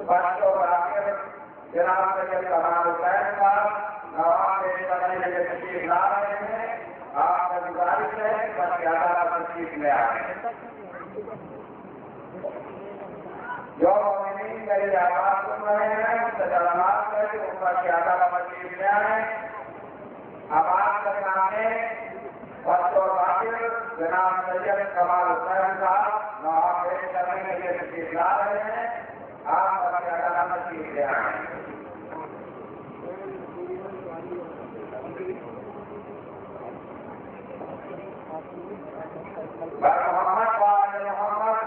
बस और आखिर जनाब सैयद कमाल हुसैन साहब नवाब के तशरीफ ला रहे हैं। आपका गुजारिश है बस ज्यादा तशरीफ ले आए। जो मोमिनीन मेरी आवाज सुन रहे हैं उनसे दरख्वास्त है कि उनका ज्यादा तशरीफ ले आए। आवाज के सामने बस और आखिर जनाब सैयद कमाल हुसैन साहब नवाब के तशरीफ ला रहे हैं। आप ज्यादा तशरीफ ले आए। मोहम्मद मोहम्मद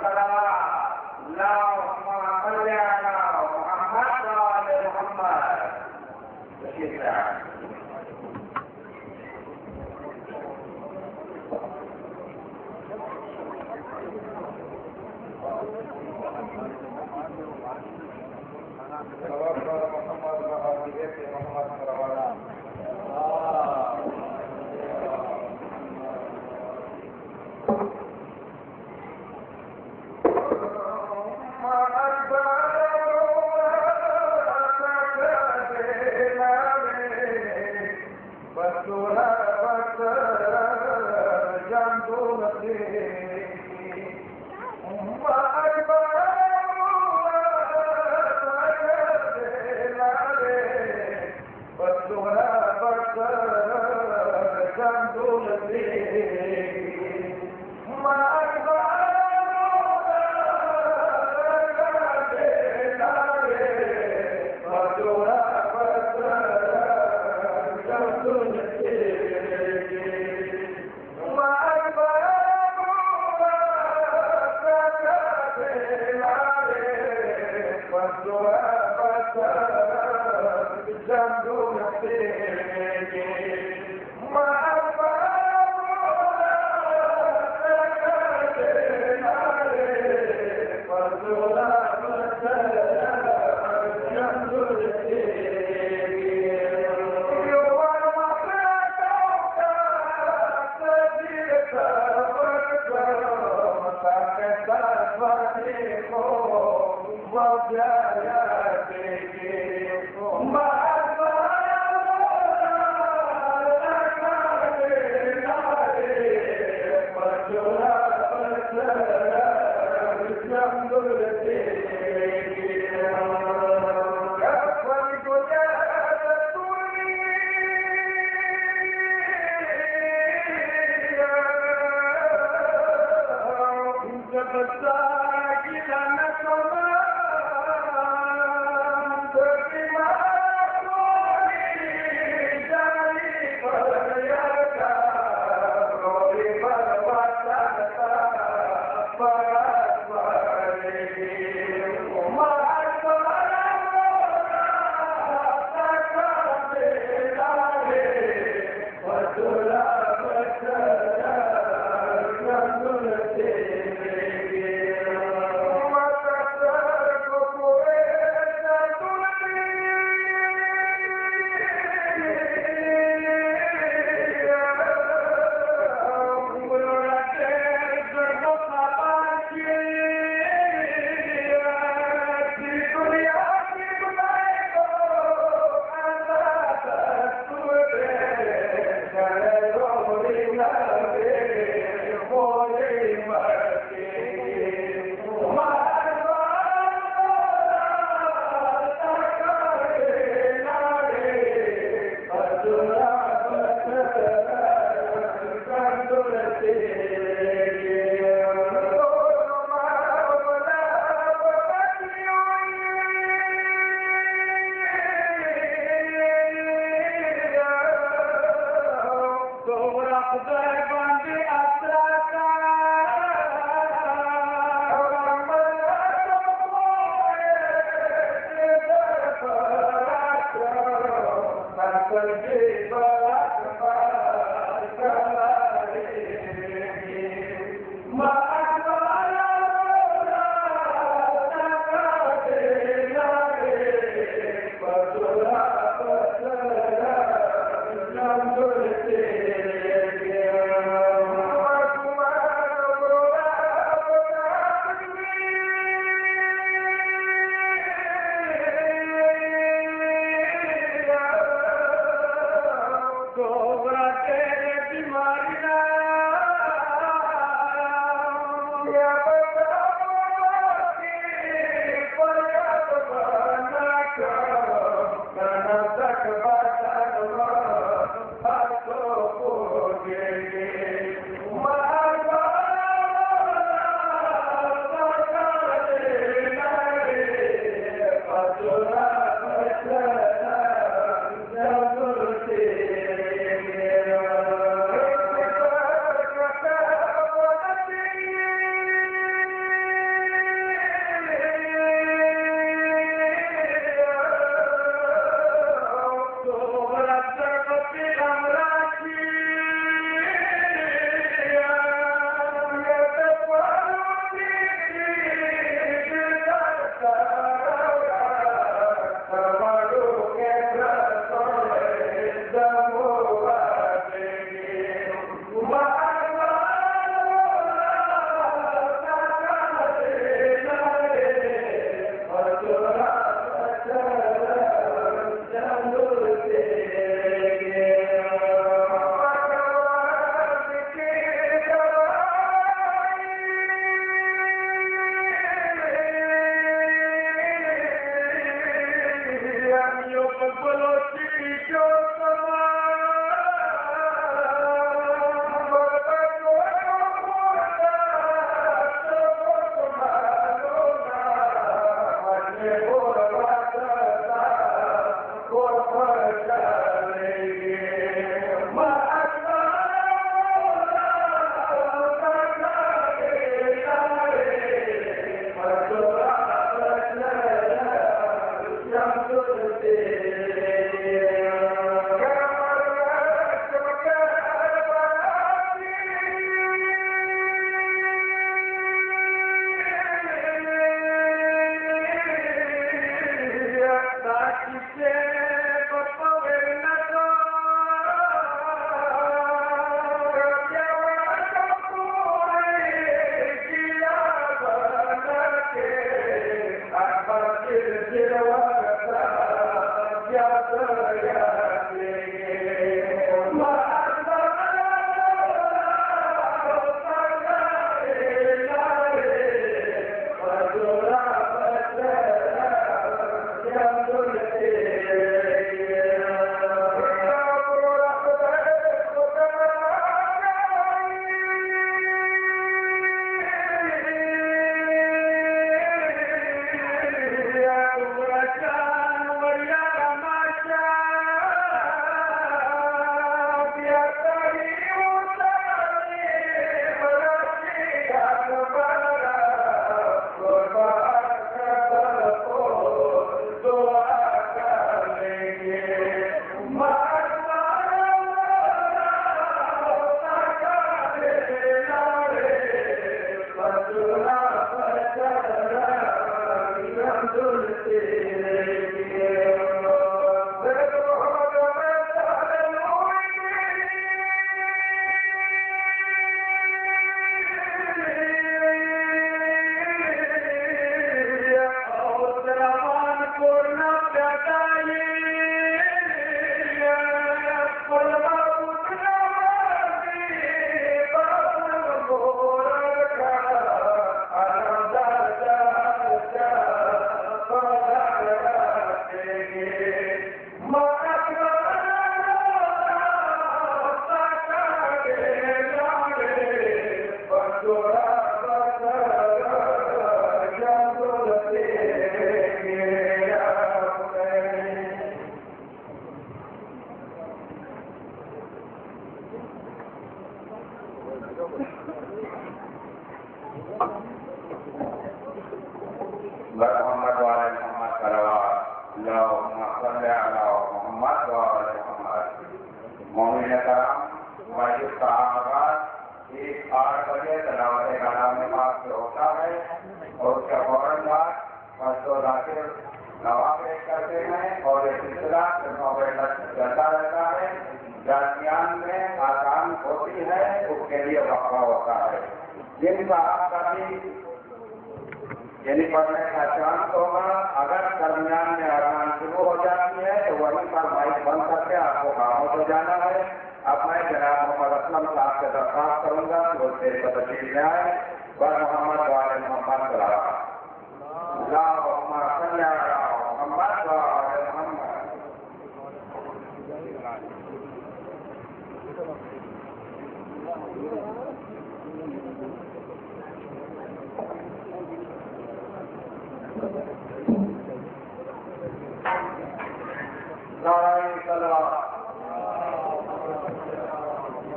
یعنی پڑھنے کا چانس ہوگا. اگر درمیان میں اذان شروع ہو جاتی ہے تو وہیں پر مائک بند کر کے آپ کو خاموش ہو جانا ہے. اب میں جناب محمد اسلم صاحب سے درخواست کروں گا کہ وہ اسٹیج پر تشریف لے آئے. بس محمد والے محمد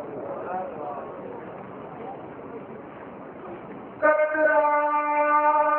کترا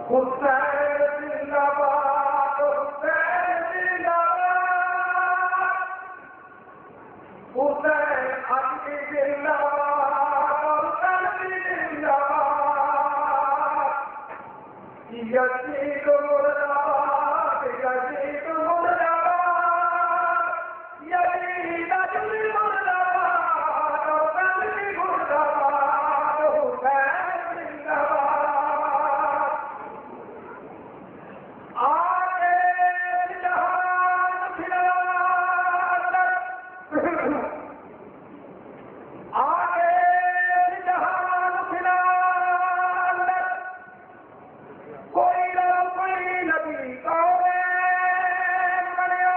حسین زندہ باد، حسین زندہ باد، حسین علی زندہ باد اور علی زندہ باد، یزید مرد آباد، یزید مرد آباد، یزید علی مرد آباد اور علی مرد آباد، حسین زندہ باد۔ آگے جہان فلالت، آگے جہان فلالت، کوئی نبی کون بنیا،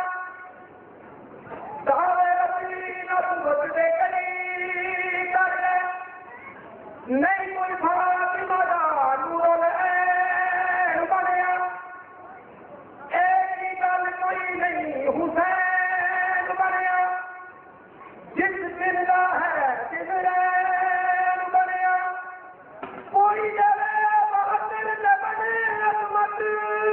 دعوے ربی نبوت دے کلی کر لے، نہیں کوئی فاطمہ دا نور العین بنیا، ایک ہی گل کوئی نہیں حسین بنیا، جس زندہ ہے جبرائیل بنیا، کوئی جلے بہادر نہ بنے عظمت،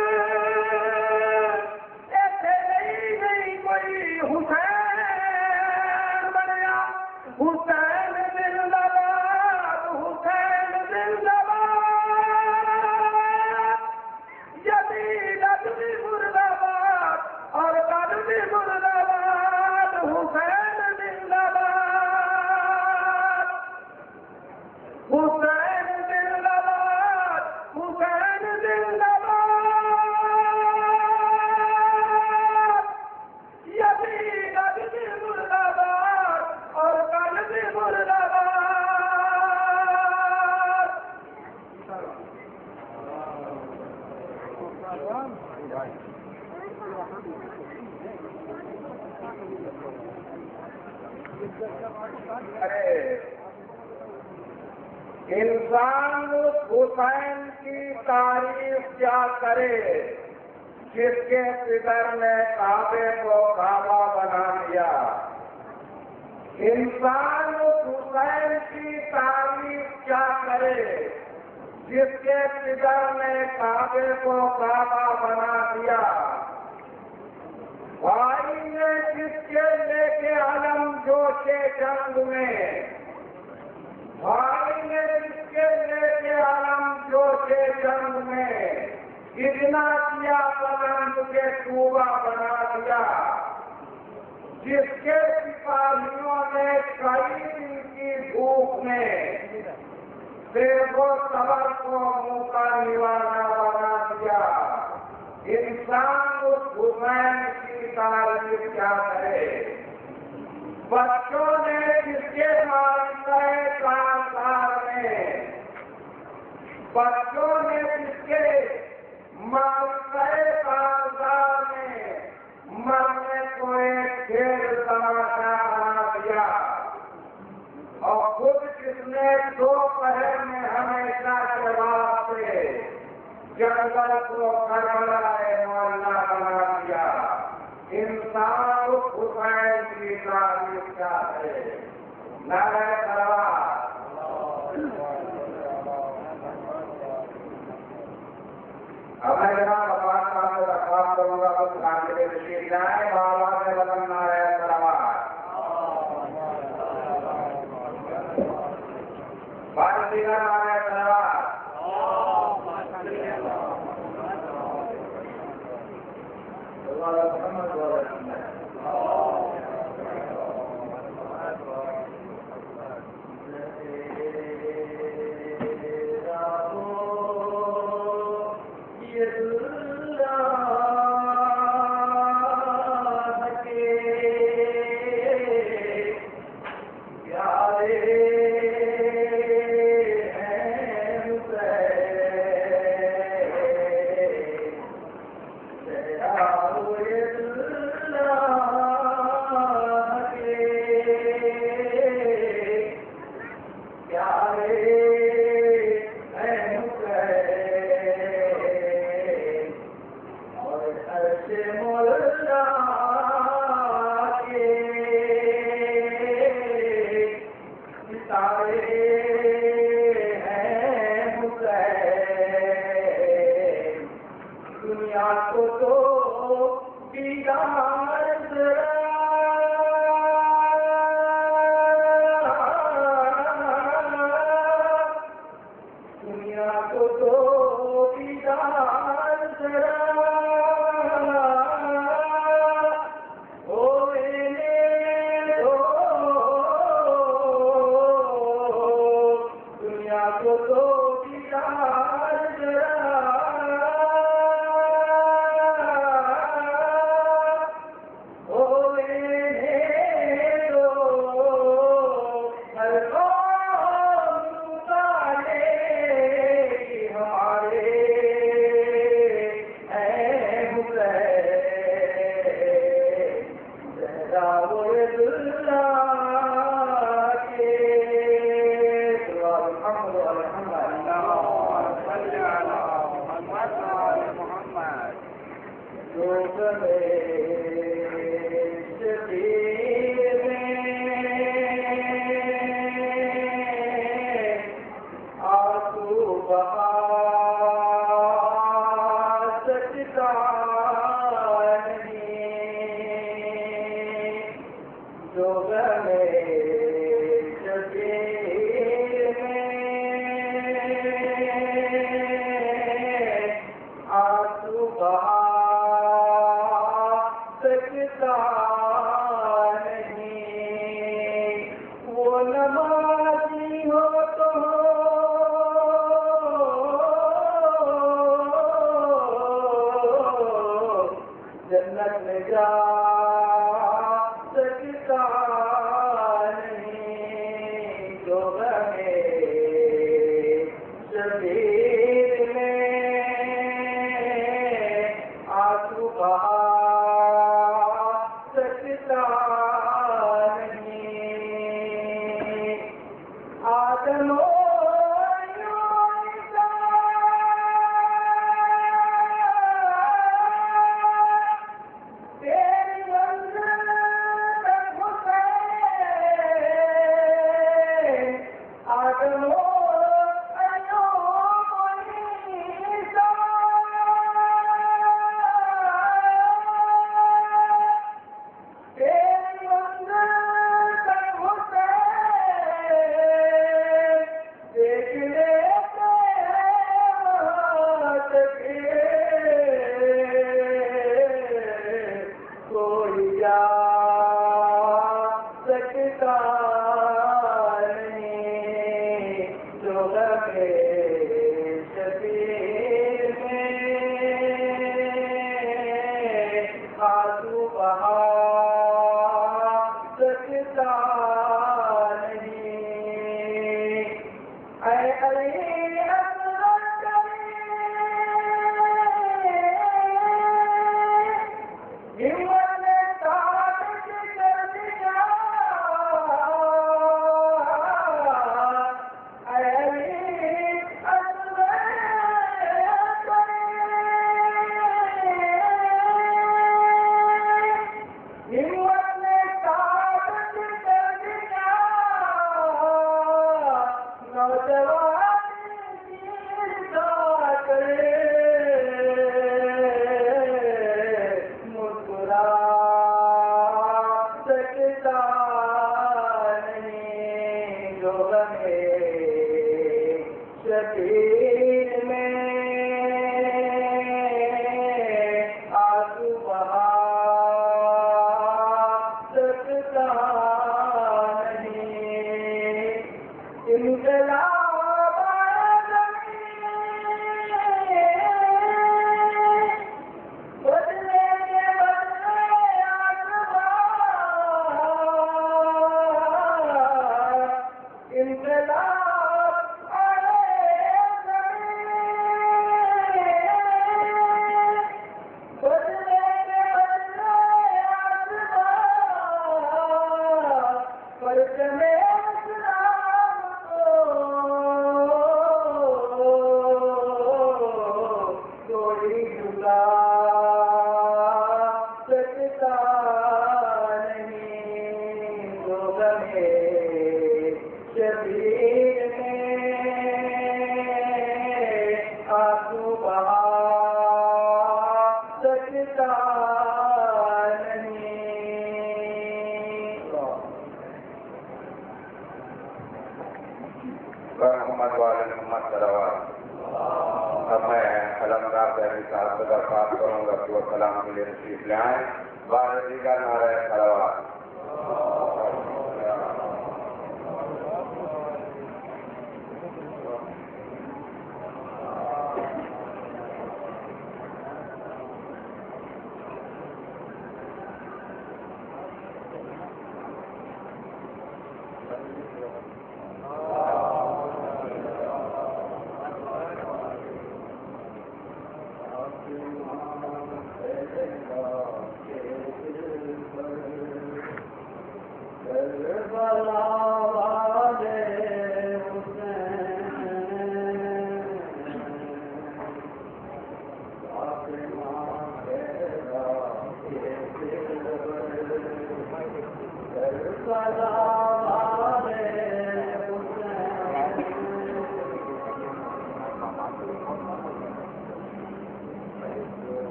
ایسے نہیں کوئی حسین بنیا، حسین زندہ باد، حسین زندہ باد، یزید علی مرد آباد اور علی مرد آباد، حسین زندہ باد، حسین زندہ باد، حسین زندہ باد، یزید علی مرد آباد اور علی مرد آباد۔ انسان اس حسین کی تعریف کیا کرے جس کے پدر نے کعبے کو کعبہ بنا دیا، انسان اس حسین کی تعریف کیا کرے جس کے پدر نے کعبے کو کعبہ بنا دیا، بھائی نے جس کے لے کے علم جوشے جنگ میں، بھائی نے جس کے لے کے علم جوشے جنگ میں، اتنا کیا بلند کے صوبہ بنا دیا، جس کے سپاہیوں نے کئی دن کی دھوپ میں دیکھو صبر کو منہ کا نوانا بنا دیا، انسان اس حسین کی تعریف کیا کرے؟ بچوں نے جس کے مالکے کارسار میں، بچوں نے جس کے مالکے کارسار میں مرنے کو ایک کھیل تماشا بنا دیا، اور خود جس نے دوپہر میں ہمیشہ کے واسطے جنگل کو کربلا مولا بنا دیا، انسان اس حسین کی تعریف کیا ہے؟ نعرہ تلوار۔ اب میں جناب عباس صاحب سے درخواست کروں گا کچھ کاندھے تشریف لائیں، بابا سے وطن نعرہ تلوار۔ بھارتی کا نعرہ تلوار۔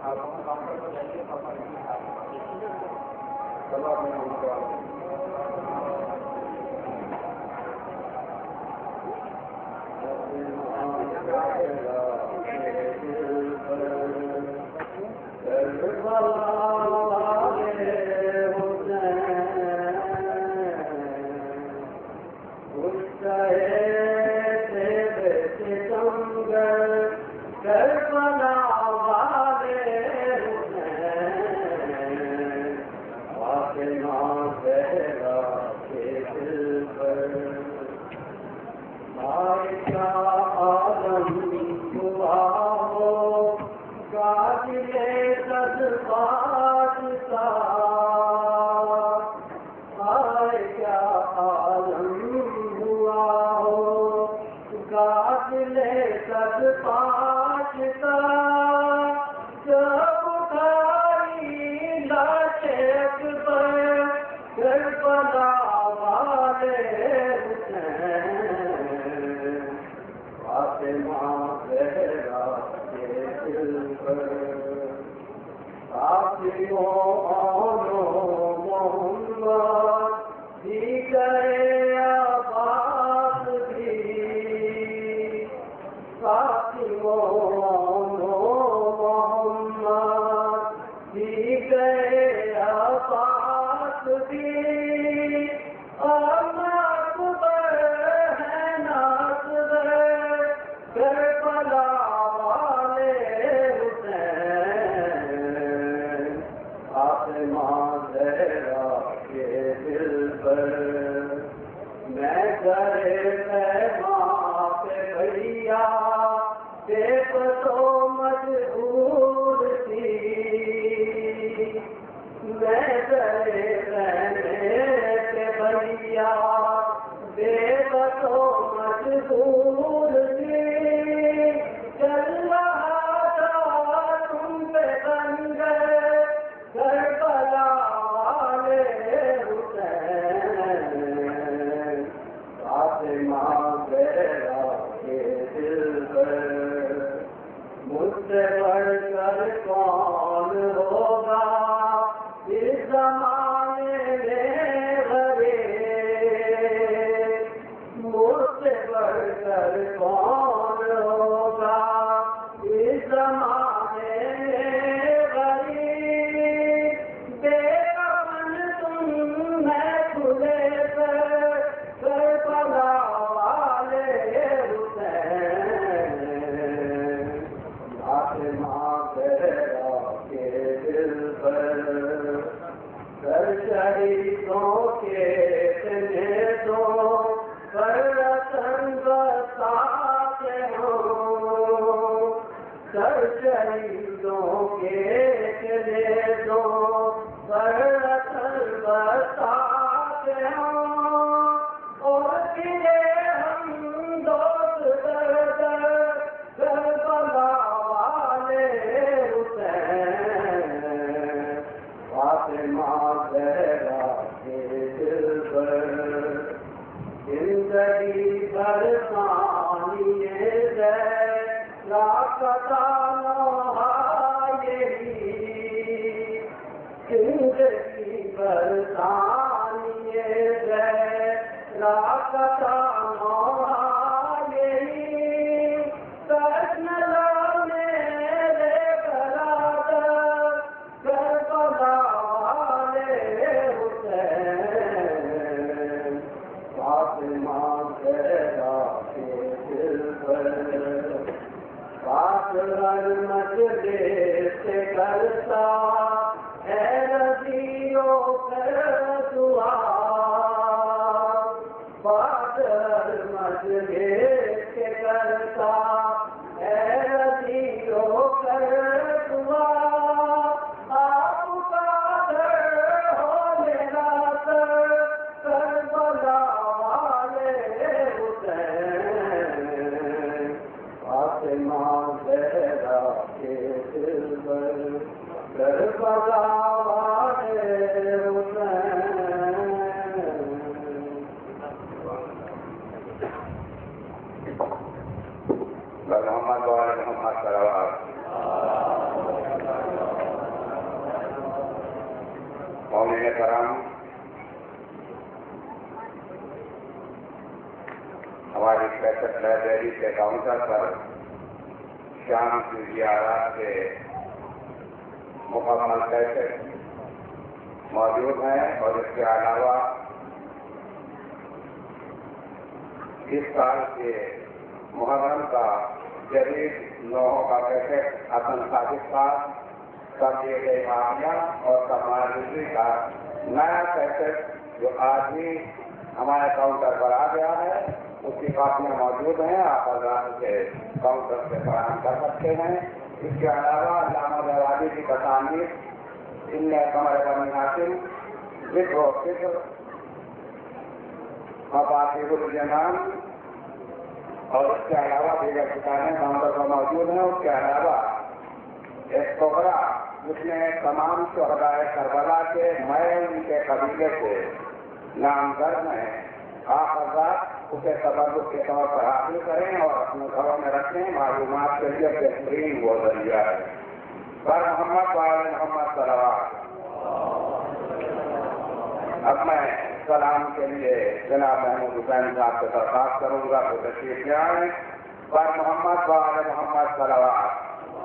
محمد صلوات کیسٹ لائبریری کے کاؤنٹر پر شام کی زیارات کے مکمل کیسٹ موجود ہیں، اور اس کے علاوہ اس سال کے محرم کا جدید لوہوں کا کیسٹ حسن صادق صاحب تبلیغ امامیہ اور تماشی کا نیا کیسٹ جو آج ہی ہمارے کاؤنٹر پر آ گیا ہے، اس کی کاپیاں موجود ہیں، آپ حضرات کے کاؤنٹر سے فراہم کر سکتے ہیں۔ اس کے علاوہ علامہ زوادی کی تصانیف ان میں قمر بنی حاصل، ذکر و فکر، مفاتیح الجنان اور اس کے علاوہ دیگر کتابیں کاؤنٹر پر موجود ہیں۔ اس کے علاوہ ایک ٹکڑا جس میں تمام شہدائے کربلا کے میں ان کے قبیلے سے نامزد ہیں، آپ حضرات اسے تبرک کے طور پر حاصل کریں اور اپنے گھروں میں رکھیں۔ معلومات کے لیے بہترین وہ ذریعہ ہے۔ پر محمد وعلی محمد صلوات۔ اب میں سلام کے لیے جناب محمود حسین صاحب سے درخواست کروں گا کہ تشریف لے آئیں۔ پر محمد وعلی محمد صلوات۔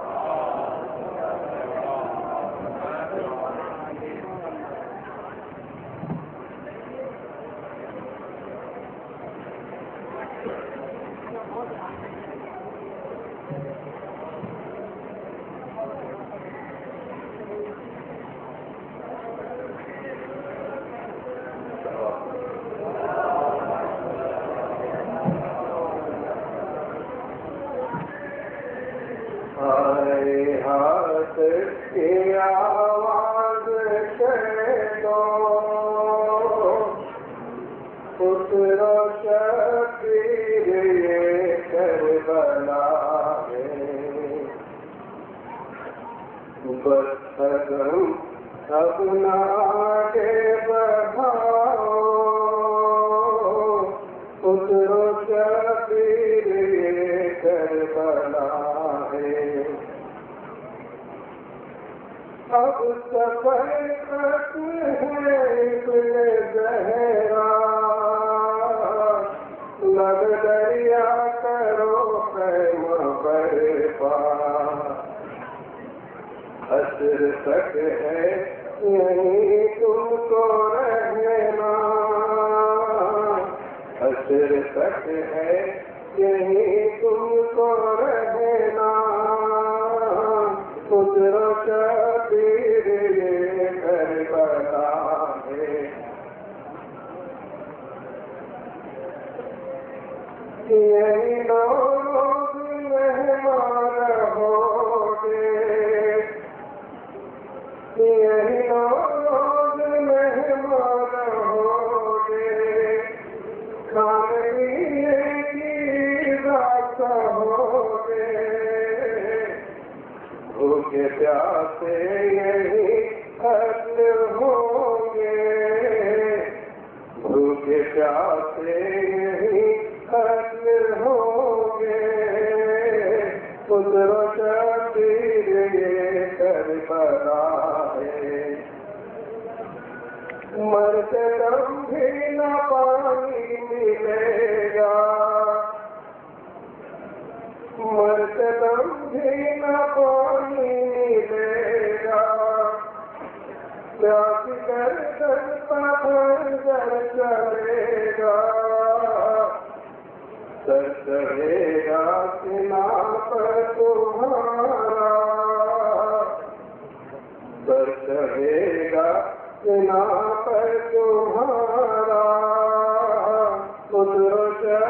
اپنا کے بڑھاؤ اترو شبیر کربلا ہے، اب سفر ختم ہے ابن زہرا، لگ دریا کرو خیمہ برپا، عصر تک ہے یہیں تم کو رہنا، عصر تک ہے یہیں تم کو رہنا، اترو شبیر کربلا ہے، یہی دو روز مہمان رہو گے، یہی روز مہمان ہو گے، کھانے پینے کی ذات ہو گے، بھوکے پیاسے یہی قتل ہوں گے، بھوکے پیاسے یہی قتل ہوں گے، اترو شبیر کربلا ہے، مرتے دم بھی نہ پانی ملے گا، مرتے دم بھی نہ پانی ملے گا، پیاس گردن پر چلے گا، سر چڑھے گا سنا پر تمہارا، سر چڑھے گا سنا پر تمہارا، اترو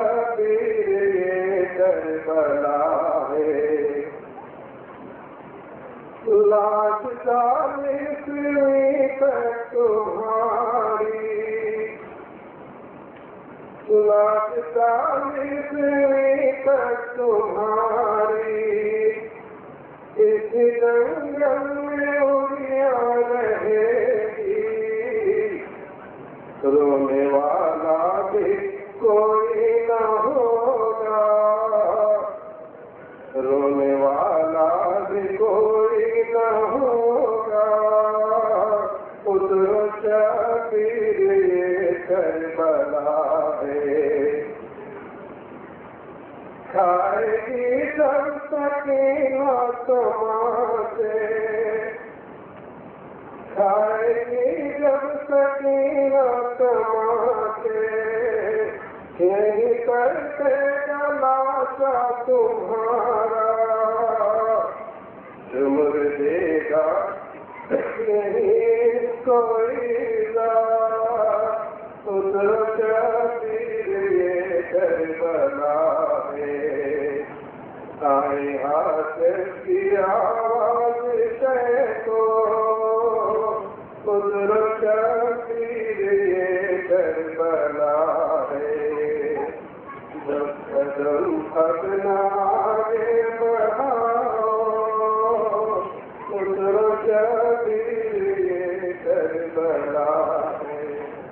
شبیر کربلا ہے، لاکھ 40ویں تک تمہاری، لاکھ 40ویں تک تمہاری، اس جنگل میں اڑیاں رہے گی، رونے والا بھی کوئی نہ ہوگا، رونے والا بھی کوئی نہ ہوگا، اترو شبیر کربلا ہے، جب سکینہ تمہارے کھائے گی جب سکینہ تمہارے یہی کرتے لاشا تمہارا جمر دے گا نہیں کوئی کربلا ہے آئے حاصل کی آواز سے کو قدرت یہ کربلا ہے جب قدم اپنا آگے بڑھاؤ قدرت یہ کربلا ہے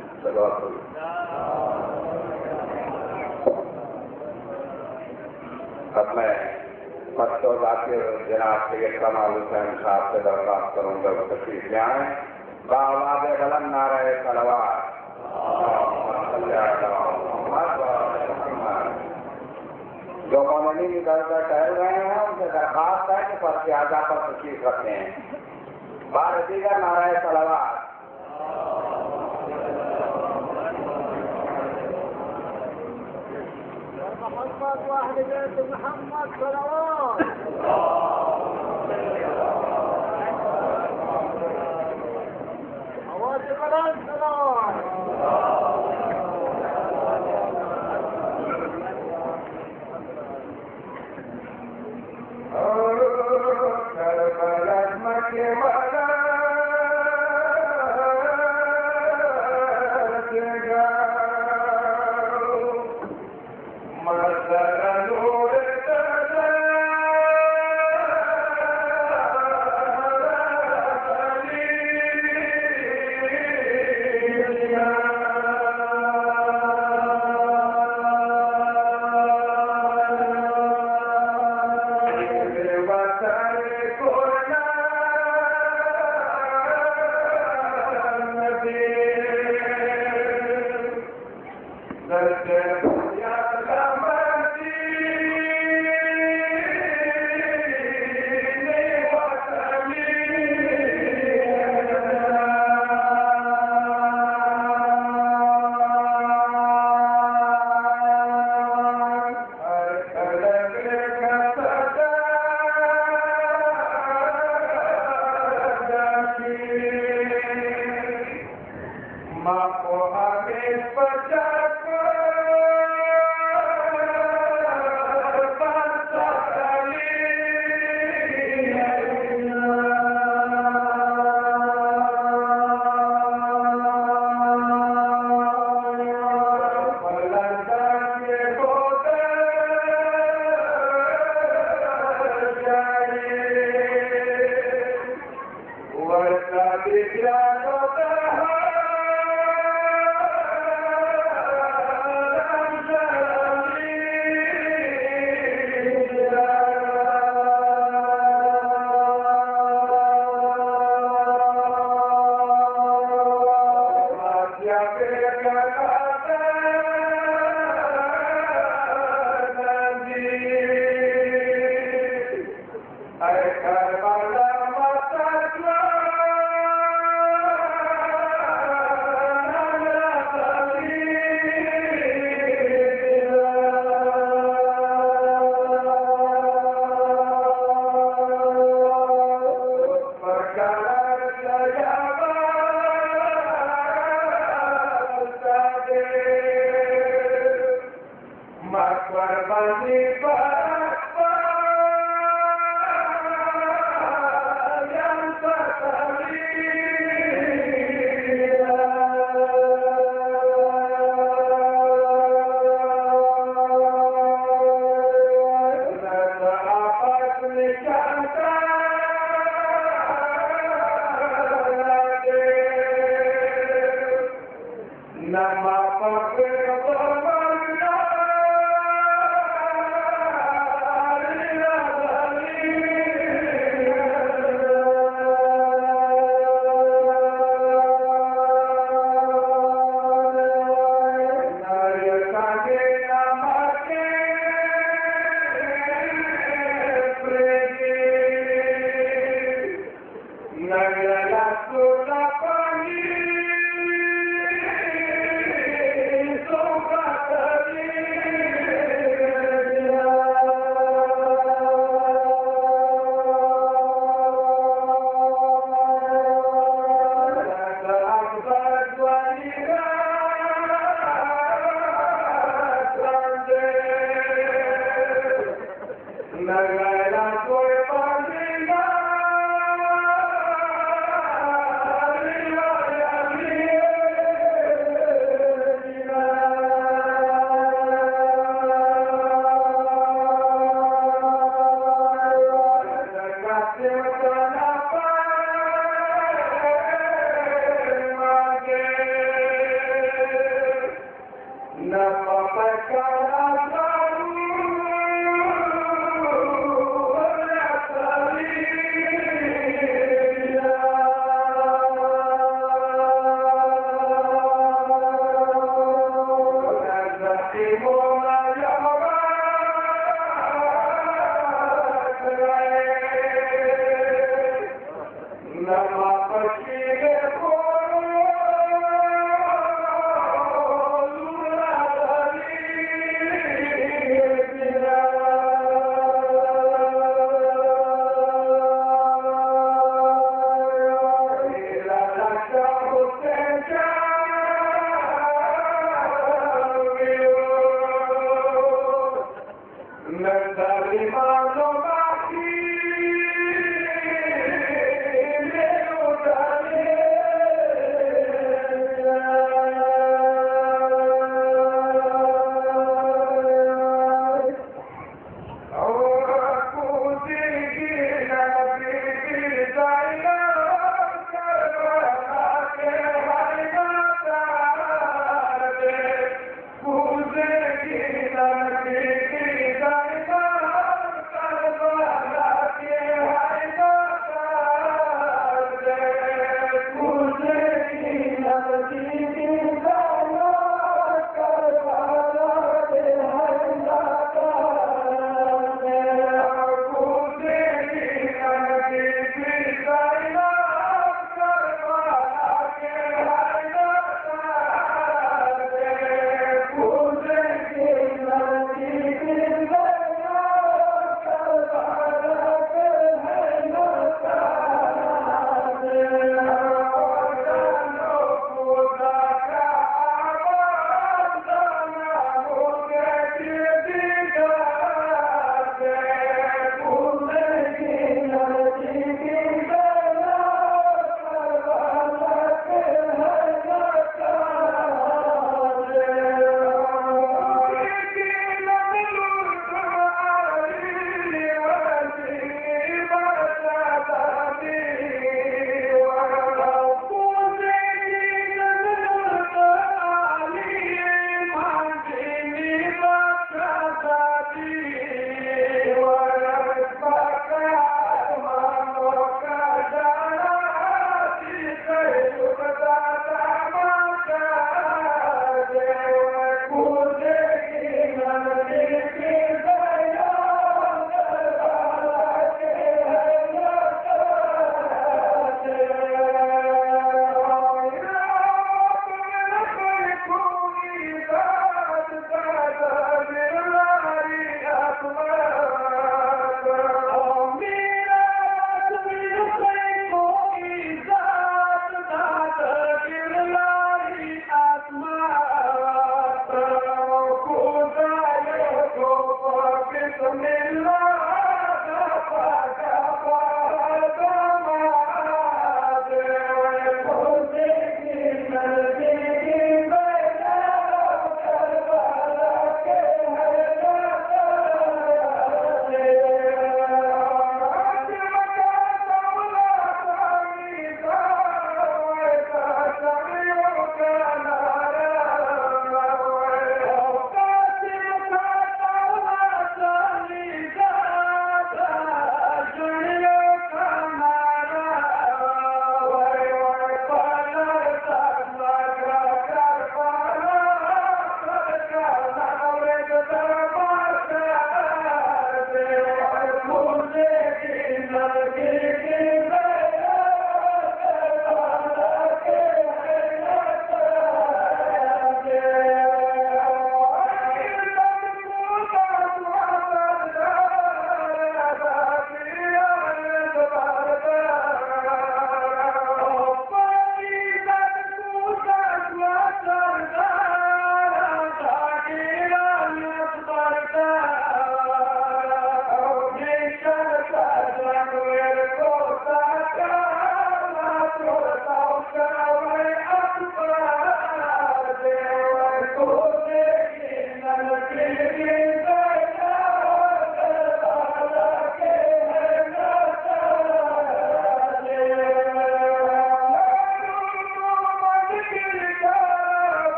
اب میں مستو ذاکر جناب سید کمال حسین صاحب سے درخواست کروں گا تشریف لے آئیں بآواز بلند نعرہ صلوات جو مومنین کی طرف سے ٹہل رہے ہیں ان سے درخواست ہے کہ فرش اعضا پر تشریف رکھتے ہیں بار دیگر نعرہ صلوات محمد واحد بيت محمد صلوات أواز بلند صلوات كربلاء مكة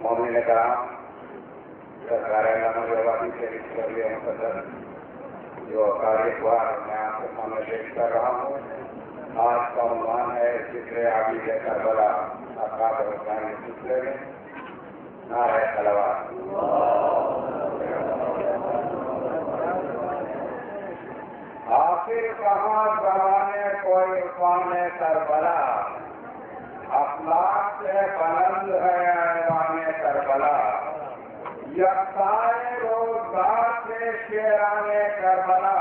مومن کرام، سرکار علامہ کے لیے مقدر جو تاریخ وار میں آپ کے سامنے پیش کر رہا ہوں، آج کا عنوان ہے ذکر عابد کربلا اقاب حسین کے سلسلے میں نعرہ صلوات۔ آخر کہاں زمانے کوئی عرفان کربلا، اخلاق سے بلند ہے ایوان کربلا، یکسائے روزگار سے شیران کربلا،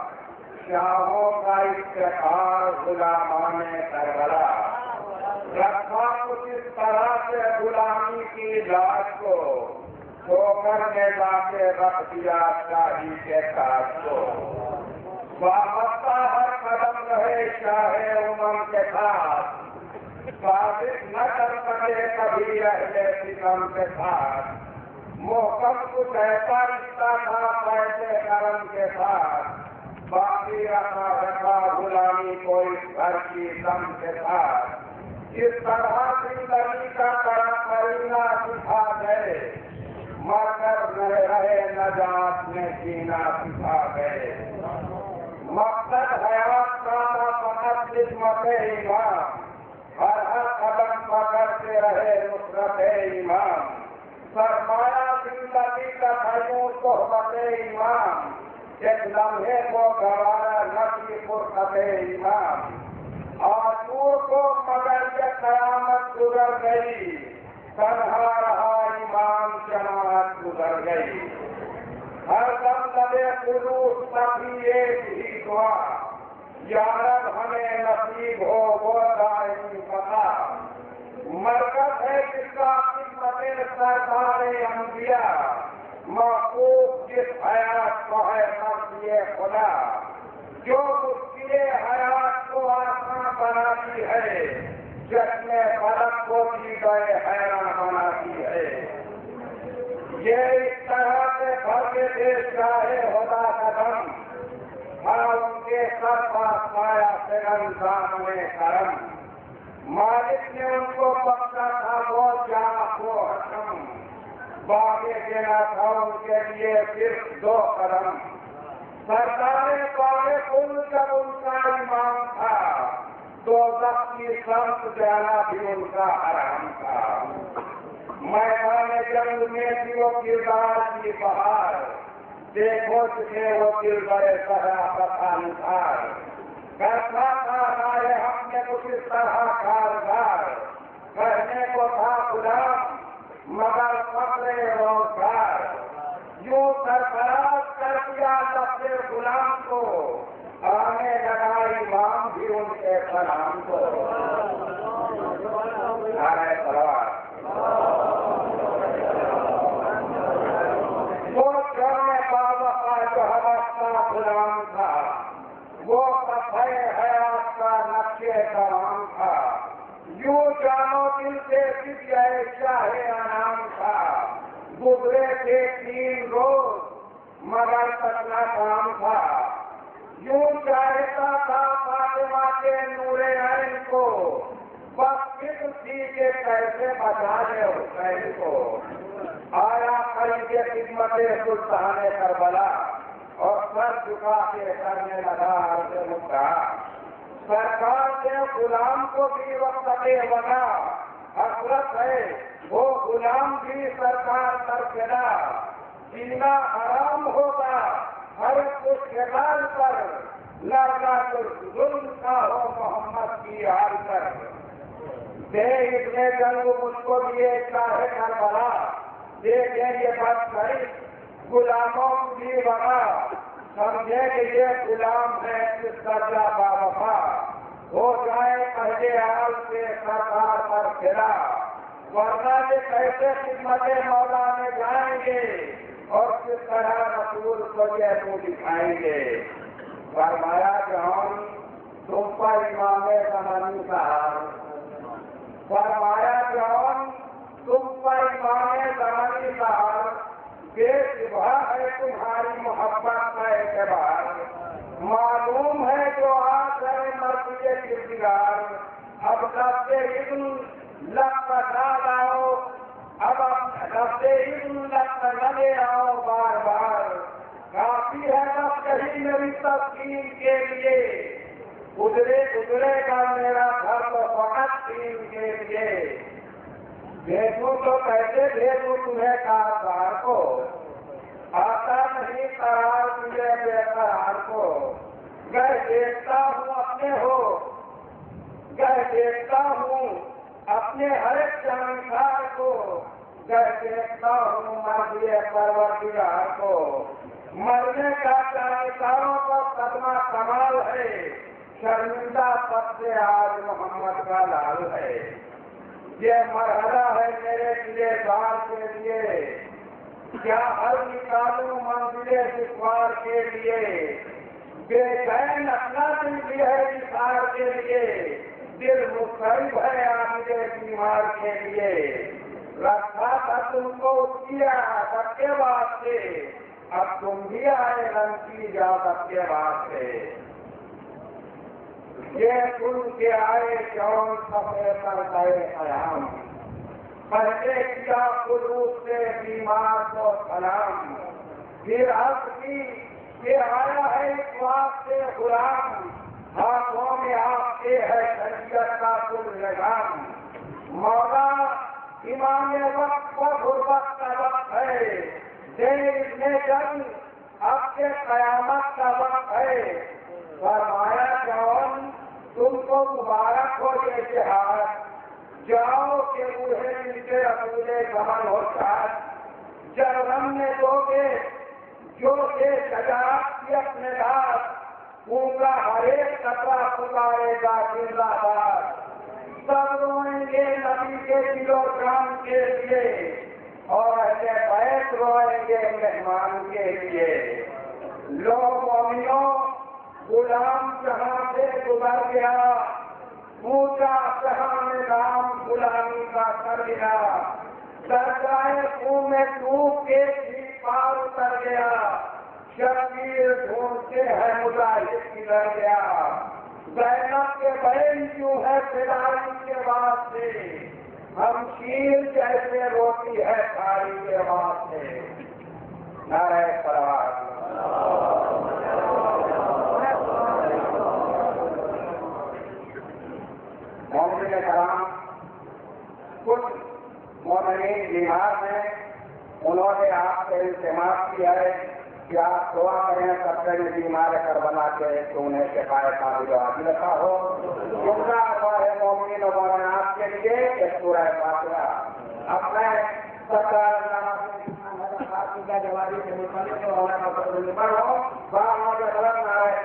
شاہوں کا افتخار غلامان کربلا، رکھا کچھ اس طرح سے غلامی کی لاش کو، ٹھوکر نے لا کے رکھ دیا شاہی کے تاج کو، وابستہ ہر قدم رہے شاہ امم کے ساتھ، ثابت نہ کر سکے کبھی اہل ستم کے ساتھ، محکم کچھ ایسا رشتہ تھا پیسے کرم کے ساتھ، باقی رکھا غلامی کو اس گھر کی دم کے ساتھ، اس طرح زندگی کا بڑا کرینہ سکھا گئے، مر کر رہے نجات میں جینا سکھا گئے، مقصد حیات کا فقط خدمت ایمان، ہر قدم پکڑتے رہے نصرت ایمان، سرمایہ زندگی کا خیوں صحبت ایمان، ایک لمحے کو گوارا نہ کی فرصت ایمان، آسور کو مگر یہ قیامت گزر گئی، تنہا رہا ایمان جماعت گزر گئی، ہر دم لبے خلوص تبھی ایک ہی دعا، یا رب ہمیں نصیب ہو وہ دائمی پتا، مرکز ہے جس کا خدمت سرکار انبیاء، محفوظ جس حیات کو ہے مرضی خدا، جو مشکل حیات کو آسان بناتی ہے، جشن فلک کو بھی گئے حیران بناتی ہے، یہ اس طرح سے بھر کے دیش چاہے ہوتا قدم، ہاں ان کے سر پاس پایا سے رمضان میں کرم، مالک نے ان کو بخشا تھا وہ جہاں وہ حکم، باغ دینا تھا ان کے لیے صرف 2 قدم، سرکار باغ کل جب ان کا امام تھا، دوزخ کی سمت جانا بھی ان کا حرام تھا، میدان جنگ میں بھی وہ کردار کی بہار، دیکھو چکے وہ دل بڑے صحافت انسار، کرتا تھا رائے ہم نے کچھ اس طرح کارگار، کرنے کو تھا غلام مگر فقر روزگار، یوں سرفراز کر دیا لفظ غلام کو، آنے لگا امام بھی ان کے سلام کو، نعرہ صلوات۔ وہ جانے بابا جو ہمارا غلام تھا، وہ صفحہ حیات کا نقشے تمام تھا، یوں جانو دل سے دیا شاہ انعام تھا، گزرے تھے 3 روز مگر پتلا کام تھا، یوں چاہتا تھا فاطمہ کے نور عین کو، بس فکر تھی کہ کیسے بچا لے حسین کو، آیا خرید خدمت سلطان کربلا، اور سر جھکا کے کرنے لگا عرض مدعا، سرکار کے غلام کو بھی وقت وغیرہ حسرت ہے، وہ غلام بھی سرکار کر چلا، جینا حرام ہوگا ہر خوشگوار پر، لڑنا تو ظلم کا ہو محمد کی حال پر، دے ابن جنگ مجھ کو بھی چاہے کربلا، دیکھیں یہ بات کری غلاموں کی وغا، سمجھے کہ یہ غلام ہے کس درجہ باوفا، ہو جائے پہلے حال سے سرکار پر پھرا، ورنہ یہ کیسے خدمت مولا میں جائیں گے، اور کس طرح رسول کو یہ منہ دکھائیں گے، فرمایا کہ ہم تم پر امام زمانی کا حال، فرمایا کہ ہم تم پر امام زمانی کا حال، بے شبہ ہے تمہاری محبت کا اعتبار، معلوم ہے جو آج ہے مرضی کردگار، اب لفظ ابن لفظ لاؤ اب رفتے لگے آؤ بار بار، کافی ہے بس کہیں میری تسکین کے لیے، گزرے گا میرا گھر تو فقط دین کے لیے، بھیجوں تو کیسے بھیجوں تمہیں کاربار کو، آتا نہیں قرار تجھے بے قرار کو، میں دیکھتا ہوں اپنے ہر ایک جانکار کو، میں دیکھتا ہوں مرضی پروردگار کو، مرنے کا جانکاروں کو صدمہ کمال ہے، شرمندہ پد سے آج محمد کا لال ہے، یہ مرحلہ ہے میرے لیے بار کے لیے، کیا ہر نکالوں منزل دشوار کے لیے، بے چین اپنا دل بھی ہے نثار کے لیے، دل مضطرب ہے عامل بیمار کے لیے، رکھا تھا تم کو اس کی عادت کے واسطے، اب تم بھی آئے رنگ کی اجازت کے واسطے، یہ سن کے آئے جون سفے پر گئے قیام، پہلے کیا خلوص سے بیمار کو سلام، پھر عرض کی کہ آیا ہے اس واسطے غلام، ہاتھوں میں آپ کے ہے شریعت کا کل نظام، مولا امام وقت و غربت کا وقت ہے، دیر میں جنگ اب کے قیامت کا وقت ہے، فرمایا جون تم کو مبارک ہو یہ جہاد، جاؤ کہ روحے ان کے رسول زمن ہو شاد، جب رمنے دو گے جو کہ شجاعت کی اپنے دار، پونگا ہر ایک قطرہ پکارے گا زندہ باد، سب روئیں گے نبی کے دل و جان کے لیے، اور اہل بیت روئیں گے مہمان کے لیے، لو مومنوں غلام جہاں سے گزر گیا، پوچھا جہاں میں نام غلامی کا کر گیا، درگاہ خون میں ڈوب کے پار اتر گیا، شبیر ڈھونڈتے ہیں مجاہد کدھر گیا، زینب کے بہن کیوں ہے فدائی کے واسطے، ہم شیر جیسے روتی ہے تھالی کے واسطے، نعرہ فراغ مومن کرام، کچھ مومنین بیمار ہیں، انہوں نے آپ سے التماس کیا ہے کہ آپ دعا کریں سب سے بیمار کربلا کے تو انہیں شکایت کا بھی جواب لکھا ہو، جملہ ہمارے مومنین و مومنات کے لیے ایک سورہ فاتحہ، اب میں سرکار کا جوابی سے متعلق ہوں، بار غلط نہ رہے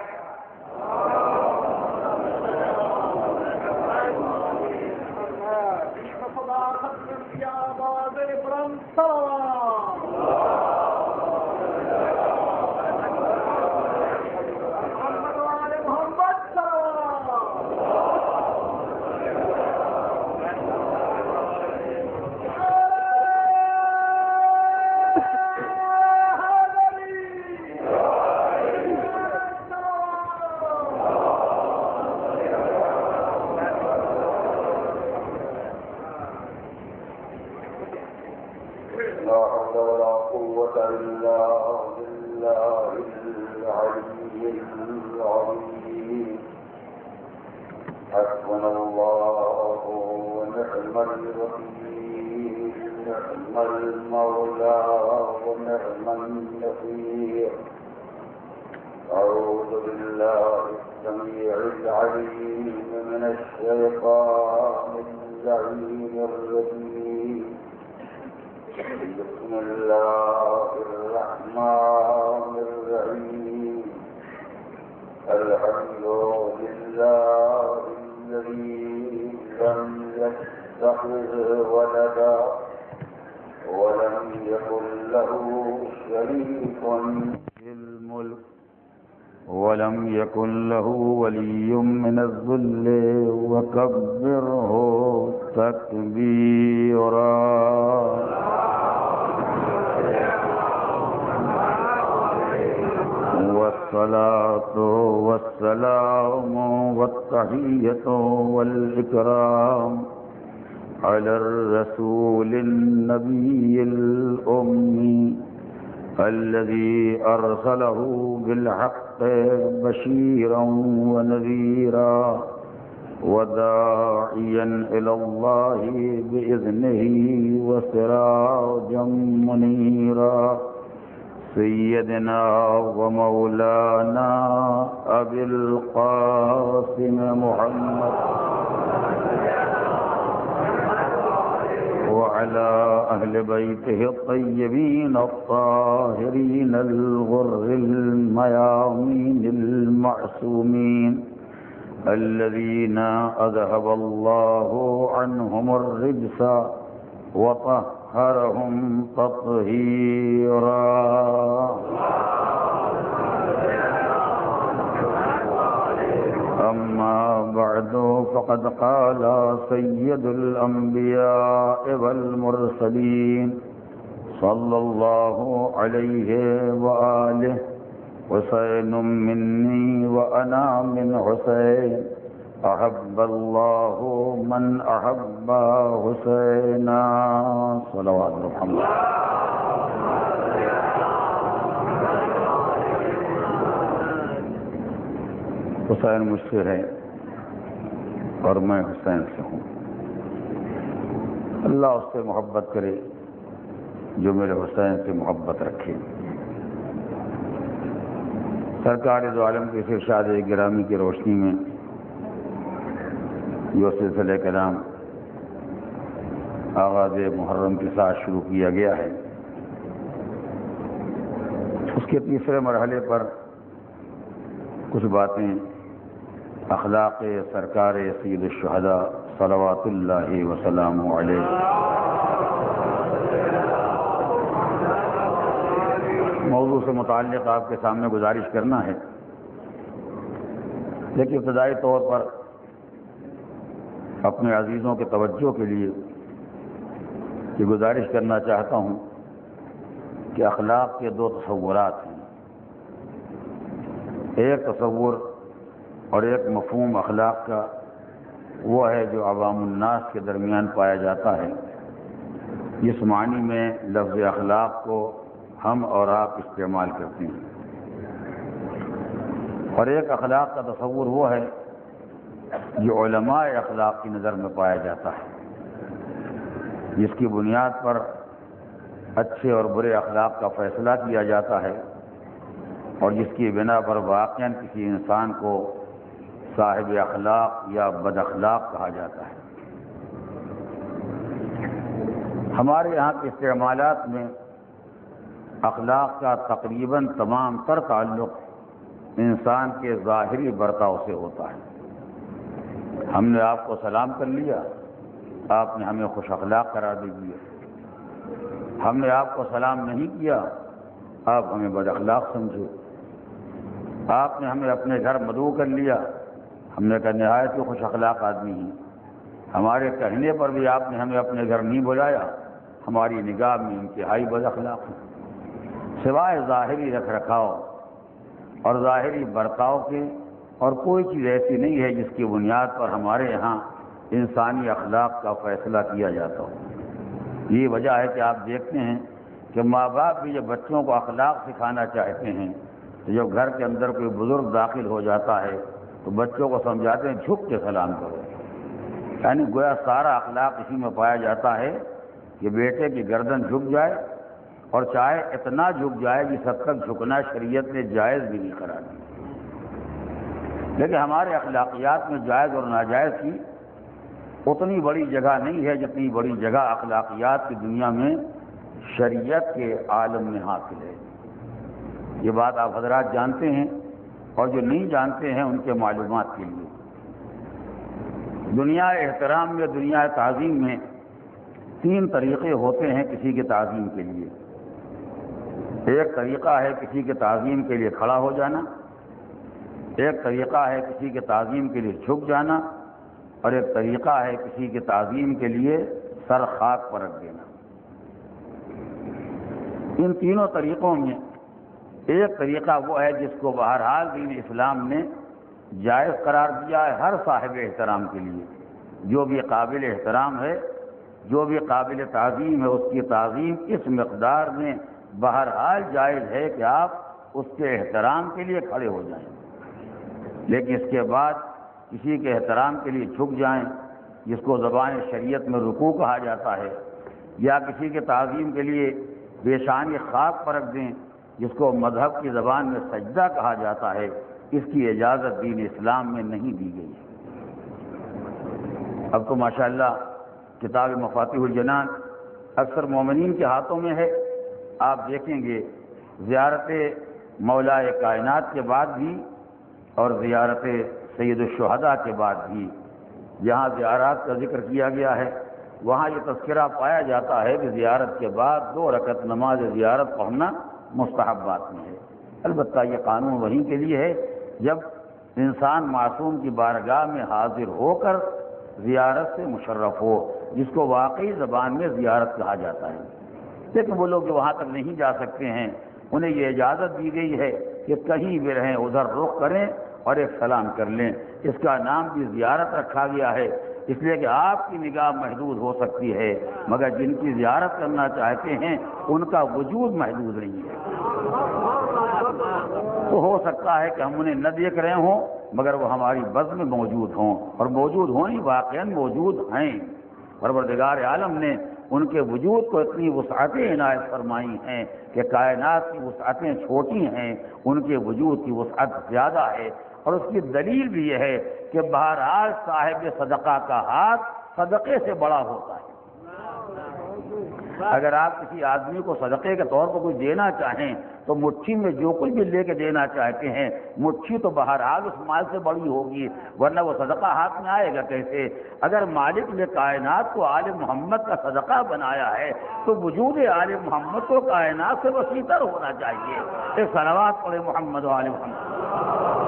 أعوذ بالله السميع العليم من الشيطان اللعين الرجيم، بسم الله الرحمن الرحيم، الحمد لله الذي لم يتخذ ولدا ولم يكن له شريك في الملك ولم يكن له ولي من الذل وكبره تكبيرا. والصلاة والسلام والتحية والإكرام على الرسول النبي الأمي الذي أرسله بالحق بشيرا ونذيرا وداعيا إلى الله بإذنه وسراجا منيرا سيدنا ومولانا أبي القاسم محمد وعلى أهل بيته الطيبين الطاهرين الغر الميامين المعصومين الذين أذهب الله عنهم الرجس وطهرهم تطهيرا. أما بعد فقد قال سيد الأنبياء والمرسلين صلى الله عليه وآله حسين مني وأنا من حسين أحب الله من أحب حسينا صلوات محمد. حسین مجھ سے ہے اور میں حسین سے ہوں. اللہ اس سے محبت کرے جو میرے حسین سے محبت رکھے. سرکار دو عالم کے ارشاد گرامی کی روشنی میں جو سلسلہ کلام آغاز محرم کے ساتھ شروع کیا گیا ہے، اس کے تیسرے مرحلے پر کچھ باتیں اخلاق سرکار سید الشہداء صلوات اللہ وسلامہ علیہ موضوع سے متعلق آپ کے سامنے گزارش کرنا ہے. لیکن ابتدائی طور پر اپنے عزیزوں کے توجہ کے لیے یہ گزارش کرنا چاہتا ہوں کہ اخلاق کے دو تصورات ہیں. ایک تصور اور ایک مفہوم اخلاق کا وہ ہے جو عوام الناس کے درمیان پایا جاتا ہے، جس معنی میں لفظ اخلاق کو ہم اور آپ استعمال کرتے ہیں. اور ایک اخلاق کا تصور وہ ہے جو علماء اخلاق کی نظر میں پایا جاتا ہے، جس کی بنیاد پر اچھے اور برے اخلاق کا فیصلہ کیا جاتا ہے اور جس کی بنا پر واقعاً کسی انسان کو صاحب اخلاق یا بد اخلاق کہا جاتا ہے. ہمارے یہاں کے استعمالات میں اخلاق کا تقریباً تمام تر تعلق انسان کے ظاہری برتاؤ سے ہوتا ہے. ہم نے آپ کو سلام کر لیا، آپ نے ہمیں خوش اخلاق قرار دے دیا. ہم نے آپ کو سلام نہیں کیا، آپ ہمیں بد اخلاق سمجھے. آپ نے ہمیں اپنے گھر مدعو کر لیا، ہم نے کہا نہایت ہی خوش اخلاق آدمی ہیں. ہمارے کہنے پر بھی آپ نے ہمیں اپنے گھر نہیں بلایا، ہماری نگاہ میں انتہائی بد اخلاق ہیں. سوائے ظاہری رکھ رکھاؤ اور ظاہری برتاؤ کے اور کوئی چیز ایسی نہیں ہے جس کی بنیاد پر ہمارے یہاں انسانی اخلاق کا فیصلہ کیا جاتا ہو. یہ وجہ ہے کہ آپ دیکھتے ہیں کہ ماں باپ بھی جب بچوں کو اخلاق سکھانا چاہتے ہیں تو جب گھر کے اندر کوئی بزرگ داخل ہو جاتا ہے تو بچوں کو سمجھاتے ہیں جھک کے سلام کرو. یعنی گویا سارا اخلاق اسی میں پایا جاتا ہے کہ بیٹے کی گردن جھک جائے، اور چاہے اتنا جھک جائے جس حد تک جھکنا شریعت نے جائز بھی نہیں قرار دیا. لیکن ہمارے اخلاقیات میں جائز اور ناجائز کی اتنی بڑی جگہ نہیں ہے جتنی بڑی جگہ اخلاقیات کی دنیا میں شریعت کے عالم میں حاصل ہے. یہ بات آپ حضرات جانتے ہیں، اور جو نہیں جانتے ہیں ان کے معلومات کے لیے دنیا احترام میں، دنیا تعظیم میں 3 طریقے ہوتے ہیں کسی کی تعظیم کے لیے. ایک طریقہ ہے کسی کے تعظیم کے لیے کھڑا ہو جانا، ایک طریقہ ہے کسی کے تعظیم کے لیے جھک جانا، اور ایک طریقہ ہے کسی کے تعظیم کے لیے سر خاک پر رکھ دینا. ان تینوں طریقوں میں ایک طریقہ وہ ہے جس کو بہرحال دین اسلام نے جائز قرار دیا ہے ہر صاحب احترام کے لیے. جو بھی قابل احترام ہے جو بھی قابل تعظیم ہے اس کی تعظیم اس مقدار میں بہرحال جائز ہے کہ آپ اس کے احترام کے لیے کھڑے ہو جائیں، لیکن اس کے بعد کسی کے احترام کے لیے جھک جائیں، جس کو زبان شریعت میں رکوع کہا جاتا ہے، یا کسی کے تعظیم کے لیے پیشانی خاک پر رکھ دیں، جس کو مذہب کی زبان میں سجدہ کہا جاتا ہے، اس کی اجازت دین اسلام میں نہیں دی گئی ہے۔ اب تو ماشاءاللہ کتاب مفاتیح الجنان اکثر مومنین کے ہاتھوں میں ہے۔ آپ دیکھیں گے زیارت مولا کائنات کے بعد بھی اور زیارت سید الشہداء کے بعد بھی جہاں زیارات کا ذکر کیا گیا ہے وہاں یہ تذکرہ پایا جاتا ہے کہ زیارت کے بعد 2 رکعت نماز زیارت پڑھنا مستحبات میں ہے۔ البتہ یہ قانون وہیں کے لیے ہے جب انسان معصوم کی بارگاہ میں حاضر ہو کر زیارت سے مشرف ہو، جس کو واقعی زبان میں زیارت کہا جاتا ہے۔ لیکن وہ لوگ جو وہاں تک نہیں جا سکتے ہیں انہیں یہ اجازت دی گئی ہے کہ کہیں بھی رہیں ادھر رخ کریں اور ایک سلام کر لیں۔ اس کا نام بھی زیارت رکھا گیا ہے، اس لیے کہ آپ کی نگاہ محدود ہو سکتی ہے، مگر جن کی زیارت کرنا چاہتے ہیں ان کا وجود محدود نہیں ہے۔ تو ہو سکتا ہے کہ ہم انہیں نہ دیکھ رہے ہوں مگر وہ ہماری بزم میں موجود ہوں، اور موجود ہونی واقعاً موجود ہیں۔ پروردگار عالم نے ان کے وجود کو اتنی وسعتیں عنایت فرمائی ہیں کہ کائنات کی وسعتیں چھوٹی ہیں، ان کے وجود کی وسعت زیادہ ہے۔ اور اس کی دلیل بھی یہ ہے کہ بہرحال صاحب صدقہ کا ہاتھ صدقے سے بڑا ہوتا ہے۔ اگر آپ کسی آدمی کو صدقے کے طور پر کچھ دینا چاہیں تو مٹھی میں جو کچھ بھی لے کے دینا چاہتے ہیں مٹھی تو بہرحال اس مال سے بڑی ہوگی، ورنہ وہ صدقہ ہاتھ میں آئے گا کیسے؟ اگر مالک نے کائنات کو آل محمد کا صدقہ بنایا ہے تو وجود آل محمد کو کائنات سے وسیع تر ہونا چاہیے۔ ایک صلوات پڑھے محمد و آل محمد۔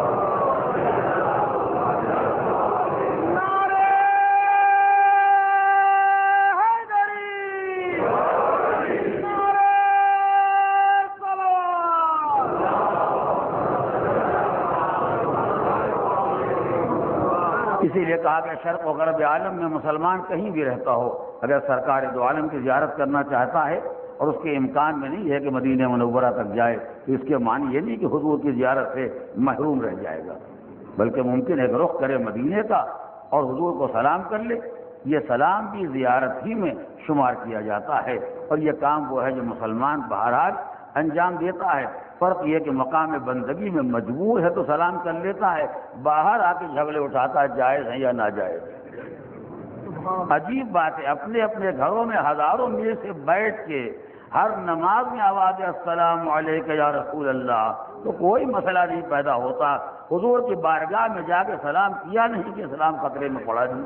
اسی لیے کہا کہ شرق و غرب عالم میں مسلمان کہیں بھی رہتا ہو اگر سرکار دو عالم کی زیارت کرنا چاہتا ہے اور اس کے امکان میں نہیں ہے کہ مدینہ منورہ تک جائے تو اس کے معنی یہ نہیں کہ حضور کی زیارت سے محروم رہ جائے گا، بلکہ ممکن ہے کہ رخ کرے مدینے کا اور حضور کو سلام کر لے۔ یہ سلام بھی زیارت ہی میں شمار کیا جاتا ہے، اور یہ کام وہ ہے جو مسلمان بہرحال انجام دیتا ہے۔ فرق یہ کہ مقام بندگی میں مجبور ہے تو سلام کر لیتا ہے، باہر آ کے جھگڑے اٹھاتا ہے جائز ہے یا ناجائز ہے۔ عجیب بات ہے، اپنے اپنے گھروں میں ہزاروں میل سے بیٹھ کے ہر نماز میں آواز السلام علیکم یا رسول اللہ، تو کوئی مسئلہ نہیں پیدا ہوتا۔ حضور کی بارگاہ میں جا کے سلام کیا نہیں کہ سلام خطرے میں پڑا نہیں۔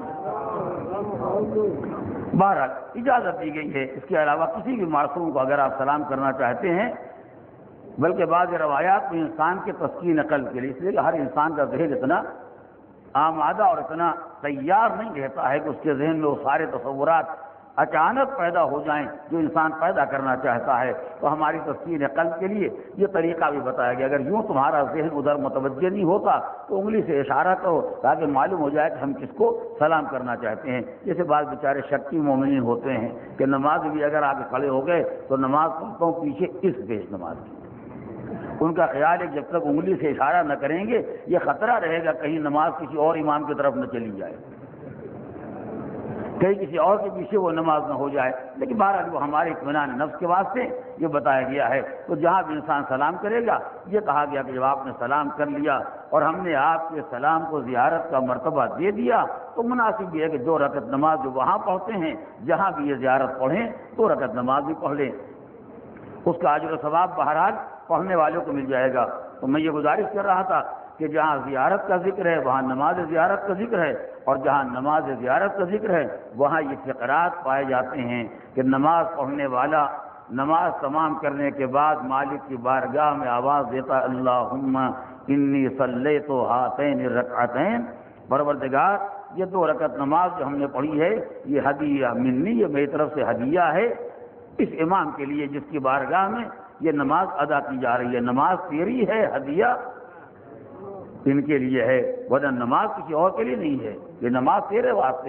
بہرحال اجازت دی گئی ہے۔ اس کے علاوہ کسی بھی معصوم کو اگر آپ سلام کرنا چاہتے ہیں، بلکہ بعض روایات میں انسان کے تسکین قلب کے لیے، اس لیے کہ ہر انسان کا ذہن اتنا آمادہ اور اتنا تیار نہیں رہتا ہے کہ اس کے ذہن میں وہ سارے تصورات اچانک پیدا ہو جائیں جو انسان پیدا کرنا چاہتا ہے، تو ہماری تسکین قلب کے لیے یہ طریقہ بھی بتایا گیا۔ اگر یوں تمہارا ذہن ادھر متوجہ نہیں ہوتا تو انگلی سے اشارہ کرو تاکہ معلوم ہو جائے کہ ہم کس کو سلام کرنا چاہتے ہیں۔ جیسے بعض بیچارے شکی مومنین ہوتے ہیں کہ نماز بھی اگر آگے کھڑے ہو گئے تو نماز پڑھتا ہوں پیچھے اس بیچ نماز کی، ان کا خیال ہے جب تک انگلی سے اشارہ نہ کریں گے یہ خطرہ رہے گا کہیں نماز کسی اور امام کی طرف نہ چلی جائے، کہیں کسی اور کے پیچھے وہ نماز نہ ہو جائے۔ لیکن بہرحال وہ ہمارے اطمینان نفس کے واسطے یہ بتایا گیا ہے۔ تو جہاں بھی انسان سلام کرے گا یہ کہا گیا کہ جب آپ نے سلام کر لیا اور ہم نے آپ کے سلام کو زیارت کا مرتبہ دے دیا تو مناسب یہ ہے کہ 2 رکعت نماز جو وہاں پڑھتے ہیں جہاں بھی یہ زیارت پڑھیں 2 رکعت نماز بھی پڑھ لیں، اس کا اجر و ثواب بہرحال پڑھنے والوں کو مل جائے گا۔ تو میں یہ گزارش کر رہا تھا کہ جہاں زیارت کا ذکر ہے وہاں نماز زیارت کا ذکر ہے، اور جہاں نماز زیارت کا ذکر ہے وہاں یہ فقرات پائے جاتے ہیں کہ نماز پڑھنے والا نماز تمام کرنے کے بعد مالک کی بارگاہ میں آواز دیتا اللہم انی صلیت ہاتین الرکعتین، پروردگار یہ 2 رکعت نماز جو ہم نے پڑھی ہے یہ ہدیہ منی، یہ میری طرف سے ہدیہ ہے اس امام کے لیے جس کی بارگاہ میں یہ نماز ادا کی جا رہی ہے۔ نماز تیری ہے، ہدیہ ان کے لیے ہے، ورنہ نماز کسی اور کے لیے نہیں ہے، یہ نماز تیرے واسطے ہے۔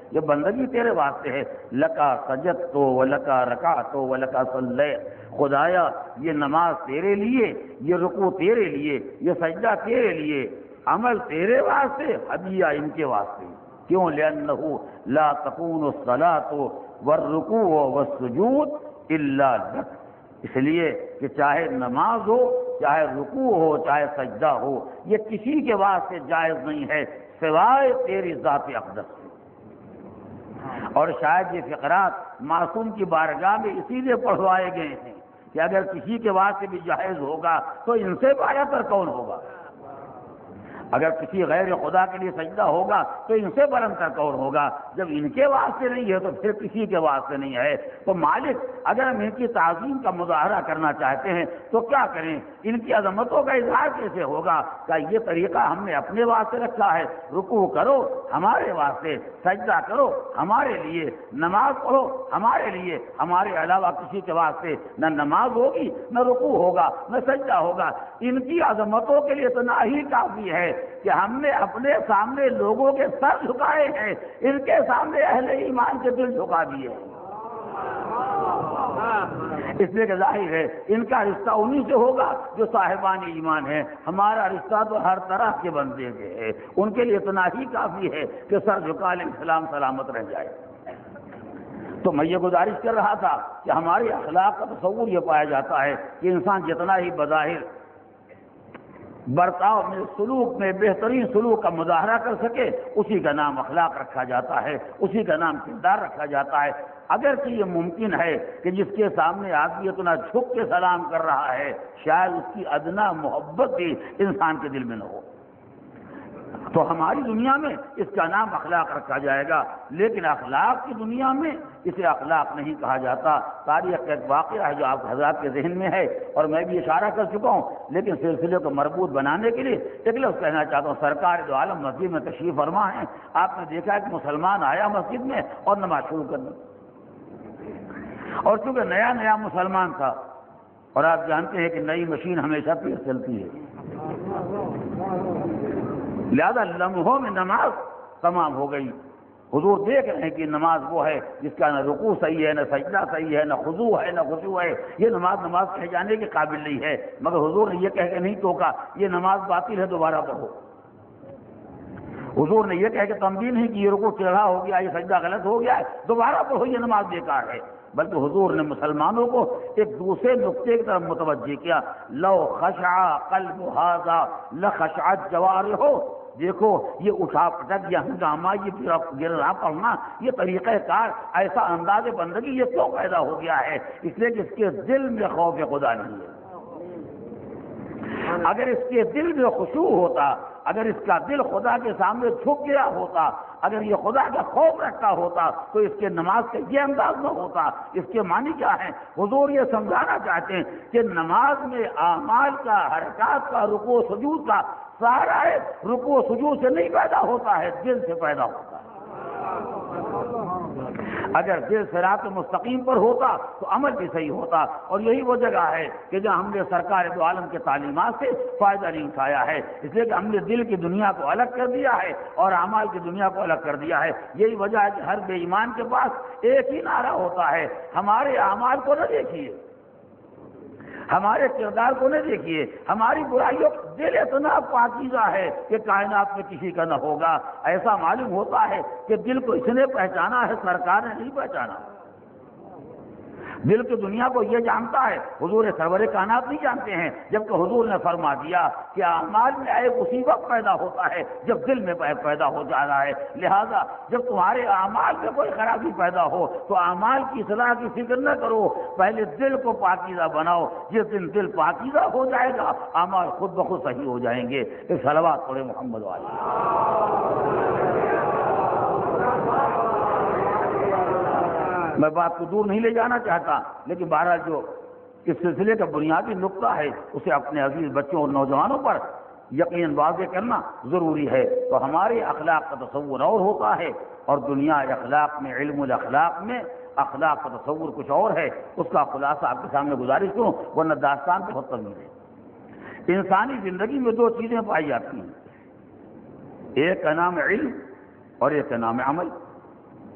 یہ بندگی تیرے واسطے ہے. لکا سجدت و لکا رکعت و لکا صلیت، خدایا یہ نماز تیرے لیے، یہ رکوع تیرے لیے، یہ سجدہ تیرے لیے، عمل تیرے واسطے، ہدیہ ان کے واسطے. کیوں؟ لأنه لا تكون الصلاة والرکوع والسجود الا لک، اس لیے کہ چاہے نماز ہو، چاہے رکوع ہو، چاہے سجدہ ہو، یہ کسی کے واسطے جائز نہیں ہے سوائے تیری ذات اقدس سے. اور شاید یہ فقرات معصوم کی بارگاہ میں اسی لیے پڑھوائے گئے ہیں کہ اگر کسی کے واسطے بھی جائز ہوگا تو ان سے بالا تر کون ہوگا؟ اگر کسی غیر خدا کے لیے سجدہ ہوگا تو ان سے بلند تر کون ہوگا؟ جب ان کے واسطے نہیں ہے تو پھر کسی کے واسطے نہیں ہے. تو مالک اگر ہم ان کی تعظیم کا مظاہرہ کرنا چاہتے ہیں تو کیا کریں؟ ان کی عظمتوں کا اظہار کیسے ہوگا؟ کہ یہ طریقہ ہم نے اپنے واسطے رکھا ہے، رکوع کرو ہمارے واسطے، سجدہ کرو ہمارے لیے، نماز پڑھو ہمارے لیے، ہمارے علاوہ کسی کے واسطے نہ نماز ہوگی، نہ رکوع ہوگا، نہ سجدہ ہوگا. ان کی عظمتوں کے لیے اتنا ہی کافی ہے کہ ہم نے اپنے سامنے لوگوں کے سر جھکائے ہیں، ان کے سامنے اہل ایمان کے دل جھکا دیے. اس لیے کہ ظاہر ہے ان کا رشتہ انہی سے ہوگا جو صاحبان ایمان ہیں. ہمارا رشتہ تو ہر طرح کے بندے سے ہے، ان کے لیے اتنا ہی کافی ہے کہ سر جھکا لیں، سلام سلامت رہ جائے. تو میں یہ گزارش کر رہا تھا کہ ہمارے اخلاق کا تصور یہ پایا جاتا ہے کہ انسان جتنا ہی بظاہر برتاؤ میں، سلوک میں بہترین سلوک کا مظاہرہ کر سکے، اسی کا نام اخلاق رکھا جاتا ہے، اسی کا نام کردار رکھا جاتا ہے. اگرچہ یہ ممکن ہے کہ جس کے سامنے آدمی اتنا جھک کے سلام کر رہا ہے شاید اس کی ادنا محبت بھی انسان کے دل میں نہ ہو، تو ہماری دنیا میں اس کا نام اخلاق رکھا جائے گا. لیکن اخلاق کی دنیا میں اسے اخلاق نہیں کہا جاتا. تاریخ کا ایک واقعہ ہے جو آپ حضرات کے ذہن میں ہے اور میں بھی اشارہ کر چکا ہوں، لیکن سلسلے کو مربوط بنانے کے لیے ایک لفظ کہنا چاہتا ہوں. سرکار دو عالم مسجد میں تشریف فرما ہیں. آپ نے دیکھا کہ مسلمان آیا مسجد میں اور نماز شروع کر دی، اور چونکہ نیا نیا مسلمان تھا، اور آپ جانتے ہیں کہ نئی مشین ہمیشہ تیز چلتی ہے، لہذا لمحوں میں نماز تمام ہو گئی. حضور دیکھ رہے ہیں کہ نماز وہ ہے جس کا نہ رکوع صحیح ہے، نہ سجدہ صحیح ہے، نہ خضوع ہے، نہ خشوع ہے. یہ نماز کہے جانے کے قابل نہیں ہے. مگر حضور نے یہ کہہ کے نہیں ٹوکا یہ نماز باطل ہے، دوبارہ پڑھو. حضور نے یہ کہہ کے تنبیہ نہیں کہ یہ رکوع ٹیڑھا ہو گیا، یہ سجدہ غلط ہو گیا ہے، دوبارہ پڑھو یہ نماز بیکار ہے. بلکہ حضور نے مسلمانوں کو ایک دوسرے نقطے کی طرف متوجہ کیا. لو خشع قلب ھذا لخشعت جوارحہ. دیکھو یہ اٹھا پٹک، یہ ہنگامہ، یہ گرنا پڑنا، یہ طریقہ کار، ایسا انداز بندگی یہ کیوں پیدا ہو گیا ہے؟ اس لیے کہ اس کے دل میں خوف خدا نہیں ہے. اگر اس کے دل میں خشوع ہوتا، اگر اس کا دل خدا کے سامنے جھک گیا ہوتا، اگر یہ خدا کا خوف رکھتا ہوتا تو اس کے نماز کا یہ انداز نہ ہوتا. اس کے معنی کیا ہے؟ حضور یہ سمجھانا چاہتے ہیں کہ نماز میں اعمال کا، حرکات کا، رکوع سجود کا سارا رکوع سجود سے نہیں پیدا ہوتا ہے، دل سے پیدا ہوتا ہے. اگر دل صراط مستقیم پر ہوتا تو عمل بھی صحیح ہوتا. اور یہی وہ جگہ ہے کہ جہاں ہم نے سرکار دو عالم کے تعلیمات سے فائدہ نہیں اٹھایا ہے، اس لیے کہ ہم نے دل کی دنیا کو الگ کر دیا ہے اور اعمال کی دنیا کو الگ کر دیا ہے. یہی وجہ ہے کہ ہر بے ایمان کے پاس ایک ہی نعرہ ہوتا ہے، ہمارے اعمال کو نہ دیکھیے، ہمارے کردار کو نہ دیکھیے، ہماری برائیوں کا دل اتنا پاکیزہ ہے کہ کائنات میں کسی کا نہ ہوگا. ایسا معلوم ہوتا ہے کہ دل کو اس نے پہچانا ہے، سرکار نے نہیں پہچانا. دل کی دنیا کو یہ جانتا ہے، حضور سرور کائنات نہیں جانتے ہیں، جبکہ حضور نے فرما دیا کہ اعمال میں عیب اسی وقت پیدا ہوتا ہے جب دل میں پیدا ہو جا رہا ہے. لہذا جب تمہارے اعمال میں کوئی خرابی پیدا ہو تو اعمال کی اصلاح کی فکر نہ کرو، پہلے دل کو پاکیزہ بناؤ. جس دن دل پاکیزہ ہو جائے گا اعمال خود بخود صحیح ہو جائیں گے. ایک صلوات پڑھے محمد والے. میں بات کو دور نہیں لے جانا چاہتا، لیکن بہرحال جو اس سلسلے کا بنیادی نقطہ ہے اسے اپنے عزیز بچوں اور نوجوانوں پر یقیناً واضح کرنا ضروری ہے. تو ہمارے اخلاق کا تصور اور ہوتا ہے، اور دنیا اخلاق میں، علم الاخلاق میں اخلاق کا تصور کچھ اور ہے. اس کا خلاصہ آپ کے سامنے گزارش کروں ورنہ داستان بہت طویل ہے. انسانی زندگی میں دو چیزیں پائی جاتی ہیں، ایک کا نام علم اور ایک کا نام عمل.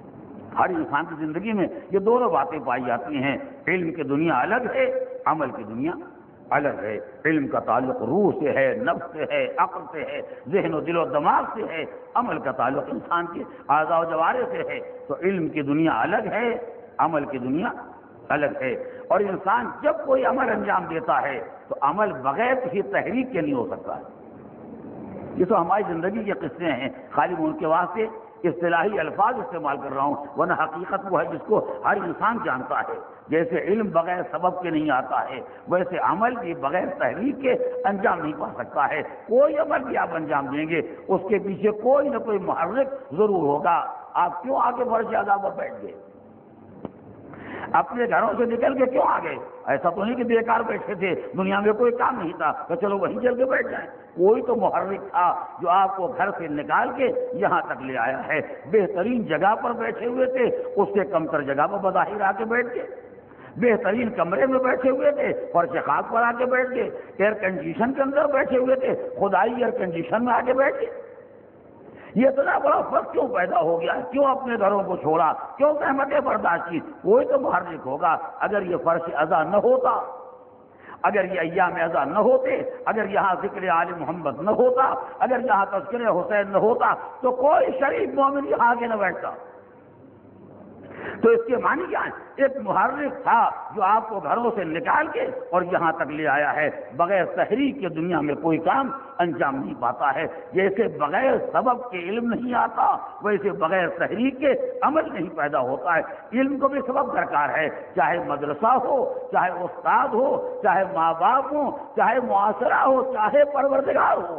ہر انسان کی زندگی میں یہ دونوں باتیں پائی جاتی ہیں، علم کی دنیا الگ ہے، عمل کی دنیا الگ ہے۔ علم کا تعلق روح سے ہے، نفس سے ہے، عقل سے ہے، ذہن و دل و دماغ سے ہے۔ عمل کا تعلق انسان کے اعضاء و جوارح سے ہے۔ تو علم کی دنیا الگ ہے، عمل کی دنیا الگ ہے۔ اور انسان جب کوئی عمل انجام دیتا ہے تو عمل بغیر کسی تحریک کے نہیں ہو سکتا ہے۔ یہ تو ہماری زندگی کے قصے ہیں، خالی ان کے واسطے اصطلاحی الفاظ استعمال کر رہا ہوں، ورنہ حقیقت وہ ہے جس کو ہر انسان جانتا ہے۔ جیسے علم بغیر سبب کے نہیں آتا ہے، ویسے عمل بھی بغیر تحریک کے انجام نہیں پا سکتا ہے۔ کوئی عمل بھی آپ انجام دیں گے، اس کے پیچھے کوئی نہ کوئی محرک ضرور ہوگا۔ آپ کیوں آگے فرش عذاب پر بیٹھ گئے؟ اپنے گھروں سے نکل کے کیوں آ گئے؟ ایسا تو نہیں کہ بیکار بیٹھے تھے، دنیا میں کوئی کام نہیں تھا تو چلو وہیں چل کے بیٹھ جائیں۔ کوئی تو محرک تھا جو آپ کو گھر سے نکال کے یہاں تک لے آیا ہے۔ بہترین جگہ پر بیٹھے ہوئے تھے، اس سے کمتر جگہ پر بظاہر آ کے بیٹھ گئے۔ بہترین کمرے میں بیٹھے ہوئے تھے، فرش خاک پر آ کے بیٹھ گئے۔ ایئر کنڈیشن کے اندر بیٹھے ہوئے تھے، خدائی ایئر کنڈیشن میں آ کے بیٹھ گئے۔ یہ اتنا بڑا فرق کیوں پیدا ہو گیا؟ کیوں اپنے گھروں کو چھوڑا؟ کیوں زحمتیں برداشت کی؟ کوئی تو محرک ہوگا۔ اگر یہ فرش عزا نہ ہوتا، اگر یہ ایام عزا نہ ہوتے، اگر یہاں ذکر آل محمد نہ ہوتا، اگر یہاں تذکر حسین نہ ہوتا تو کوئی شریف مومن یہاں آگے نہ بیٹھتا۔ تو اس کے معنی کیا ہے؟ ایک محرک تھا جو آپ کو گھروں سے نکال کے اور یہاں تک لے آیا ہے۔ بغیر تحریک کے دنیا میں کوئی کام انجام نہیں پاتا ہے۔ جیسے بغیر سبب کے علم نہیں آتا، ویسے بغیر تحریک کے عمل نہیں پیدا ہوتا ہے۔ علم کو بھی سبب درکار ہے، چاہے مدرسہ ہو، چاہے استاد ہو، چاہے ماں باپ ہو، چاہے معاشرہ ہو، چاہے پروردگار ہو۔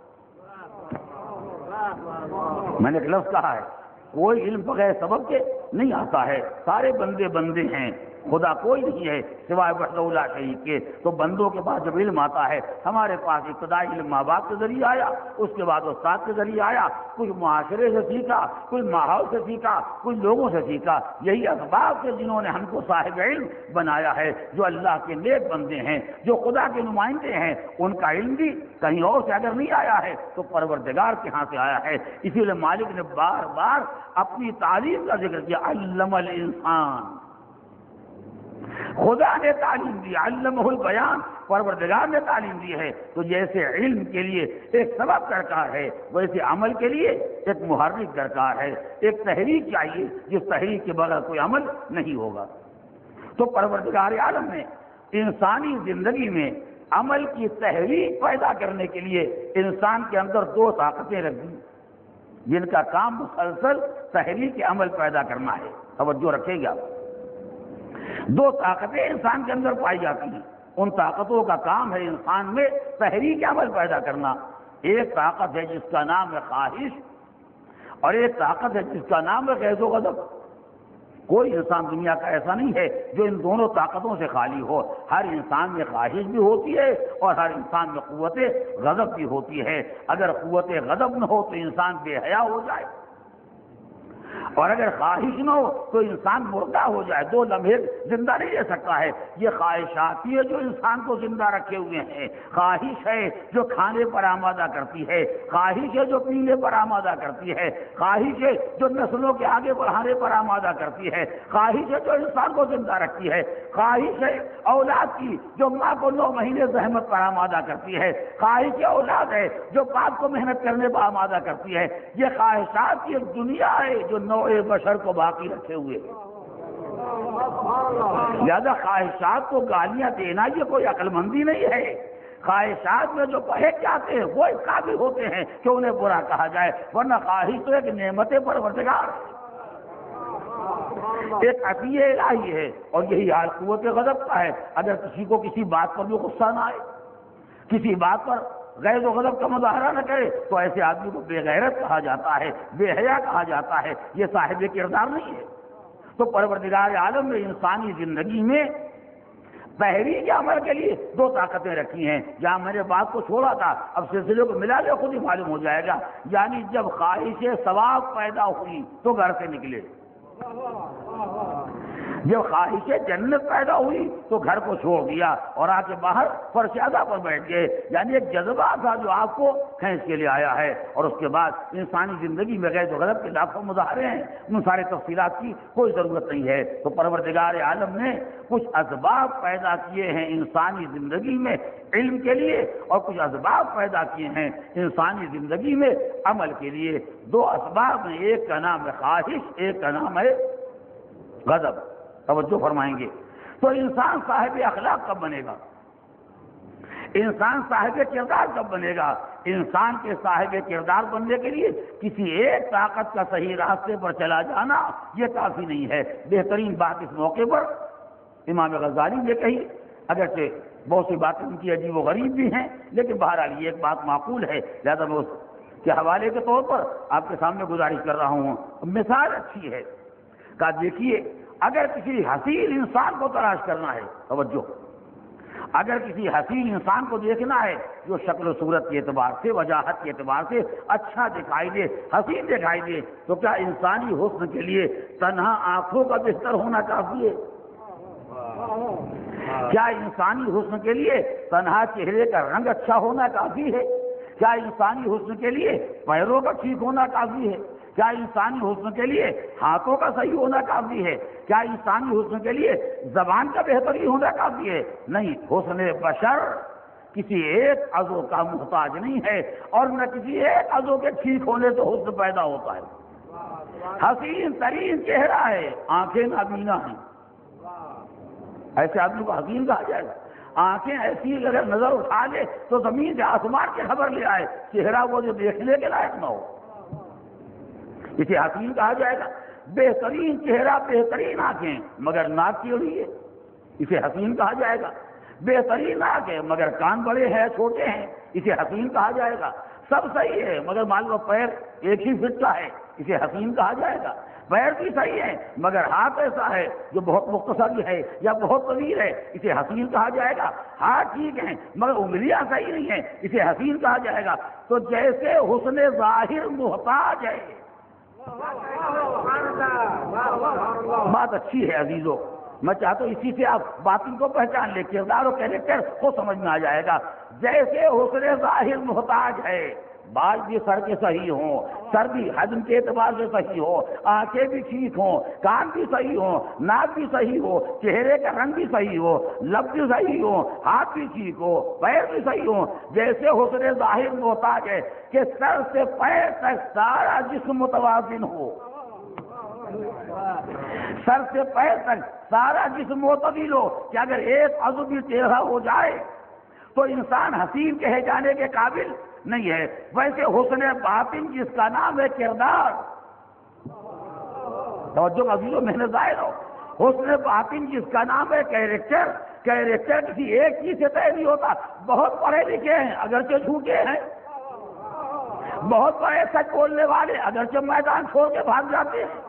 میں نے ایک لفظ کہا ہے، کوئی علم بغیر سبب کے نہیں آتا ہے۔ سارے بندے ہیں، خدا کوئی نہیں ہے سوائے وحدہ لا شریک کے۔ تو بندوں کے پاس جب علم آتا ہے، ہمارے پاس ابتدائی علم ماں باپ کے ذریعے آیا، اس کے بعد استاد کے ذریعے آیا، کچھ معاشرے سے سیکھا، کچھ ماحول سے سیکھا، کچھ لوگوں سے سیکھا۔ یہی اسباب سے جنہوں نے ہم کو صاحب علم بنایا ہے۔ جو اللہ کے نیک بندے ہیں، جو خدا کے نمائندے ہیں، ان کا علم بھی کہیں اور سے اگر نہیں آیا ہے تو پروردگار کے ہاں سے آیا ہے۔ اسی لیے مالک نے بار بار اپنی تعلیم کا ذکر کیا، علم الانسان۔ خدا نے تعلیم دی، علمہ البیان، پروردگار نے تعلیم دی ہے۔ تو جیسے علم کے لیے ایک سبب درکار ہے، ویسے عمل کے لیے ایک محرک درکار ہے، ایک تحریک چاہیے، جس تحریک کے بغیر کوئی عمل نہیں ہوگا۔ تو پروردگار عالم نے انسانی زندگی میں عمل کی تحریک پیدا کرنے کے لیے انسان کے اندر دو طاقتیں رکھ دی، جن کا کام مسلسل تحریک عمل پیدا کرنا ہے۔ توجہ رکھے گا، دو طاقتیں انسان کے اندر پائی جاتی ہیں، ان طاقتوں کا کام ہے انسان میں تحریک عمل پیدا کرنا۔ ایک طاقت ہے جس کا نام ہے خواہش، اور ایک طاقت ہے جس کا نام ہے غیظ و غضب۔ کوئی انسان دنیا کا ایسا نہیں ہے جو ان دونوں طاقتوں سے خالی ہو۔ ہر انسان میں خواہش بھی ہوتی ہے اور ہر انسان میں قوت غضب بھی ہوتی ہے۔ اگر قوت غضب نہ ہو تو انسان بے حیا ہو جائے، اور اگر خواہش نہ ہو تو انسان مردہ ہو جائے، 2 لمحے زندہ نہیں رہ سکتا ہے۔ یہ خواہشات ہی ہے جو انسان کو زندہ رکھے ہوئے ہیں۔ خواہش ہے جو کھانے پر آمادہ کرتی ہے، خواہش ہے جو پینے پر آمادہ کرتی ہے، خواہش ہے جو نسلوں کے آگے بڑھانے پر آمادہ کرتی ہے، خواہش ہے جو انسان کو زندہ رکھتی ہے، خواہش ہے اولاد کی جو ماں کو 9 مہینے زحمت پر آمادہ کرتی ہے، خواہش اولاد ہے جو باپ کو محنت کرنے پر آمادہ کرتی ہے۔ یہ خواہشات کی ایک دنیا ہے جو نوع بشر کو باقی رکھے ہوئے۔ لہذا خواہشات کو گالیاں دینا یہ کوئی عقل مندی نہیں ہے۔ خواہشات میں جو بہک جاتے ہیں وہ اس قابل ہوتے ہیں کہ انہیں برا کہا جائے، ورنہ خواہش تو ایک نعمت پروردگار ہے، ایک عطیہ الہی ہے۔ اور یہی حال قوت غضب کا ہے۔ اگر کسی کو کسی بات پر بھی غصہ نہ آئے، کسی بات پر غیظ و غضب کا مظاہرہ نہ کرے، تو ایسے آدمی کو بے غیرت کہا جاتا ہے، بے حیا کہا جاتا ہے، یہ صاحب کردار نہیں ہے۔ تو پروردگار عالم نے انسانی زندگی میں تحریک عمل کے لیے 2 طاقتیں رکھی ہیں۔ جہاں میں نے بات کو چھوڑا تھا، اب سلسلے کو ملا لے، خود ہی معلوم ہو جائے گا۔ یعنی جب خواہش ثواب پیدا ہوئی تو گھر سے نکلے، جب خواہش جنت پیدا ہوئی تو گھر کو چھوڑ دیا اور آ کے باہر فرشادہ پر بیٹھ گئے، یعنی ایک جذبہ تھا جو آپ کو کھینچ کے لے آیا ہے، اور اس کے بعد انسانی زندگی میں غیظ و غضب کے لاکھوں مظاہرے ہیں، ان سارے تفصیلات کی کوئی ضرورت نہیں ہے۔ تو پروردگار عالم نے کچھ اسباب پیدا کیے ہیں انسانی زندگی میں علم کے لیے، اور کچھ اسباب پیدا کیے ہیں انسانی زندگی میں عمل کے لیے۔ دو اسباب ہیں، ایک کا نام ہے خواہش، ایک کا نام ہے غضب۔ توجہ فرمائیں گے تو انسان صاحب اخلاق کب بنے گا؟ انسان صاحب کردار کب بنے گا؟ انسان کے صاحب کردار بننے کے لیے کسی ایک طاقت کا صحیح راستے پر چلا جانا یہ کافی نہیں ہے۔ بہترین بات اس موقع پر امام غزالی نے کہی، اگرچہ بہت سی باتیں ان کی عجیب و غریب بھی ہیں، لیکن بہرحال یہ ایک بات معقول ہے، لہذا میں اس کے حوالے کے طور پر آپ کے سامنے گزارش کر رہا ہوں۔ مثال اچھی ہے کہ دیکھیے، اگر کسی حسین انسان کو تلاش کرنا ہے، توجہ، اگر کسی حسین انسان کو دیکھنا ہے جو شکل و صورت کے اعتبار سے، وجاہت کے اعتبار سے اچھا دکھائی دے، حسین دکھائی دے، تو کیا انسانی حسن کے لیے تنہا آنکھوں کا بستر ہونا کافی ہے؟ کیا انسانی حسن کے لیے تنہا چہرے کا رنگ اچھا ہونا کافی ہے؟ کیا انسانی حسن کے لیے پیروں کا ٹھیک ہونا کافی ہے؟ کیا انسانی حسن کے لیے ہاتھوں کا صحیح ہونا کافی ہے؟ کیا انسانی حسن کے لیے زبان کا بہتری ہونا کافی ہے؟ نہیں، حسن بشر کسی ایک عضو کا محتاج نہیں ہے، اور نہ کسی ایک عضو کے ٹھیک ہونے سے حسن پیدا ہوتا ہے۔ حسین ترین چہرہ ہے، آنکھیں نابینا ہیں، ایسے آدمی کو حسین کہا جائے گا؟ آنکھیں ایسی اگر نظر اٹھا لے تو زمین سے آسمان کی خبر لے آئے، چہرہ وہ جو دیکھنے کے لائق نہ ہو، اسے حسین کہا جائے گا؟ بہترین چہرہ، بہترین آنکھیں مگر ناک ٹیڑھی ہے، اسے حسین کہا جائے گا؟ بہترین آنکھ ہے مگر کان بڑے ہیں، چھوٹے ہیں، اسے حسین کہا جائے گا؟ سب صحیح ہے مگر مان لو پیر ایک ہی فٹ کا ہے، اسے حسین کہا جائے گا؟ پیر بھی صحیح ہے مگر ہاتھ ایسا ہے جو بہت مختصر ہے یا بہت طویل ہے، اسے حسین کہا جائے گا؟ ہاتھ ٹھیک ہیں مگر انگلیاں صحیح نہیں ہیں، اسے حسین کہا جائے گا؟ تو جیسے حسن ظاہر محتاج ہے، بات اچھی ہے عزیزوں، میں چاہتا ہوں اسی سے آپ باطن کو پہچان لیں، کردار و کیریکٹر کو سمجھ میں آ جائے گا۔ جیسے حسن ظاہر محتاج ہے، بال بھی سر کے صحیح ہوں، سر بھی حجم کے اعتبار سے صحیح ہو، آنکھیں بھی ٹھیک ہوں، کان بھی صحیح ہوں، ناک بھی صحیح ہو، چہرے کا رنگ بھی صحیح ہو، لب بھی صحیح ہو، ہاتھ بھی ٹھیک ہو، پیر بھی صحیح ہو، جیسے حسن ظاہر محتاج ہے کہ سر سے پیر تک سارا جسم متوازن ہو، سر سے پیر تک سارا جسم معتدل ہو، کہ اگر ایک عضو بھی ٹیڑھا ہو جائے تو انسان حسین کہے جانے کے قابل نہیں ہے۔ ویسے حسن باطن جس کا نام ہے کردار، توجہ عزیزوں محنت ظاہر ہو، حسن باطن جس کا نام ہے کیریکٹر، کیریکٹر کسی ایک چیز سے طے نہیں ہوتا۔ بہت پڑھے لکھے ہیں اگرچہ جھوٹے ہیں، بہت بڑے سچ بولنے والے اگرچہ میدان چھوڑ کے بھاگ جاتے ہیں،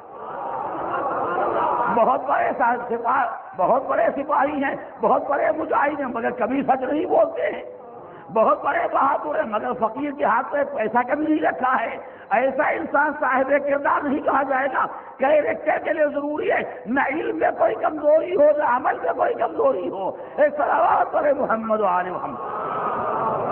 بہت بڑے سپاہی ہیں، بہت بڑے مجاہد ہیں مگر کبھی سچ نہیں بولتے ہیں، بہت بڑے بہادر ہیں مگر فقیر کے ہاتھ پہ پیسہ کبھی نہیں رکھا ہے۔ ایسا انسان صاحب کردار نہیں کہا جائے گا۔ کیریکٹر کے لیے ضروری ہے نہ علم میں کوئی کمزوری ہو، نہ عمل میں کوئی کمزوری ہو۔ ایک صلوات پر محمد و آل محمد۔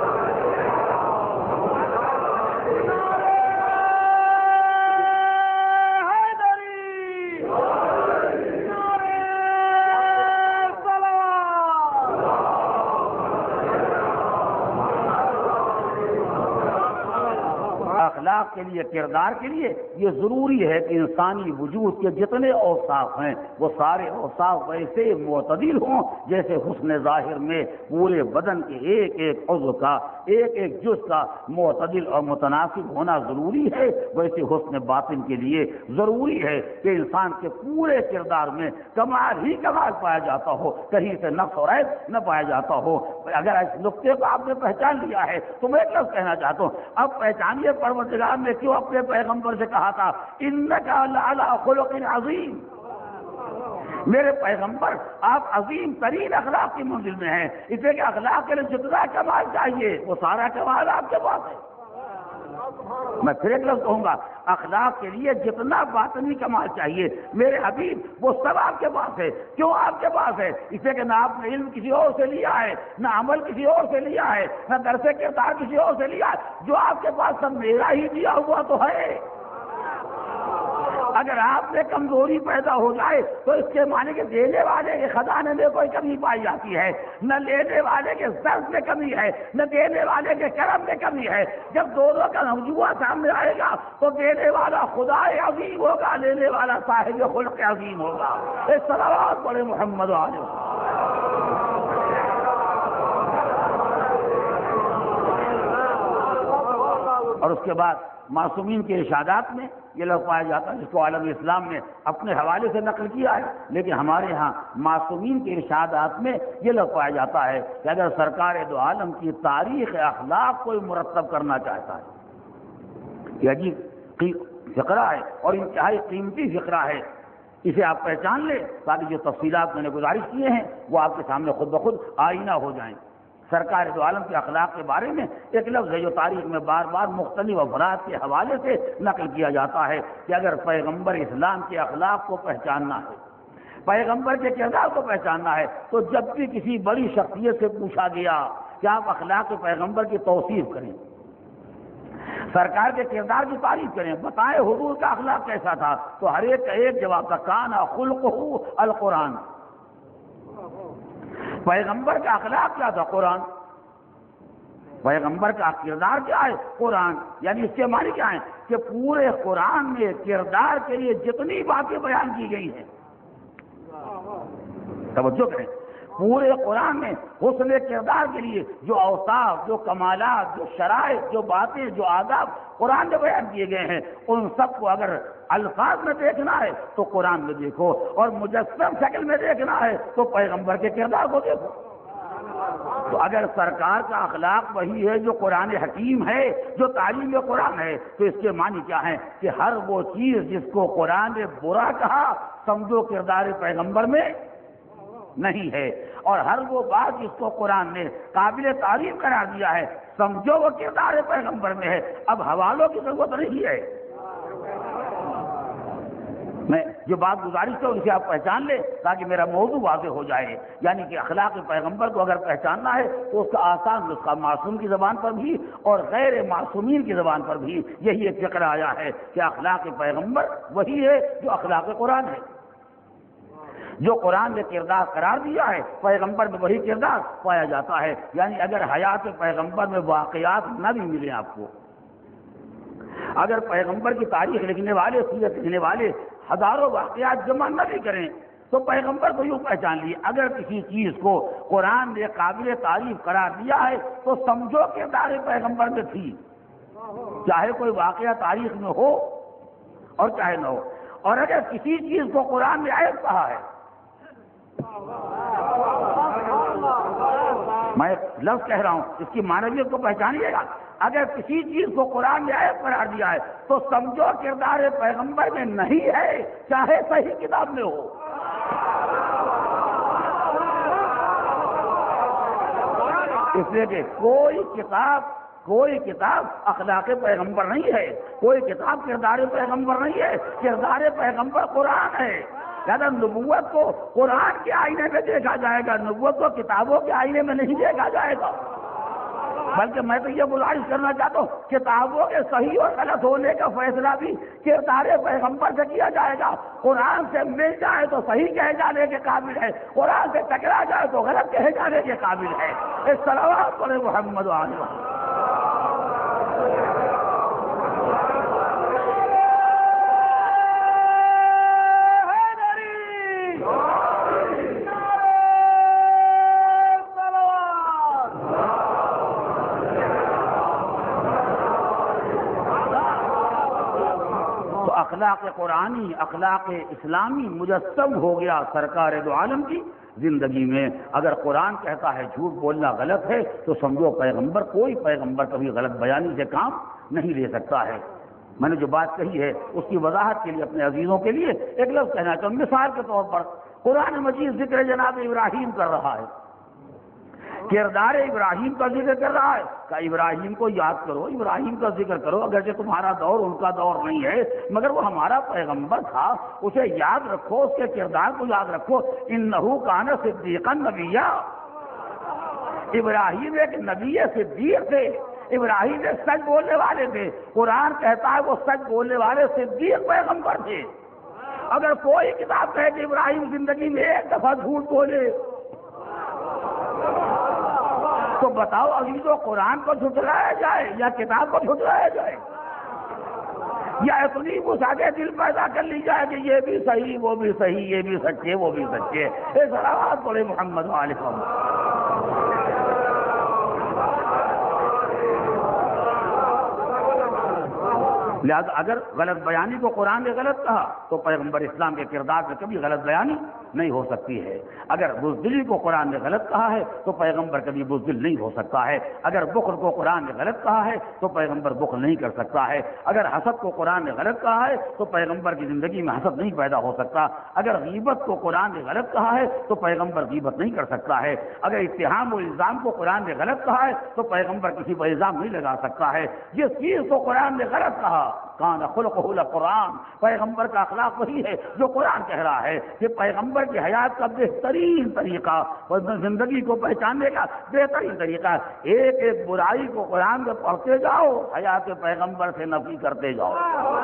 اخلاق کے لیے، کردار کے لیے یہ ضروری ہے کہ انسانی وجود کے جتنے اوصاف ہیں وہ سارے اوصاف ویسے معتدل ہوں جیسے حسن ظاہر میں پورے بدن کے ایک ایک عضو کا، ایک ایک جز کا معتدل اور متناسب ہونا ضروری ہے، ویسے حسن باطن کے لیے ضروری ہے کہ انسان کے پورے کردار میں کمال ہی کمال پایا جاتا ہو، کہیں سے نقص اور عیب نہ پایا جاتا ہو۔ اگر اس نقطے کو آپ نے پہچان لیا ہے تو میں ایک لفظ کہنا چاہتا ہوں، اب پہچانیے پروردگار نے کیوں اپنے پیغمبر سے کہا تھا انک لعلی خلق عظیم، میرے پیغمبر آپ عظیم ترین اخلاق کی منزل میں ہیں، اس لیے کہ اخلاق کے لیے جتنا کمال چاہیے وہ سارا کمال آپ کے پاس ہے۔ میں پھر ایک لفظ کہوں گا، اخلاق کے لیے جتنا باطنی کمال چاہیے میرے حبیب وہ سب آپ کے پاس ہے۔ کیوں آپ کے پاس ہے؟ اس لیے کہ نہ آپ نے علم کسی اور سے لیا ہے، نہ عمل کسی اور سے لیا ہے، نہ درس کردار کسی اور سے لیا ہے، جو آپ کے پاس سب میرا ہی دیا ہوا تو ہے۔ اگر آپ میں کمزوری پیدا ہو جائے تو اس کے معنی کہ دینے والے کے خزانے میں کوئی کمی پائی جاتی ہے، نہ لینے والے کے ظرف میں کمی ہے، نہ دینے والے کے کرم میں کمی ہے۔ جب دونوں کا مجموعہ سامنے آئے گا تو دینے والا خدا عظیم ہوگا، لینے والا صاحب خلق عظیم ہوگا۔ ایک صلوات پڑھے محمد علیہ۔ اور اس کے بعد معصومین کے ارشادات میں یہ لفظ پایا جاتا ہے جس کو عالم اسلام نے اپنے حوالے سے نقل کیا ہے، لیکن ہمارے ہاں معصومین کے ارشادات میں یہ لفظ پایا جاتا ہے کہ اگر سرکار دو عالم کی تاریخ اخلاق کوئی مرتب کرنا چاہتا ہے، یہ عجیب فقرہ ہے اور انتہائی قیمتی فقرہ ہے، اسے آپ پہچان لیں تاکہ جو تفصیلات میں نے گزارش کیے ہیں وہ آپ کے سامنے خود بخود آئینہ ہو جائیں۔ سرکار دو عالم کے اخلاق کے بارے میں ایک لفظ ہے جو تاریخ میں بار بار مختلف افراد کے حوالے سے نقل کیا جاتا ہے کہ اگر پیغمبر اسلام کے اخلاق کو پہچاننا ہے، پیغمبر کے کردار کو پہچاننا ہے، تو جب بھی کسی بڑی شخصیت سے پوچھا گیا کہ آپ اخلاق کے پیغمبر کی توصیف کریں، سرکار کے کردار کی تعریف کریں، بتائیں حضور کا اخلاق کیسا تھا، تو ہر ایک کا ایک جواب تھا، کانا خلقہ القرآن۔ پیغمبر کا اخلاق کیا تھا؟ قرآن۔ پیغمبر کا کردار کیا ہے؟ قرآن۔ یعنی اس کے معنی کیا ہے کہ پورے قرآن میں کردار کے لیے جتنی باتیں بیان کی گئی ہیں، توجہ کریں، پورے قرآن میں حسن کردار کے لیے جو اوصاف، جو کمالات، جو شرائط، جو باتیں، جو آداب قرآن میں بیان کیے گئے ہیں، ان سب کو اگر الفاظ میں دیکھنا ہے تو قرآن میں دیکھو، اور مجسم شکل میں دیکھنا ہے تو پیغمبر کے کردار کو دیکھو۔ تو اگر سرکار کا اخلاق وہی ہے جو قرآن حکیم ہے، جو تعلیم قرآن ہے، تو اس کے معنی کیا ہے کہ ہر وہ چیز جس کو قرآن نے برا کہا سمجھو کردار پیغمبر میں نہیں ہے، اور ہر وہ بات جس کو قرآن نے قابل تعریف قرار دیا ہے سمجھو وہ کردار پیغمبر میں ہے۔ اب حوالوں کی ضرورت نہیں ہے، میں جو بات گزارش کروں اسے آپ پہچان لیں تاکہ میرا موضوع واضح ہو جائے، یعنی کہ اخلاق پیغمبر کو اگر پہچاننا ہے تو اس کا آسان نسخہ معصوم کی زبان پر بھی اور غیر معصومین کی زبان پر بھی یہی ایک فقرہ آیا ہے کہ اخلاق پیغمبر وہی ہے جو اخلاق قرآن ہے۔ جو قرآن نے کردار قرار دیا ہے پیغمبر میں وہی کردار پایا جاتا ہے، یعنی اگر حیات پیغمبر میں واقعات نہ بھی ملیں آپ کو، اگر پیغمبر کی تاریخ لکھنے والے، سیرت لکھنے والے ہزاروں واقعات جمع نہ بھی کریں تو پیغمبر کو یوں پہچان لیے، اگر کسی چیز کو قرآن نے قابل تعریف قرار دیا ہے تو سمجھو کردار پیغمبر میں تھی، چاہے کوئی واقعہ تاریخ میں ہو اور چاہے نہ ہو۔ اور اگر کسی چیز کو قرآن نے عیب کہا ہے، میں ایک لفظ کہہ رہا ہوں اس کی معنویت کو پہچانیے گا، اگر کسی چیز کو قرآن نے عیب قرار دیا ہے تو سمجھو کردار پیغمبر میں نہیں ہے، چاہے صحیح کتاب میں ہو۔ اس لیے کہ کوئی کتاب اخلاق پیغمبر نہیں ہے، کوئی کتاب کردار پیغمبر نہیں ہے، کردار پیغمبر قرآن ہے۔ لہذا نبوت کو قرآن کے آئینے میں دیکھا جائے گا، نبوت کو کتابوں کے آئینے میں نہیں دیکھا جائے گا، بلکہ میں تو یہ گزارش کرنا چاہتا ہوں کتابوں کے صحیح اور غلط ہونے کا فیصلہ بھی کردار پیغمبر سے کیا جائے گا۔ قرآن سے مل جائے تو صحیح کہے جانے کے قابل ہے، قرآن سے ٹکرا جائے تو غلط کہے جانے کے قابل ہے۔ اس صلوات پڑھے محمد علیہ۔ اخلاق قرآنی، اخلاق اسلامی مجسم ہو گیا سرکار دو عالم کی زندگی میں۔ اگر قرآن کہتا ہے جھوٹ بولنا غلط ہے تو سمجھو پیغمبر، کوئی پیغمبر کبھی غلط بیانی سے کام نہیں لے سکتا ہے۔ میں نے جو بات کہی ہے اس کی وضاحت کے لیے اپنے عزیزوں کے لیے ایک لفظ کہنا چاہوں۔ مثال کے طور پر قرآن مجید ذکر جناب ابراہیم کر رہا ہے کردار ابراہیم کا ذکر کر رہا ہے کہ ابراہیم کو یاد کرو، ابراہیم کا ذکر کرو، اگرچہ تمہارا دور ان کا دور نہیں ہے مگر وہ ہمارا پیغمبر تھا، اسے یاد رکھو، اس کے کردار کو یاد رکھو۔ انہ کان صدیقا نبیا، ابراہیم ایک نبی صدیق تھے، ابراہیم ایک سچ بولنے والے تھے۔ قرآن کہتا ہے وہ سچ بولنے والے صدیق پیغمبر تھے۔ اگر کوئی کتاب کہے کہ ابراہیم زندگی میں ایک دفعہ جھوٹ بولے تو بتاؤ ابھی تو قرآن کو جھٹلایا جائے یا کتاب کو جھٹلایا جائے، یا اتنی مساجے دل پیدا کر لی جائے کہ یہ بھی صحیح وہ بھی صحیح، یہ بھی سچے وہ بھی سچے۔ اے صلوات پڑھے محمد علیہ وسلم۔ لہذا اگر غلط بیانی کو قرآن نے غلط کہا تو پیغمبر اسلام کے کردار میں کبھی غلط بیانی نہیں ہو سکتی ہے۔ اگر بزدلی کو قرآن نے غلط کہا ہے تو پیغمبر کبھی بزدل نہیں ہو سکتا ہے۔ اگر بخل کو قرآن نے غلط کہا ہے تو پیغمبر بخل نہیں کر سکتا ہے۔ اگر حسد کو قرآن نے غلط کہا ہے تو پیغمبر کی زندگی میں حسد نہیں پیدا ہو سکتا۔ اگر غیبت کو قرآن نے غلط کہا ہے تو پیغمبر غیبت نہیں کر سکتا ہے۔ اگر اتہام و الزام کو قرآن نے غلط کہا ہے تو پیغمبر کسی پر الزام نہیں لگا سکتا ہے۔ جس چیز کو قرآن نے غلط کہا کان خلقہ القرآن، پیغمبر کا اخلاق وہی ہے جو قرآن کہہ رہا ہے کہ پیغمبر کی حیات کا بہترین طریقہ اور زندگی کو پہچاننے کا بہترین طریقہ ایک ایک برائی کو قرآن میں پڑھتے جاؤ، حیات پیغمبر سے نفی کرتے جاؤ،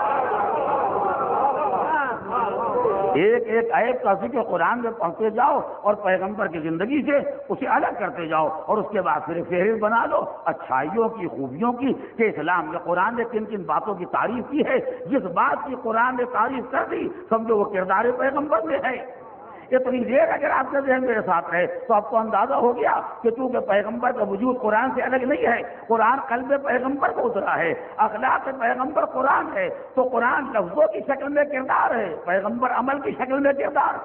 ایک ایک عیب کا ذکر قرآن میں پڑھتے جاؤ اور پیغمبر کی زندگی سے اسے الگ کرتے جاؤ، اور اس کے بعد پھر فہرست بنا لو اچھائیوں کی، خوبیوں کی، کہ اسلام میں قرآن نے کن کن باتوں کی تعریف کی ہے۔ جس بات کی قرآن نے تعریف کر دی سمجھو وہ کردار پیغمبر میں ہے۔ اتنی دیر اگر آپ کا ذہن میرے ساتھ رہے تو آپ کو اندازہ ہو گیا کہ چونکہ پیغمبر کا وجود قرآن سے الگ نہیں ہے، قرآن قلب پیغمبر کو اترا ہے، اخلاق پیغمبر قرآن ہے، تو قرآن لفظوں کی شکل میں کردار ہے، پیغمبر عمل کی شکل میں کردار۔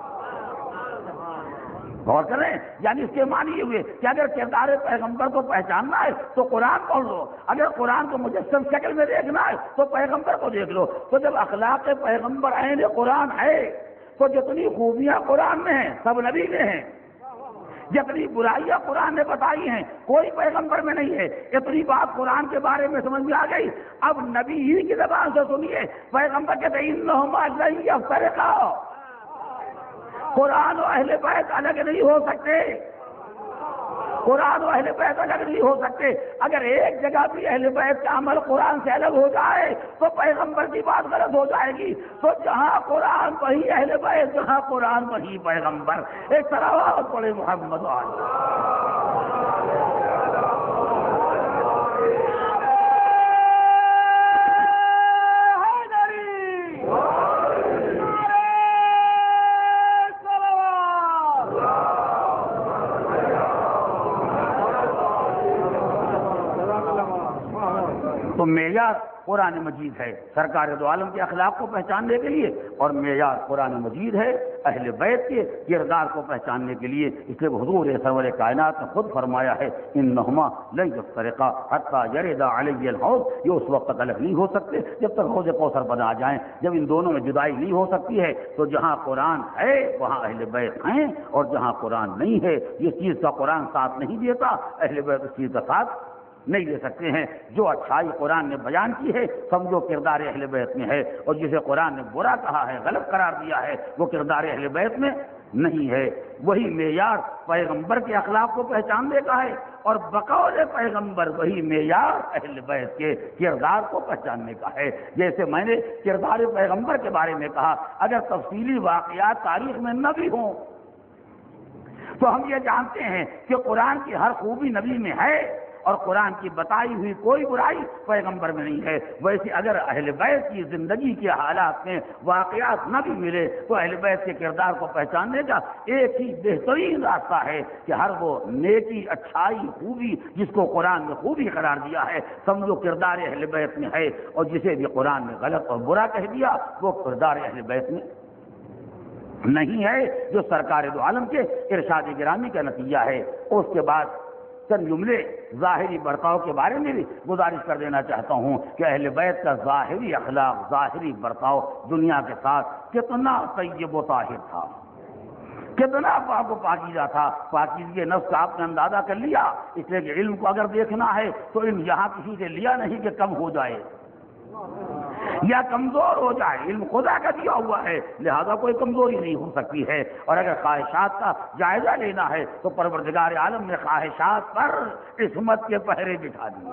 غور کریں، یعنی اس کے معنی یہ ہوئے کہ اگر کردار پیغمبر کو پہچاننا ہے تو قرآن پڑھ لو، اگر قرآن کو مجسم شکل میں دیکھنا ہے تو پیغمبر کو دیکھ لو۔ تو جب اخلاق پیغمبر عین قرآن ہے تو جتنی خوبیاں قرآن میں ہیں سب نبی میں ہیں، جتنی برائیاں قرآن نے بتائی ہیں کوئی پیغمبر میں نہیں ہے۔ اتنی بات قرآن کے بارے میں سمجھ میں آ گئی، اب نبی ہی کی زبان سے سنیے، پیغمبر کہتے ہیں انہما لن یفترقا، قرآن و اہل بیت الگ نہیں ہو سکتے، قرآن و اہل بیت الگ نہیں ہو سکتے۔ اگر ایک جگہ بھی اہل بیت کا عمل قرآن سے الگ ہو جائے تو پیغمبر کی بات غلط ہو جائے گی۔ تو جہاں قرآن وہی اہل بیت، جہاں قرآن وہی پیغمبر۔ ایک صلوات پڑھے محمد تو معیار قرآن مجید ہے سرکار دو عالم کے اخلاق کو پہچاننے کے لیے، اور معیار قرآن مجید ہے اہل بیت کے کردار کو پہچاننے کے لیے۔ اس لیے حضور سرور کائنات نے خود فرمایا ہے انہما لن یفترقا حتی یرد علی الحوض، یہ اس وقت تک الگ نہیں ہو سکتے جب تک حوض کوثر پر آ جائیں۔ جب ان دونوں میں جدائی نہیں ہو سکتی ہے تو جہاں قرآن ہے وہاں اہل بیت ہیں، اور جہاں قرآن نہیں ہے، جس چیز کا قرآن ساتھ نہیں دیتا اہل بیت اس چیز کا ساتھ نہیں دے سکتے ہیں۔ جو اچھائی قرآن نے بیان کی ہے سمجھو کردار اہل بیت میں ہے، اور جسے قرآن نے برا کہا ہے، غلط قرار دیا ہے، وہ کردار اہل بیت میں نہیں ہے۔ وہی معیار پیغمبر کے اخلاق کو پہچاننے کا ہے، اور بقول پیغمبر وہی معیار اہل بیت کے کردار کو پہچاننے کا ہے۔ جیسے میں نے کردار پیغمبر کے بارے میں کہا، اگر تفصیلی واقعات تاریخ میں نہ بھی ہوں تو ہم یہ جانتے ہیں کہ قرآن کی ہر خوبی نبی میں ہے، اور قرآن کی بتائی ہوئی کوئی برائی پیغمبر میں نہیں ہے۔ ویسے اگر اہل بیت کی زندگی کے حالات میں واقعات نہ بھی ملے تو اہل بیت کے کردار کو پہچاننے کا ایک ہی بہترین راستہ ہے کہ ہر وہ نیکی، اچھائی، خوبی جس کو قرآن نے خوبی قرار دیا ہے سمجھو کردار اہل بیت میں ہے، اور جسے بھی قرآن نے غلط اور برا کہہ دیا وہ کردار اہل بیت میں نہیں ہے، جو سرکار دو عالم کے ارشاد گرامی کا نتیجہ ہے۔ اس کے بعد چند جملے ظاہری برتاؤ کے بارے میں بھی گزارش کر دینا چاہتا ہوں کہ اہل بیت کا ظاہری اخلاق، ظاہری برتاؤ دنیا کے ساتھ کتنا طیب و طاہر تھا، کتنا پاک و پاکیزہ تھا، پاکیزگی نفس کا آپ نے اندازہ کر لیا۔ اس لیے کہ علم کو اگر دیکھنا ہے تو علم یہاں کسی سے لیا نہیں کہ کم ہو جائے یا کمزور ہو جائے، علم خدا کا دیا ہوا ہے، لہذا کوئی کمزوری نہیں ہو سکتی ہے۔ اور اگر خواہشات کا جائزہ لینا ہے تو پروردگار عالم نے خواہشات پر عصمت کے پہرے بٹھا دیے،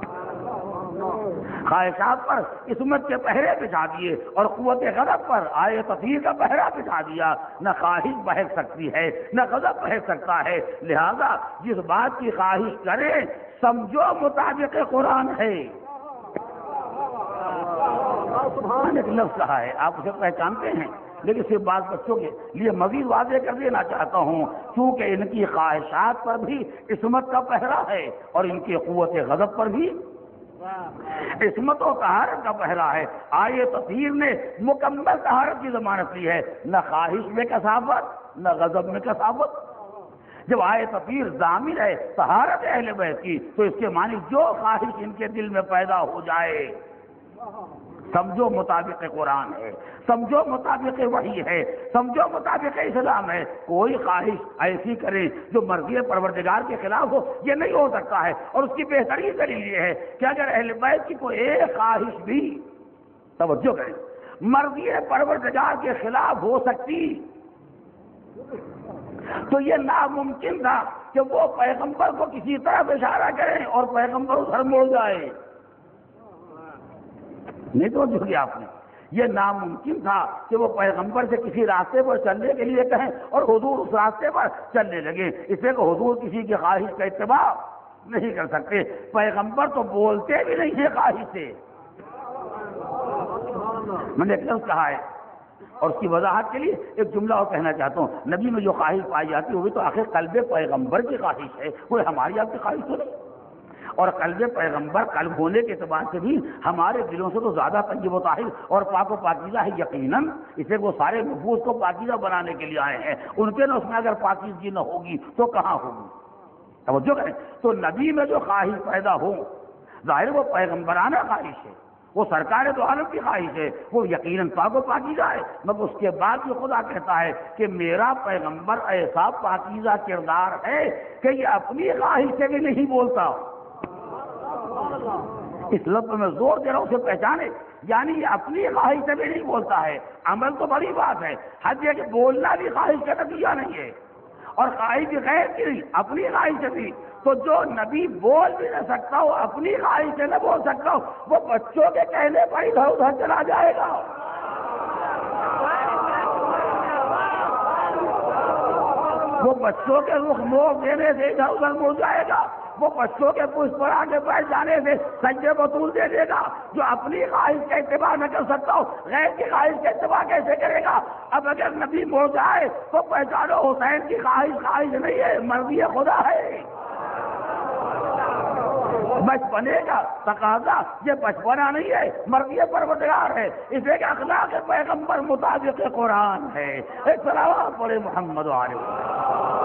خواہشات پر عصمت کے پہرے بچھا دیے، اور قوت غضب پر آئے تطہیر کا پہرا بچھا دیا۔ نہ خواہش بہک سکتی ہے نہ غضب بہک سکتا ہے، لہذا جس بات کی خواہش کریں سمجھو مطابق قرآن ہے۔ ایک لفظ کہا ہے، آپ اسے پہچانتے ہیں، لیکن صرف بعض بچوں کے لیے مزید واضح کر دینا چاہتا ہوں، کیونکہ ان کی خواہشات پر بھی عصمت کا پہرا ہے اور ان کی قوت غضب پر بھی عصمت و طہارت کا پہرا ہے۔ آئے تطہیر نے مکمل طہارت کی ضمانت لی ہے، نہ خواہش میں کثافت نہ غضب میں کثافت۔ جب آئے تطہیر ضامن ہے طہارت اہل بیت کی، تو اس کے معنی جو خواہش ان کے دل میں پیدا ہو جائے سمجھو مطابق قرآن ہے، سمجھو مطابق وحی ہے، سمجھو مطابق اسلام ہے۔ کوئی خواہش ایسی کرے جو مرضی پروردگار کے خلاف ہو، یہ نہیں ہو سکتا ہے۔ اور اس کی بہترین دلیل یہ ہے کہ اگر اہل بیت کی کوئی ایک خواہش بھی، توجہ کریں، مرضی پروردگار کے خلاف ہو سکتی تو یہ ناممکن تھا کہ وہ پیغمبر کو کسی طرف اشارہ کریں اور پیغمبر ادھر مڑ جائے، نہیں تو جو کیا آپ نے، یہ ناممکن تھا کہ وہ پیغمبر سے کسی راستے پر چلنے کے لیے کہیں اور حضور اس راستے پر چلنے لگے، اس لیے کہ حضور کسی کی خواہش کا اتباع نہیں کر سکتے۔ پیغمبر تو بولتے بھی نہیں ہیں خواہش سے۔ میں نے ایک لفظ کہا ہے اور اس کی وضاحت کے لیے ایک جملہ اور کہنا چاہتا ہوں، نبی میں جو خواہش پائی جاتی ہوگی تو آخر قلب پیغمبر کی خواہش ہے، کوئی ہماری آپ کی خواہش تو نہیں۔ اور قلب پیغمبر قلب ہونے کے اعتبار سے بھی ہمارے دلوں سے تو زیادہ طیب و طاہر اور پاک و پاکیزہ ہے یقیناً، اسے وہ سارے نفوس کو پاکیزہ بنانے کے لیے آئے ہیں، ان کے نفس میں اگر پاکیزگی نہ ہوگی تو کہاں ہوگی؟ توجہ کریں، تو نبی میں جو خواہش پیدا ہو ظاہر وہ پیغمبرانہ خواہش ہے، وہ سرکار دو عالم کی خواہش ہے، وہ یقیناً پاک و پاکیزہ ہے، مگر اس کے بعد جو خدا کہتا ہے کہ میرا پیغمبر ایسا پاکیزہ کردار ہے کہ یہ اپنی خواہش سے بھی نہیں بولتا۔ اس لفظ میں زور دے رہا ہوں، اسے پہچانے، یعنی یہ اپنی خواہش سے بھی نہیں بولتا ہے۔ عمل تو بڑی بات ہے، حد یہ کہ بولنا بھی خواہش کا نتیجہ نہیں ہے، اور خواہش غیر کی نہیں، اپنی خواہش سے بھی۔ تو جو نبی بول بھی نہ سکتا ہو، اپنی خواہش سے نہ بول سکتا ہو، وہ بچوں کے کہنے پر ادھر ادھر چلا جائے گا۔ وہ بچوں کے رخ موڑ دینے سے ادھر ادھر مڑ جائے گا، وہ بچوں کے پشت پر آگے بیٹھ جانے سے سجدے بطول دے دے گا۔ جو اپنی خواہش کا اتباع نہ کر سکتا ہو، غیر کی خواہش کا اتباع کیسے کرے گا؟ اب اگر نبی مڑ جائے تو پہچانو حسین کی خواہش نہیں ہے، مرضی خدا ہے۔ بچپنے کا تقاضا یہ بچپنا نہیں ہے، مرضی پروردگار ہے، اس لیے کہ اخلاق پیغمبر مطابق قرآن ہے۔ ایک صلوات پڑھے محمد علیہ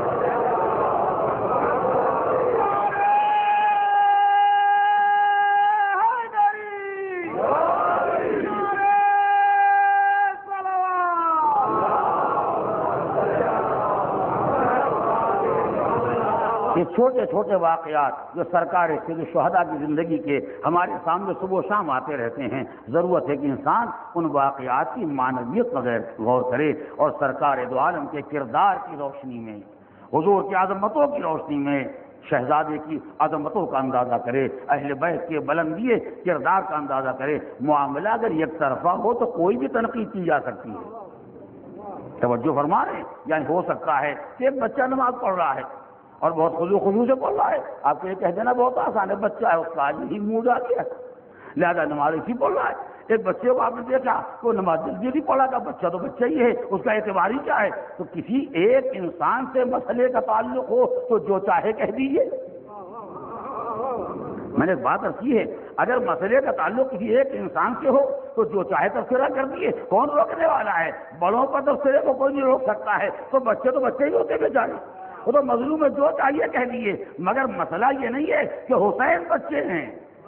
یہ چھوٹے چھوٹے واقعات جو سرکار سید الشہداء کی زندگی کے ہمارے سامنے صبح و شام آتے رہتے ہیں، ضرورت ہے کہ انسان ان واقعات کی معنویت پر غور کرے اور سرکار دو عالم کے کردار کی روشنی میں، حضور کی عظمتوں کی روشنی میں شہزادے کی عظمتوں کا اندازہ کرے، اہل بیت کے بلندی کردار کا اندازہ کرے۔ معاملہ اگر یک طرفہ ہو تو کوئی بھی تنقید کی جا سکتی ہے، توجہ فرما رہے ہیں، یعنی ہو سکتا ہے کہ ایک بچہ نماز پڑھ رہا ہے اور بہت خضوع سے پڑھ رہا ہے، آپ کو یہ کہہ دینا بہت آسان ہے، بچہ ہے، اس کا آج ہی موڈ آ گیا، لہٰذا نماز اسی پڑھ رہا ہے۔ ایک بچے کو آپ نے دیکھا وہ نماز جلدی نہیں پڑھا تھا، بچہ تو بچہ ہی ہے، اس کا اعتبار ہی کیا ہے؟ تو کسی ایک انسان سے مسئلے کا تعلق ہو تو جو چاہے کہہ دیجیے۔ میں نے ایک بات عرض کی ہے، اگر مسئلے کا تعلق کسی ایک انسان سے ہو تو جو چاہے تبصرہ کر دیے، کون روکنے والا ہے؟ بڑوں پر تبصرے کو کوئی نہیں روک سکتا ہے، تو بچے ہی ہوتے بیچارے، وہ تو مظلوم میں جو چاہیے کہہ دیے۔ مگر مسئلہ یہ نہیں ہے کہ حسین بچے ہیں،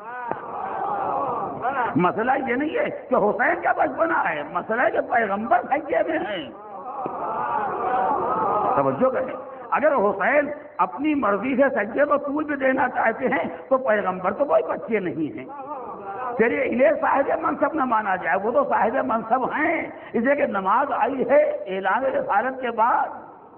مسئلہ یہ نہیں ہے کہ حسین کا بچپنا ہے، مسئلہ ہے کہ پیغمبر بھیجے میں ہیں۔ توجہ کریں، اگر حسین اپنی مرضی سے سجدے کو طول بھی دینا چاہتے ہیں تو پیغمبر تو کوئی بچے نہیں ہیں، پھر انہیں صاحب منصب نہ مانا جائے، وہ تو صاحب منصب ہیں، اس لیے کہ نماز آئی ہے اعلان رسالت کے بعد۔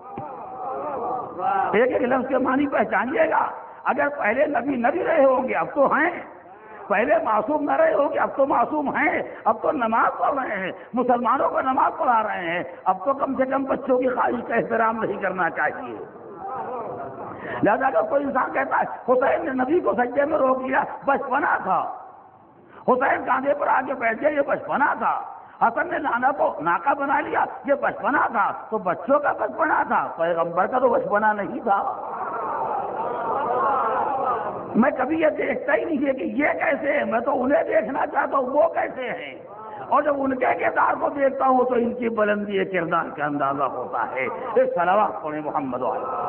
ایک ایک لفظ کے معنی پہچانیے گا، اگر پہلے نبی نہ بھی رہے ہوں گے اب تو ہیں، پہلے معصوم نہ رہے ہوں گے اب تو معصوم ہیں، اب تو نماز پڑھ رہے ہیں، مسلمانوں کو نماز پڑھا رہے ہیں، اب تو کم سے کم بچوں کی خواہش کا احترام نہیں کرنا چاہیے۔ لہذا اگر کوئی انسان کہتا ہے حسین نے نبی کو سجدے میں روک لیا، بچپنا تھا، حسین کاندھے پر آگے بیٹھ گئے، یہ بچپنا تھا، حسن نے نانا کو ناکا بنا لیا، یہ بچپنا تھا، تو بچوں کا بچپنا تھا، پیغمبر کا تو بچپنا نہیں تھا۔ میں کبھی یہ دیکھتا ہی نہیں ہے کہ یہ کیسے ہیں، میں تو انہیں دیکھنا چاہتا ہوں وہ کیسے ہیں، اور جب ان کے کردار کو دیکھتا ہوں تو ان کی بلندی کردار کا اندازہ ہوتا ہے۔ ایک صلوات پڑھیں محمد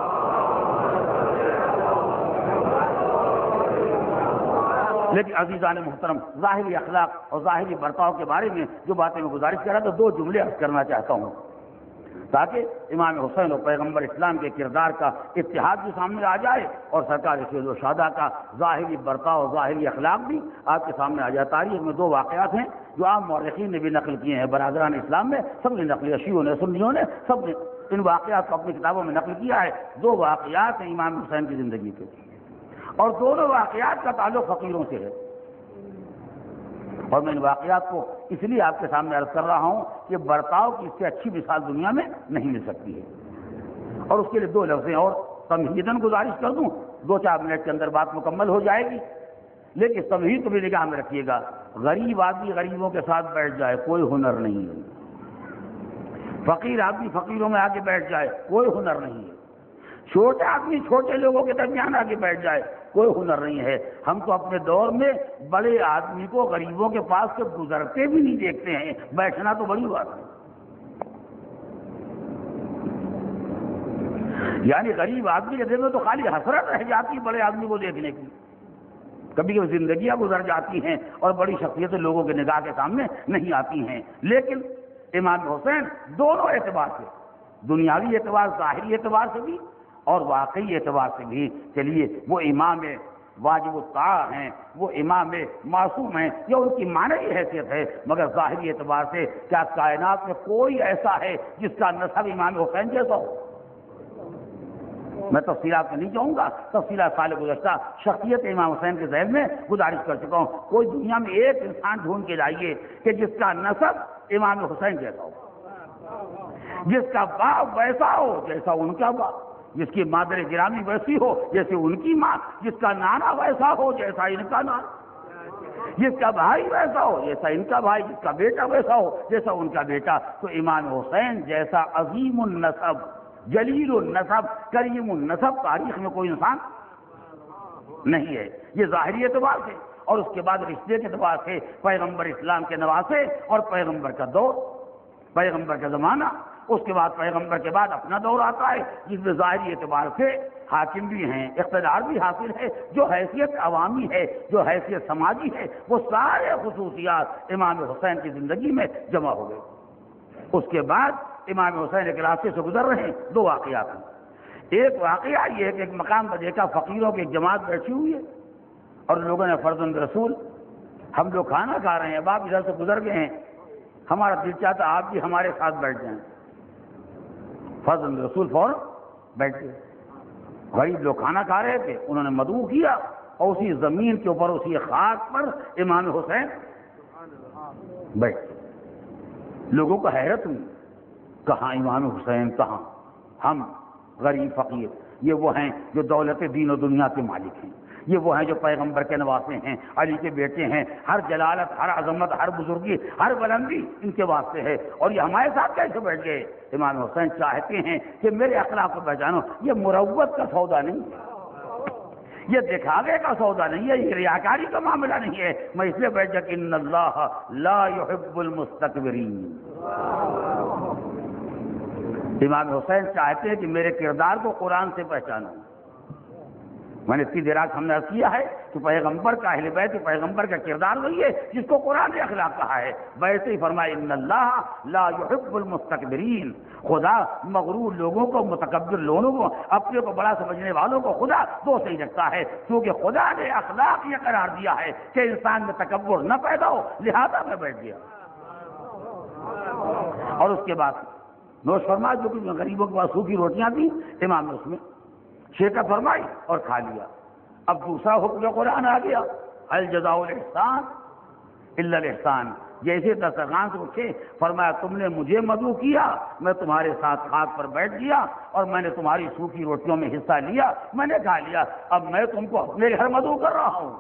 لیکن عزیزان محترم، ظاہری اخلاق اور ظاہری برتاؤ کے بارے میں جو باتیں میں گزارش کر رہا تو دو جملے عرض کرنا چاہتا ہوں تاکہ امام حسین اور پیغمبر اسلام کے کردار کا اتحاد بھی سامنے آ جائے اور سرکار سید الشہداء کا ظاہری برتاؤ ظاہری اخلاق بھی آپ کے سامنے آ جائے۔ تاریخ میں دو واقعات ہیں جو عام مورخین نے بھی نقل کیے ہیں، برادران اسلام میں سب نے نقل کیا، شیعوں نے سنیوں نے سب نے ان واقعات کو اپنی کتابوں میں نقل کیا ہے۔ دو واقعات ہیں امام حسین کی زندگی کے، اور دونوں واقعات کا تعلق فقیروں سے ہے، اور میں ان واقعات کو اس لیے آپ کے سامنے عرض کر رہا ہوں کہ برتاؤ کی اس سے اچھی مثال دنیا میں نہیں مل سکتی ہے۔ اور اس کے لیے دو لفظیں اور تمہیداً گزارش کر دوں، 2-4 منٹ کے اندر بات مکمل ہو جائے گی، لیکن تمہید کو بھی نگاہ میں رکھیے گا۔ غریب آدمی غریبوں کے ساتھ بیٹھ جائے کوئی ہنر نہیں ہے، فقیر آدمی فقیروں میں آ کے بیٹھ جائے کوئی ہنر نہیں ہے، چھوٹے آدمی چھوٹے لوگوں کے درمیان آ کے بیٹھ جائے کوئی ہنر نہیں ہے۔ ہم تو اپنے دور میں بڑے آدمی کو غریبوں کے پاس سے گزرتے بھی نہیں دیکھتے ہیں، بیٹھنا تو بڑی بات ہے۔ یعنی غریب آدمی کے دل میں تو خالی حسرت رہ جاتی بڑے آدمی کو دیکھنے کی، کبھی کبھی زندگیاں گزر جاتی ہیں اور بڑی شخصیتیں لوگوں کے نگاہ کے سامنے نہیں آتی ہیں۔ لیکن امام حسین دونوں اعتبار سے، دنیاوی اعتبار ظاہری اعتبار سے بھی اور واقعی اعتبار سے بھی، چلیے وہ امام واجب الطاعہ ہیں، وہ امام معصوم ہیں، یہ ان کی معنوی حیثیت ہے، مگر ظاہری اعتبار سے کیا کائنات میں کوئی ایسا ہے جس کا نسب امام حسین جیسا ہو؟ میں تفصیلات میں نہیں چاہوں گا، تفصیلات سال گزشتہ شخصیت امام حسین کے ذہن میں گزارش کر چکا ہوں۔ کوئی دنیا میں ایک انسان ڈھونڈ کے لائیے کہ جس کا نسب امام حسین جیسا ہو، جس کا باپ ویسا ہو جیسا ان کا باپ، جس کی مادر گرامی ویسی ہو جیسے ان کی ماں، جس کا نانا ویسا ہو جیسا ان کا نانا، جس کا بھائی ویسا ہو جیسا ان کا بھائی، جس کا بیٹا ویسا ہو جیسا ان کا بیٹا۔ تو امام حسین جیسا عظیم النسب، جلیل النسب، کریم النسب تاریخ میں کوئی انسان نہیں ہے۔ یہ ظاہری اعتبار سے، اور اس کے بعد رشتے کے اعتبار سے پیغمبر اسلام کے نواسے اور پیغمبر کا دور، پیغمبر کا زمانہ، اس کے بعد پیغمبر کے بعد اپنا دور آتا ہے جس میں ظاہری اعتبار سے حاکم بھی ہیں، اقتدار بھی حاصل ہے، جو حیثیت عوامی ہے، جو حیثیت سماجی ہے، وہ سارے خصوصیات امام حسین کی زندگی میں جمع ہو گئے۔ اس کے بعد امام حسین ایک راستے سے گزر رہے ہیں، دو واقعات ہیں۔ ایک واقعہ یہ ہے کہ ایک مقام پر دیکھا فقیروں کی ایک جماعت بیٹھی ہوئی ہے اور لوگوں نے فرزند رسول ہم لوگ کھانا کھا رہے ہیں، اب آپ ادھر سے گزر گئے ہیں، ہمارا دل چاہتا آپ بھی ہمارے ساتھ بیٹھ جائیں۔ فرزند رسول فوراً بیٹھ گئے، غریب لوگ کھانا کھا رہے تھے، انہوں نے مدعو کیا اور اسی زمین کے اوپر اسی خاک پر امام حسین بیٹھ گئے۔ لوگوں کو حیرت ہوئی، کہاں امام حسین، کہاں ہم غریب فقیر؟ یہ وہ ہیں جو دولت دین و دنیا کے مالک ہیں، یہ وہ ہیں جو پیغمبر کے نواسے ہیں، علی کے بیٹے ہیں، ہر جلالت، ہر عظمت، ہر بزرگی، ہر بلندی ان کے واسطے ہے، اور یہ ہمارے ساتھ کیسے بیٹھ گئے؟ امام حسین چاہتے ہیں کہ میرے اخلاق کو پہچانو، یہ مروت کا سودا نہیں ہے، یہ دکھاوے کا سودا نہیں ہے، یہ ریاکاری کا معاملہ نہیں ہے۔ میں اس لیے بیٹھ جا کہ ان اللہ لا يحب المستكبرین۔ امام حسین چاہتے ہیں کہ میرے کردار کو قرآن سے پہچانو، میں نے اتنی دیر آج ہم نے عرض کیا ہے کہ پیغمبر کا اہل بیت پیغمبر کا کردار وہی ہے جس کو قرآن نے اخلاق کہا ہے. ویسے ہی فرمایا ان اللہ لا يحب المستكبرین، خدا مغرور لوگوں کو، متکبر لوگوں کو، اپنے کو بڑا سمجھنے والوں کو خدا دوست نہیں رکھتا ہے، کیونکہ خدا نے اخلاق یہ قرار دیا ہے کہ انسان میں تکبر نہ پیدا ہو، لہذا میں بیٹھ گیا. اور اس کے بعد نوش فرمایا جو کہ غریبوں کے پاس سوکھی روٹیاں تھیں، امام نے اس میں شرکت فرمائی اور کھا لیا. اب دوسرا حکم قرآن آ گیا، هل جزاء الاحسان الا الاحسان. جیسے دسترخوان سے اٹھے فرمایا تم نے مجھے مدعو کیا، میں تمہارے ساتھ خاک پر بیٹھ گیا اور میں نے تمہاری سوکھی روٹیوں میں حصہ لیا، میں نے کھا لیا، اب میں تم کو اپنے گھر مدعو کر رہا ہوں.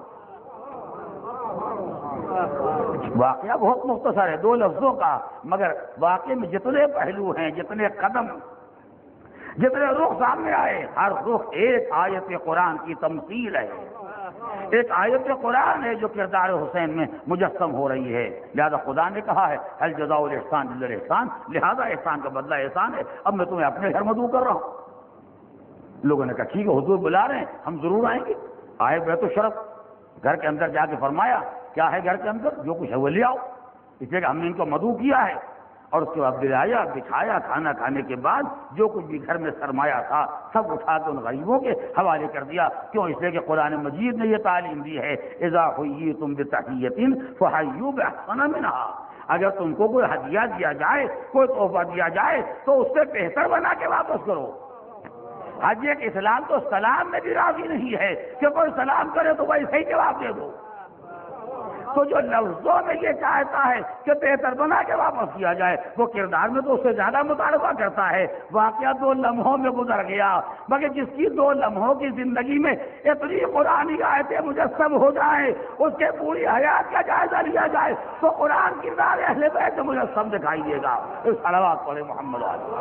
واقعہ بہت مختصر ہے، 2 لفظوں کا، مگر واقعے میں جتنے پہلو ہیں، جتنے قدم، جتنے رخ سامنے آئے، ہر رخ ایک آیت قرآن کی تمثیل ہے، ایک آیت قرآن ہے جو کردار حسین میں مجسم ہو رہی ہے. لہذا خدا نے کہا ہے هل جزاء الاحسان الا الاحسان، لہذا احسان کا بدلہ احسان ہے. اب میں تمہیں اپنے گھر مدعو کر رہا ہوں. لوگوں نے کہا ٹھیک ہے حضور بلا رہے ہیں، ہم ضرور آئیں گے. آئے بیت الشرف، گھر کے اندر جا کے فرمایا کیا ہے گھر کے اندر، جو کچھ ہے وہ لے آؤ، اس لیے کہ ہم نے ان کو مدعو کیا ہے. اور اس کے بعد دلایا، بچھایا، کھانا کھانے کے بعد جو کچھ بھی گھر میں سرمایہ تھا سب اٹھا کے ان غریبوں کے حوالے کر دیا. کیوں؟ اس لیے کہ قرآن مجید نے یہ تعلیم دی ہے اذا حییتم بتحیۃ فحیوا باحسن منہا. اگر تم کو کوئی ہدیہ دیا جائے، کوئی تحفہ دیا جائے تو اس سے بہتر بنا کے واپس کرو. حج ایک اسلام تو سلام میں بھی راضی نہیں ہے کہ کوئی سلام کرے تو ویسے ہی جواب دے دو. تو جو لفظوں میں یہ چاہتا ہے کہ بہتر بنا کے واپس کیا جائے، وہ کردار میں تو اس سے زیادہ مطالبہ کرتا ہے. واقعہ 2 لمحوں میں گزر گیا، مگر جس کی 2 لمحوں کی زندگی میں اتنی قرآنی آیتیں مجسم ہو جائیں، اس کے پوری حیات کا جائزہ لیا جائے تو قرآن کردار اہل بیت مجسم دکھائی دے گا. صلوات پڑھے محمد علیہ.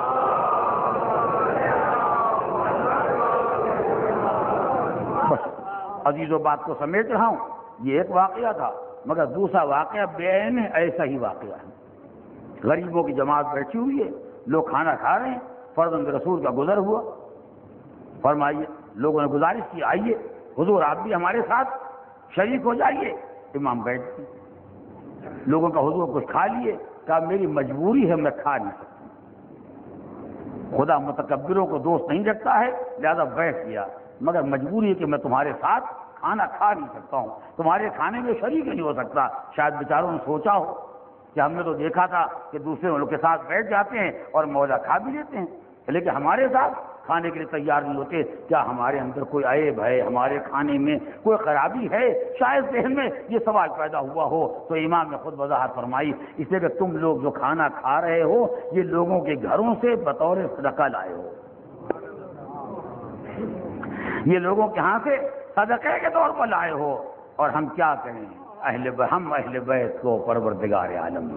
بس عزیزوں بات کو سمیٹ رہا ہوں. یہ ایک واقعہ تھا، مگر دوسرا واقعہ بعین ایسا ہی واقعہ ہے. غریبوں کی جماعت بیٹھی ہوئی ہے، لوگ کھانا کھا رہے ہیں، فرزند رسول کا گزر ہوا. فرمائیے، لوگوں نے گزارش کی آئیے حضور آپ بھی ہمارے ساتھ شریک ہو جائیے. امام بیٹھ گئے. لوگوں کا حضور کچھ کھا لیے، کہا میری مجبوری ہے، میں کھا نہیں سکتا. خدا متکبروں کو دوست نہیں رکھتا ہے، لہذا بیٹھ گیا، مگر مجبوری ہے کہ میں تمہارے ساتھ کھانا کھا نہیں سکتا ہوں، تمہارے کھانے میں شریک نہیں ہو سکتا. شاید بیچاروں نے سوچا ہو کہ ہم نے تو دیکھا تھا کہ دوسرے ملک کے ساتھ بیٹھ جاتے ہیں اور مولا کھا بھی لیتے ہیں، لیکن ہمارے ساتھ کھانے کے لیے تیار نہیں ہوتے. کیا ہمارے اندر کوئی عیب ہے، ہمارے کھانے میں کوئی خرابی ہے؟ شاید ذہن میں یہ سوال پیدا ہوا ہو. تو امام نے خود وضاحت فرمائی، اس لیے کہ تم لوگ جو کھانا کھا رہے ہو یہ لوگوں کے گھروں سے بطور صدقہ لائے ہو، یہ لوگوں کے ہاں سے صدقے کے طور پر لائے ہو. اور ہم کیا کریں، ہم اہل بیت کو پروردگار عالم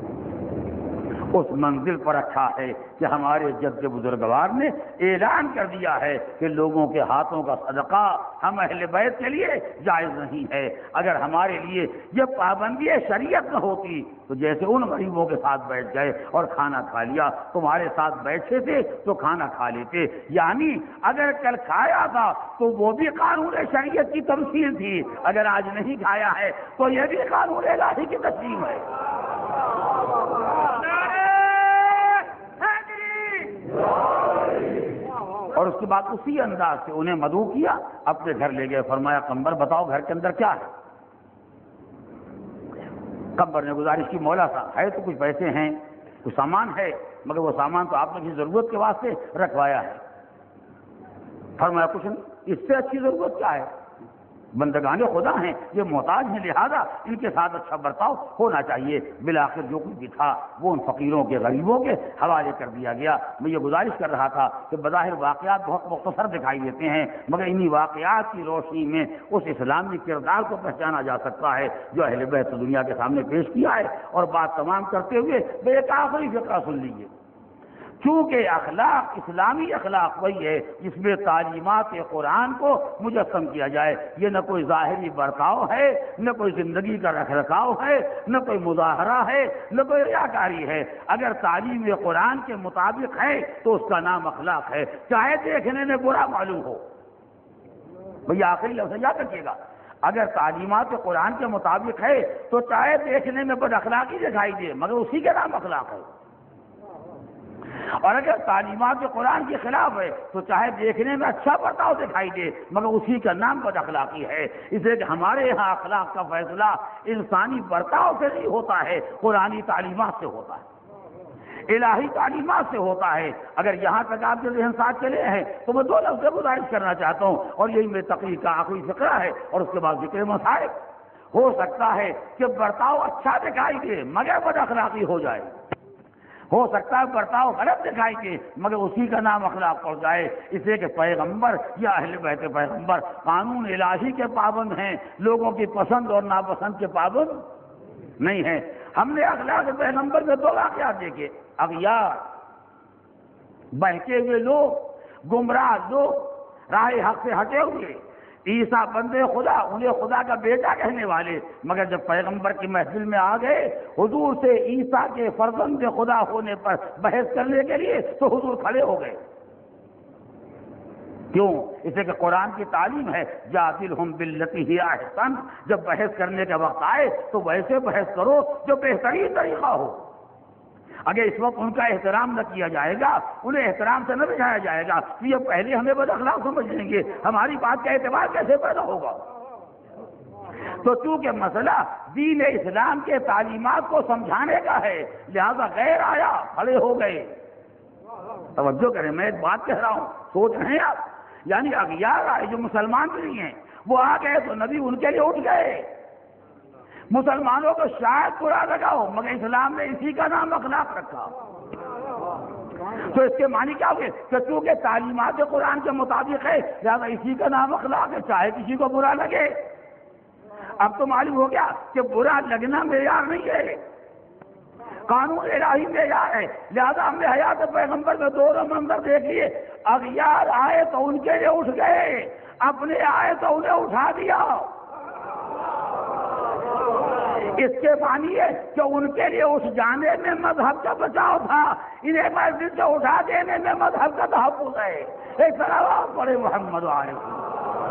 اس منزل پر رکھا ہے کہ ہمارے جد بزرگوار نے اعلان کر دیا ہے کہ لوگوں کے ہاتھوں کا صدقہ ہم اہل بیت کے لیے جائز نہیں ہے. اگر ہمارے لیے یہ پابندی شریعت نہ ہوتی تو جیسے ان غریبوں کے ساتھ بیٹھ گئے اور کھانا کھا لیا، تمہارے ساتھ بیٹھے تھے تو کھانا کھا لیتے. یعنی اگر کل کھایا تھا تو وہ بھی قانون شریعت کی تمثیل تھی، اگر آج نہیں کھایا ہے تو یہ بھی قانون الہی کی تسلیم ہے. اور اس کے بعد اسی انداز سے انہیں مدعو کیا، اپنے گھر لے گئے. فرمایا قمبر بتاؤ گھر کے اندر کیا ہے. قمبر نے گزارش کی مولا صاحب ہے تو کچھ پیسے ہیں، کچھ سامان ہے، مگر وہ سامان تو آپ نے کسی ضرورت کے واسطے رکھوایا ہے. فرمایا کچھ نہیں، اس سے اچھی ضرورت کیا ہے، بندگان خدا ہیں، یہ محتاج ہیں، لہذا ان کے ساتھ اچھا برتاؤ ہونا چاہیے. بالآخر جو کچھ بھی تھا وہ ان فقیروں کے غریبوں کے حوالے کر دیا گیا. میں یہ گزارش کر رہا تھا کہ بظاہر واقعات بہت مختصر دکھائی دیتے ہیں، مگر انہی واقعات کی روشنی میں اس اسلامی کردار کو پہچانا جا سکتا ہے جو اہل بیت دنیا کے سامنے پیش کیا ہے. اور بات تمام کرتے ہوئے میں ایک آخری فقرہ سن لیجیے. چونکہ اخلاق اسلامی اخلاق وہی ہے جس میں تعلیمات قرآن کو مجسم کیا جائے. یہ نہ کوئی ظاہری برتاؤ ہے، نہ کوئی زندگی کا رکھ رکھاؤ ہے، نہ کوئی مظاہرہ ہے، نہ کوئی ریاکاری ہے. اگر تعلیم قرآن کے مطابق ہے تو اس کا نام اخلاق ہے، چاہے دیکھنے میں برا معلوم ہو. بھئی آخری لفظ یاد رکھیے گا، اگر تعلیمات قرآن کے مطابق ہے تو چاہے دیکھنے میں بد اخلاقی دکھائی دے مگر اسی کے نام اخلاق ہے، اور اگر تعلیمات قرآن کے خلاف ہے تو چاہے دیکھنے میں اچھا برتاؤ دکھائی دے مگر اسی کا نام بد اخلاقی ہے۔ اس لیے کہ ہمارے یہاں اخلاق کا فیصلہ انسانی برتاؤ سے نہیں ہوتا ہے، قرآنی تعلیمات سے ہوتا ہے، الہی تعلیمات سے ہوتا ہے۔ اگر یہاں تک آپ کے ذہن ساتھ چلے ہیں تو میں 2 لفظ گزارش کرنا چاہتا ہوں، اور یہی میری تقریر کا آخری فقرہ ہے، اور اس کے بعد ذکر مسائل۔ ہو سکتا ہے کہ برتاؤ اچھا دکھائی دے مگر بد اخلاقی ہو جائے، ہو سکتا ہے برتاؤ غلط دکھائی دے مگر اسی کا نام اخلاق پڑ جائے۔ اس لیے کہ پیغمبر یا اہل بیت پیغمبر قانون الہی کے پابند ہیں، لوگوں کی پسند اور ناپسند کے پابند نہیں ہیں۔ ہم نے اخلاق پیغمبر میں 2 واقعات دیکھے، اغیار بہکے ہوئے لوگ، گمراہ لوگ، راہ حق سے ہٹے ہوئے، عیسیٰ بندے خدا، انہیں خدا کا بیٹا کہنے والے، مگر جب پیغمبر کی محفل میں آ گئے حضور سے عیسیٰ کے فرزند خدا ہونے پر بحث کرنے کے لیے تو حضور کھڑے ہو گئے۔ کیوں؟ اس لیے کہ قرآن کی تعلیم ہے جادلہم باللتی ہی احسن، جب بحث کرنے کا وقت آئے تو ویسے بحث کرو جو بہترین طریقہ ہو۔ اگر اس وقت ان کا احترام نہ کیا جائے گا، انہیں احترام سے نہ بجھایا جائے گا تو یہ پہلے ہمیں بد اخلاق سمجھ لیں گے، ہماری بات کا اعتبار کیسے پیدا ہوگا؟ تو چونکہ مسئلہ دین اسلام کے تعلیمات کو سمجھانے کا ہے لہذا غیر آیا، کھڑے ہو گئے۔ توجہ کریں، میں ایک بات کہہ رہا ہوں، سوچ رہے ہیں آپ؟ یعنی اغیار آئے جو مسلمان بھی نہیں ہیں، وہ آ گئے تو نبی ان کے لیے اٹھ گئے۔ مسلمانوں کو شاید برا لگا ہو مگر اسلام نے اسی کا نام اخلاق رکھا۔ تو اس کے معنی کیا ہوئے کہ چونکہ تعلیمات قرآن کے مطابق ہے لہذا اسی کا نام اخلاق ہے، چاہے کسی کو برا لگے۔ اب تو معلوم ہو گیا کہ برا لگنا معیار نہیں ہے، قانون الہی معیار ہے۔ لہذا ہم نے حیات پیغمبر میں 2 منظر دیکھ لیے، اغیار آئے تو ان کے لیے اٹھ گئے، اپنے آئے تو انہیں اٹھا دیا۔ اس کے معنی ہے کہ ان کے لیے اٹھ جانے میں مذہب کا بچاؤ تھا، انہیں مسجد سے اٹھا دینے میں مذہب کا تحفظ ہے۔ ایک صلوات پڑھے محمد علیہ وسلم۔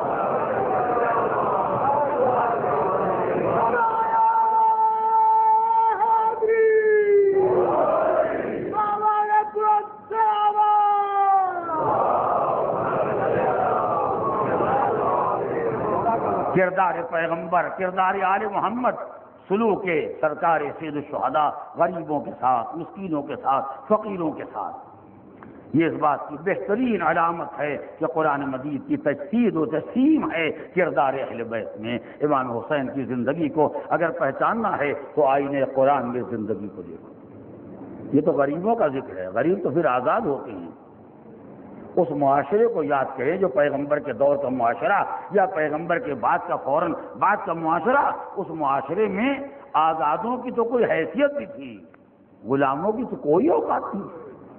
کردار پیغمبر، کردار آل محمد، سلوک سرکار سید الشہداء غریبوں کے ساتھ، مسکینوں کے ساتھ، فقیروں کے ساتھ، یہ اس بات کی بہترین علامت ہے کہ قرآن مجید کی تجسید و تجسیم ہے کردار اہل بیت میں۔ امام حسین کی زندگی کو اگر پہچاننا ہے تو آئینے قرآن میں زندگی کو دیکھو۔ یہ تو غریبوں کا ذکر ہے، غریب تو پھر آزاد ہوتے ہیں۔ اس معاشرے کو یاد کرے جو پیغمبر کے دور کا معاشرہ یا پیغمبر کے بعد کا فوراً بعد کا معاشرہ، اس معاشرے میں آزادوں کی تو کوئی حیثیت بھی تھی، غلاموں کی تو کوئی اوقات نہیں۔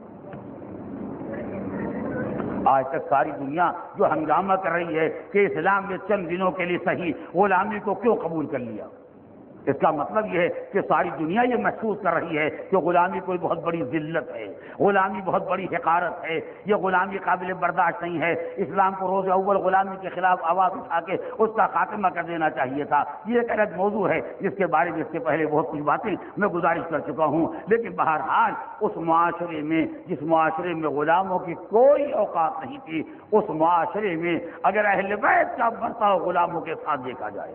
آج تک ساری دنیا جو ہنگامہ کر رہی ہے کہ اسلام نے چند دنوں کے لیے صحیح غلامی کو کیوں قبول کر لیا، اس کا مطلب یہ ہے کہ ساری دنیا یہ محسوس کر رہی ہے کہ غلامی کوئی بہت بڑی ذلت ہے، غلامی بہت بڑی حقارت ہے، یہ غلامی قابل برداشت نہیں ہے۔ اسلام کو روز اول غلامی کے خلاف آواز اٹھا کے اس کا خاتمہ کر دینا چاہیے تھا۔ یہ ایک الگ موضوع ہے جس کے بارے میں اس سے پہلے بہت کچھ باتیں میں گزارش کر چکا ہوں، لیکن بہرحال اس معاشرے میں جس معاشرے میں غلاموں کی کوئی اوقات نہیں تھی، اس معاشرے میں اگر اہل بیت کا برتاؤ غلاموں کے ساتھ دیکھا جائے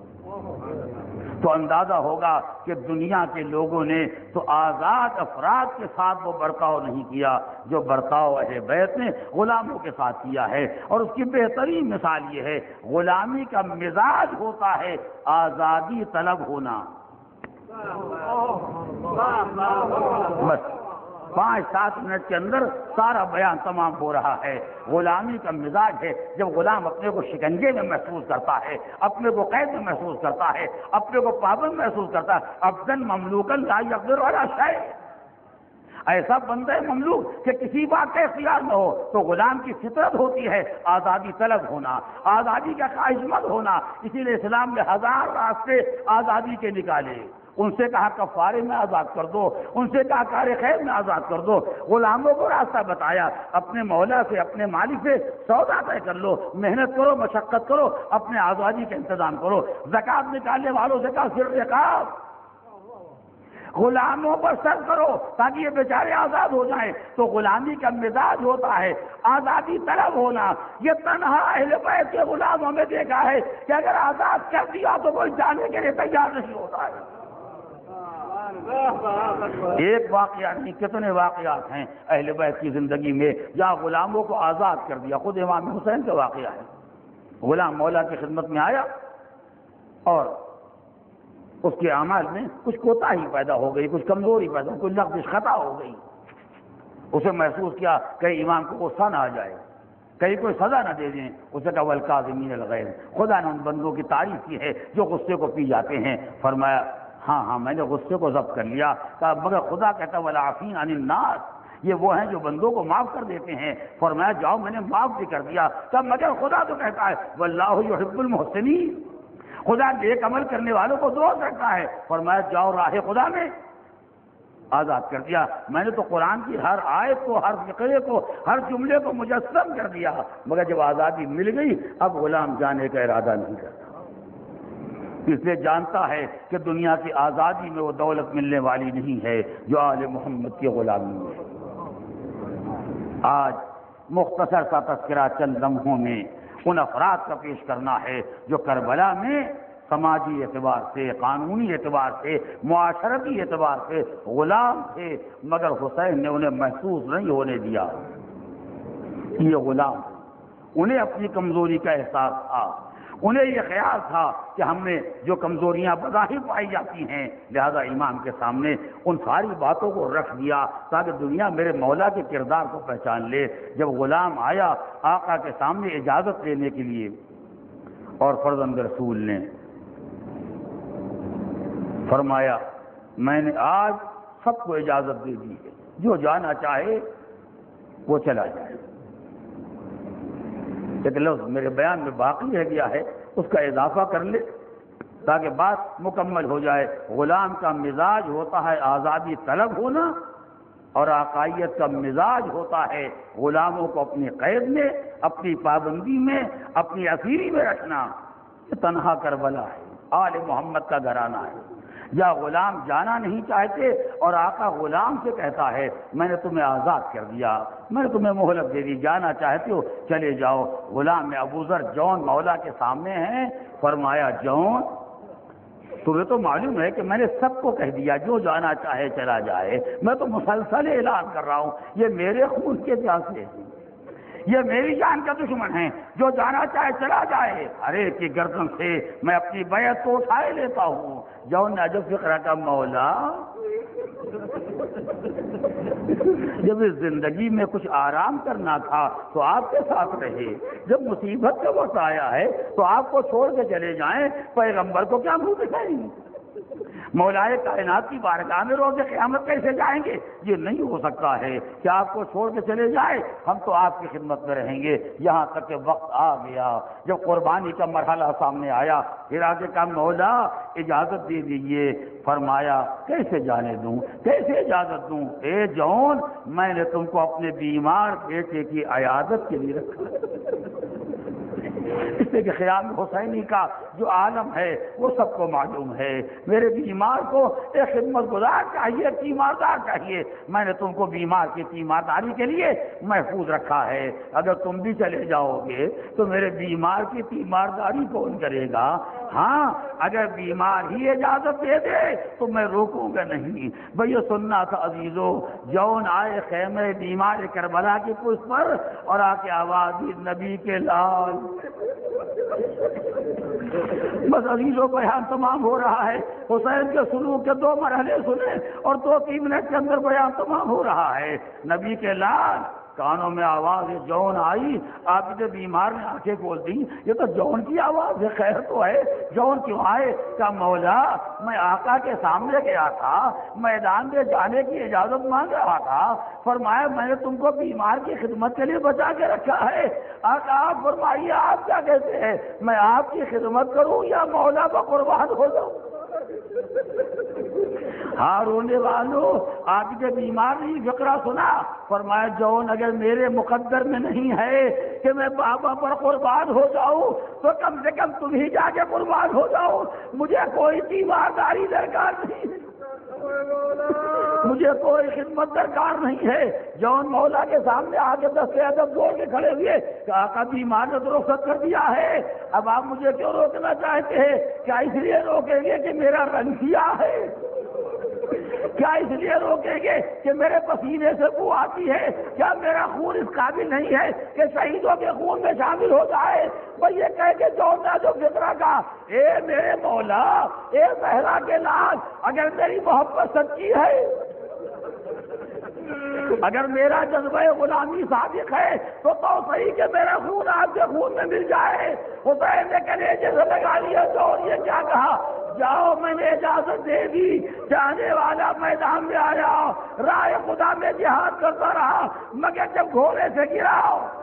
تو اندازہ ہوگا کہ دنیا کے لوگوں نے تو آزاد افراد کے ساتھ وہ برتاؤ نہیں کیا جو برتاؤ اہل بیت نے غلاموں کے ساتھ کیا ہے۔ اور اس کی بہترین مثال یہ ہے، غلامی کا مزاج ہوتا ہے آزادی طلب ہونا۔ بس 5-7 منٹ کے اندر سارا بیان تمام ہو رہا ہے۔ غلامی کا مزاج ہے جب غلام اپنے کو شکنجے میں محسوس کرتا ہے، اپنے کو قید میں محسوس کرتا ہے، اپنے کو پابند محسوس کرتا ہے۔ عبداً مملوکاً لا یقدر علی شیء، ایسا بندہ مملوک کہ کسی بات کا اختیار نہ ہو، تو غلام کی فطرت ہوتی ہے آزادی طلب ہونا، آزادی کا خواہش مند ہونا۔ اسی لیے اسلام نے 1000 راستے آزادی کے نکالے، ان سے کہا کفارے میں آزاد کر دو، ان سے کہا کار خیر میں آزاد کر دو، غلاموں کو راستہ بتایا، اپنے مولا سے اپنے مالک سے سودا طے کر لو، محنت کرو، مشقت کرو، اپنے آزادی کا انتظام کرو۔ زکوٰۃ نکالنے والوں سے کہا فی الرقاب، غلاموں پر سر کرو تاکہ یہ بیچارے آزاد ہو جائیں۔ تو غلامی کا مزاج ہوتا ہے آزادی طلب ہونا۔ یہ تنہا اہل بیت کے غلاموں میں دیکھا ہے کہ اگر آزاد کر دیا تو کوئی جانے کے لیے تیار نہیں ہوتا ہے۔ ایک واقعہ نہیں، کتنے واقعات ہیں اہل بیت کی زندگی میں جہاں غلاموں کو آزاد کر دیا۔ خود امام حسین کا واقعہ ہے، غلام مولا کی خدمت میں آیا اور اس کے اعمال میں کچھ کوتاہی پیدا ہو گئی، کچھ کمزوری پیدا ہو، کچھ لغزش خطا ہو گئی۔ اسے محسوس کیا کہ امام کو غصہ نہ آ جائے، کہیں کوئی سزا نہ دے دیں۔ اسے کہا والکاظمین الغیظ، خدا نے ان بندوں کی تعریف کی ہے جو غصے کو پی جاتے ہیں۔ فرمایا ہاں میں نے غصے کو ضبط کر لیا۔ کہا مگر خدا کہتا والعافین عن الناس، یہ وہ ہیں جو بندوں کو معاف کر دیتے ہیں۔ فرمایا جاؤ میں نے معاف بھی کر دیا۔ کہا مگر خدا تو کہتا ہے واللہ یحب المحسنین، خدا نیک عمل کرنے والوں کو دوست رکھتا ہے۔ فرمایا جاؤ راہ خدا میں، آزاد کر دیا۔ میں نے تو قرآن کی ہر آیت کو، ہر فقرے کو، ہر جملے کو مجسم کر دیا، مگر جب آزادی مل گئی اب غلام جانے کا ارادہ نہیں کرتا، اس لیے جانتا ہے کہ دنیا کی آزادی میں وہ دولت ملنے والی نہیں ہے جو آل محمد کی غلامی میں ہے۔ آج مختصر سا تذکرہ چند لمحوں میں ان افراد کا پیش کرنا ہے جو کربلا میں سماجی اعتبار سے، قانونی اعتبار سے، معاشرتی اعتبار سے غلام تھے، مگر حسین نے انہیں محسوس نہیں ہونے دیا یہ غلام۔ انہیں اپنی کمزوری کا احساس تھا، انہیں یہ خیال تھا کہ ہم میں جو کمزوریاں بظاہر پائی جاتی ہیں، لہذا امام کے سامنے ان ساری باتوں کو رکھ دیا تاکہ دنیا میرے مولا کے کردار کو پہچان لے۔ جب غلام آیا آقا کے سامنے اجازت لینے کے لیے، اور فرزند رسول نے فرمایا میں نے آج سب کو اجازت دے دی ہے، جو جانا چاہے وہ چلا جائے۔ ایک لفظ میرے بیان میں باقی رہ گیا ہے، اس کا اضافہ کر لے تاکہ بات مکمل ہو جائے۔ غلام کا مزاج ہوتا ہے آزادی طلب ہونا، اور آقائیت کا مزاج ہوتا ہے غلاموں کو اپنی قید میں، اپنی پابندی میں، اپنی اسیری میں رکھنا۔ یہ تنہا کربلا ہے، آل محمد کا گھرانہ ہے، یا غلام جانا نہیں چاہتے اور آقا غلام سے کہتا ہے میں نے تمہیں آزاد کر دیا، میں نے تمہیں مہلت دے دی، جانا چاہتے ہو چلے جاؤ۔ غلام میں ابو ذر جون مولا کے سامنے ہیں، فرمایا جون تمہیں تو معلوم ہے کہ میں نے سب کو کہہ دیا جو جانا چاہے چلا جائے، میں تو مسلسل اعلان کر رہا ہوں یہ میرے خون کے پیاسے ہیں، یہ میری جان کا دشمن ہے، جو جانا چاہے چلا جائے۔ ہر ایک کی گردن سے میں اپنی بیعت کو اٹھائے لیتا ہوں۔ جون نے عجب فکر کا مولا جب اس زندگی میں کچھ آرام کرنا تھا تو آپ کے ساتھ رہے، جب مصیبت کا وقت آیا ہے تو آپ کو چھوڑ کے چلے جائیں، پیغمبر کو کیا منہ دکھائیں گے؟ مولائے کائنات کی بارگاہ میں روز قیامت کیسے جائیں گے؟ یہ نہیں ہو سکتا ہے کہ آپ کو چھوڑ کے چلے جائے، ہم تو آپ کی خدمت میں رہیں گے۔ یہاں تک کہ وقت آ گیا جب قربانی کا مرحلہ سامنے آیا، پھر آگے کا مولا اجازت دے دیجیے۔ فرمایا کیسے جانے دوں، کیسے اجازت دوں؟ اے جون میں نے تم کو اپنے بیمار بیٹے کی عیادت کے لیے رکھا، اس لیے کہ خیام حسینی کا جو عالم ہے وہ سب کو معلوم ہے۔ میرے بیمار کو ایک خدمت گزار چاہیے، تیماردار چاہیے، میں نے تم کو بیمار کی تیمارداری کے لیے محفوظ رکھا ہے۔ اگر تم بھی چلے جاؤ گے تو میرے بیمار کی تیمارداری کون کرے گا؟ ہاں اگر بیمار ہی اجازت دے دے تو میں روکوں گا نہیں۔ بھئی یہ سننا تھا عزیزو، جون آئے خیمے بیمار کربلا کی پشت پر اور آ کے آواز دی نبی کے لال۔ بس عزیزو بیان تمام ہو رہا ہے، حسین کے سلوک کے 2 مرحلے سنے اور 2-3 منٹ کے اندر بیان تمام ہو رہا ہے۔ نبی کے لال، کانوں میں آواز جون آئی، آپ کے بیمار نے آنکھیں کھول دی، یہ تو جون کی آواز ہے، خیر تو ہے، جون کیوں آئے؟ کہا مولا میں آقا کے سامنے گیا تھا، میدان میں جانے کی اجازت مانگ رہا تھا، فرمایا میں نے تم کو بیمار کی خدمت کے لیے بچا کے رکھا ہے۔ آقا آپ فرمائیے آپ کیا کہتے ہیں، میں آپ کی خدمت کروں یا مولا کو قربان ہو جاؤں؟ ہاں رونے والوں، آپ کے بیمار نہیں فقرہ سنا؟ فرمایا جون اگر میرے مقدر میں نہیں ہے کہ میں بابا پر قربان ہو جاؤں تو کم سے کم تم ہی جا کے قربان ہو جاؤ، مجھے کوئی تیمارداری درکار نہیں ہے، مجھے کوئی خدمت درکار نہیں ہے۔ جون مولا کے سامنے آگے دستے ادب جوڑ کے کھڑے ہوئے کہ آقا بیمار نے تو رخصت کر دیا ہے، اب آپ مجھے کیوں روکنا چاہتے ہیں؟ کیا اس لیے روکیں گے کہ میرا رنگ سیاہ ہے؟ کیا اس لیے روکیں گے کہ میرے پسینے سے بو آتی ہے؟ کیا میرا خون اس قابل نہیں ہے کہ شہیدوں کے خون میں شامل ہو جائے؟ بھائی یہ کہہ کے جوڑنا جو فطرہ کا، اے میرے مولا، اے صحرا کے لال، اگر میری محبت سچی ہے، اگر میرا جذبہ غلامی صادق ہے تو صحیح کہ میرا خون آپ کے خون میں مل جائے۔ حسین نے کلیجے سے لگا لیا اور یہ کیا کہا؟ جاؤ، میں نے اجازت دے دی، جانے والا میدان میں آیا، راہ خدا میں جہاد کرتا رہا، مگر جب گھوڑے سے گرا،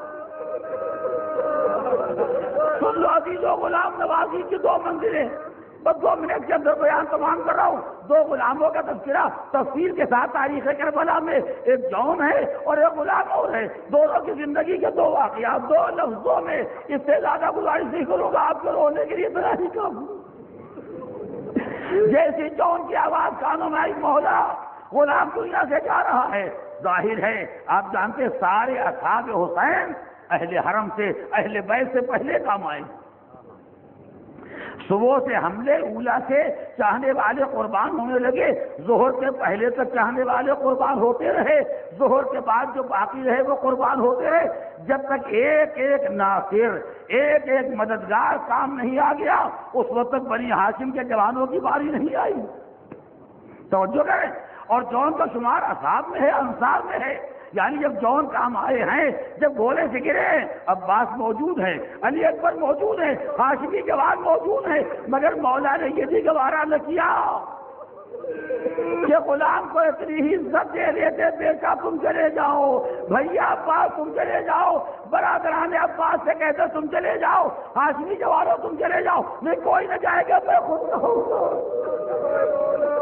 سن لو عزیزو، غلام نوازی کی دو منزلیں، بس 2 منٹ کے اندر بیان تمام کر رہا ہوں۔ 2 غلاموں کا تذکرہ تفصیل کے ساتھ تاریخ کربلا میں، ایک جون ہے اور ایک غلام اور ہے، دونوں کی زندگی کے 2 واقعات 2 لفظوں میں، اس سے زیادہ گزارش نہیں کروں گا، آپ کو رونے کے لیے اتنا ہی کام۔ جیسی جون کی آواز کانوں میں آئی، مولا غلام دنیا سے جا رہا ہے، ظاہر ہے آپ جانتے سارے اصحاب حسین اہل حرم سے، اہل بیت سے پہلے کام آئے۔ صبح سے حملے اولا سے چاہنے والے قربان ہونے لگے، ظہر سے پہلے تک چاہنے والے قربان ہوتے رہے، ظہر کے بعد جو باقی رہے وہ قربان ہوتے رہے، جب تک ایک ایک ناصر، ایک ایک مددگار کام نہیں آ گیا، اس وقت تک بنی ہاشم کے جوانوں کی باری نہیں آئی۔ توجہ کریں، اور جون کا شمار اصحاب میں ہے، انصار میں ہے، یعنی جب جون کام آئے ہیں، جب گھوڑے سے گرے ہیں، عباس موجود ہے، علی اکبر موجود ہے، ہاشمی جوان موجود ہے، مگر مولا نے یہ بھی گوارا نہ کیا کہ غلام کو اتنی ہی عزت دے دیتے، بیٹا تم چلے جاؤ، بھیا عباس تم چلے جاؤ، برادران عباس سے کہتے تم چلے جاؤ، ہاشمی جوانوں تم چلے جاؤ، نہیں کوئی نہ جائے گا، میں خود رہوں گا،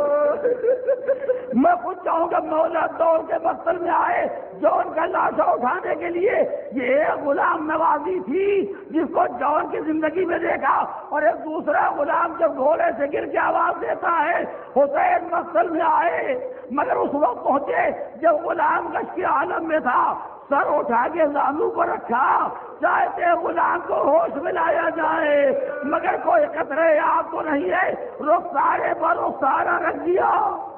میں خود چاہوں گا۔ مولا دوڑ کے مقتل میں آئے، جون کا لاشا اٹھانے کے لیے، یہ ایک غلام نوازی تھی جس کو جون کی زندگی میں دیکھا، اور ایک دوسرا غلام جب گھوڑے سے گر کے آواز دیتا ہے، حسین مقتل میں آئے، مگر اس وقت پہنچے جب غلام گشت کے عالم میں تھا، سر اٹھا کے زانو پر رکھا، چاہتے غلام کو ہوش میں لایا جائے، مگر کوئی قطرے آپ کو نہیں ہے، رخسارے پر رخسارا رکھ دیا۔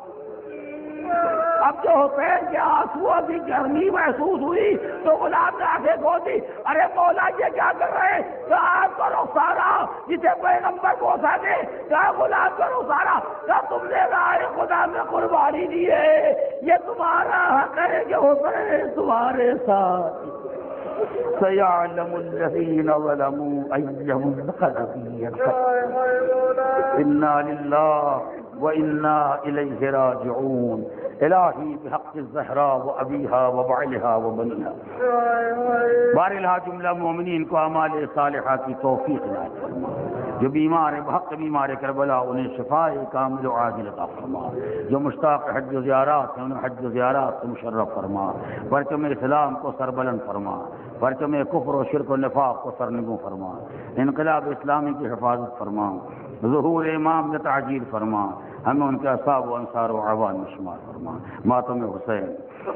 اب جو حسین کے آنسو کی گرمی محسوس ہوئی تو غلام نے آنکھیں کھول دی، ارے مولا یہ کیا کر رہے؟ کہ آپ کا رخسارا جسے پیغمبر بوسا دے، کیا غلام کا رخسارا، کیا تم نے راہ خدا میں قربانی دی ہے؟ یہ تمہارا حق ہے کہ حسین تمہارے ساتھ۔ سَيَعْلَمُ الَّذِينَ ظَلَمُوا أَيَّ مُنقَلَبٍ يَنقَلِبُونَ إِنَّا لِلَّهِ وَإِنَّا إِلَيْهِ رَاجِعُونَ الہی بحق الزہراء و ابیہا و بعلہا و بنیہا۔ بارہا جملہ مومنین کو اعمال صالحہ کی توفیق عنایت فرما، جو بیمار ہیں بحق بیمار کربلا انہیں شفاء کامل و عاجل عطا فرما، جو مشتاق حج و زیارات ہیں انہیں حج و زیارات کو مشرف فرما، پرچم اسلام کو سربلند فرما، پرچم کفر و شرک و نفاق کو سرنگوں فرما، انقلاب اسلامی کی حفاظت فرما، ظہور امام نے تعجیل فرما، ہمیں ان کے اصحاب و انصار و اعوان میں شمار فرما۔ ماتم حسین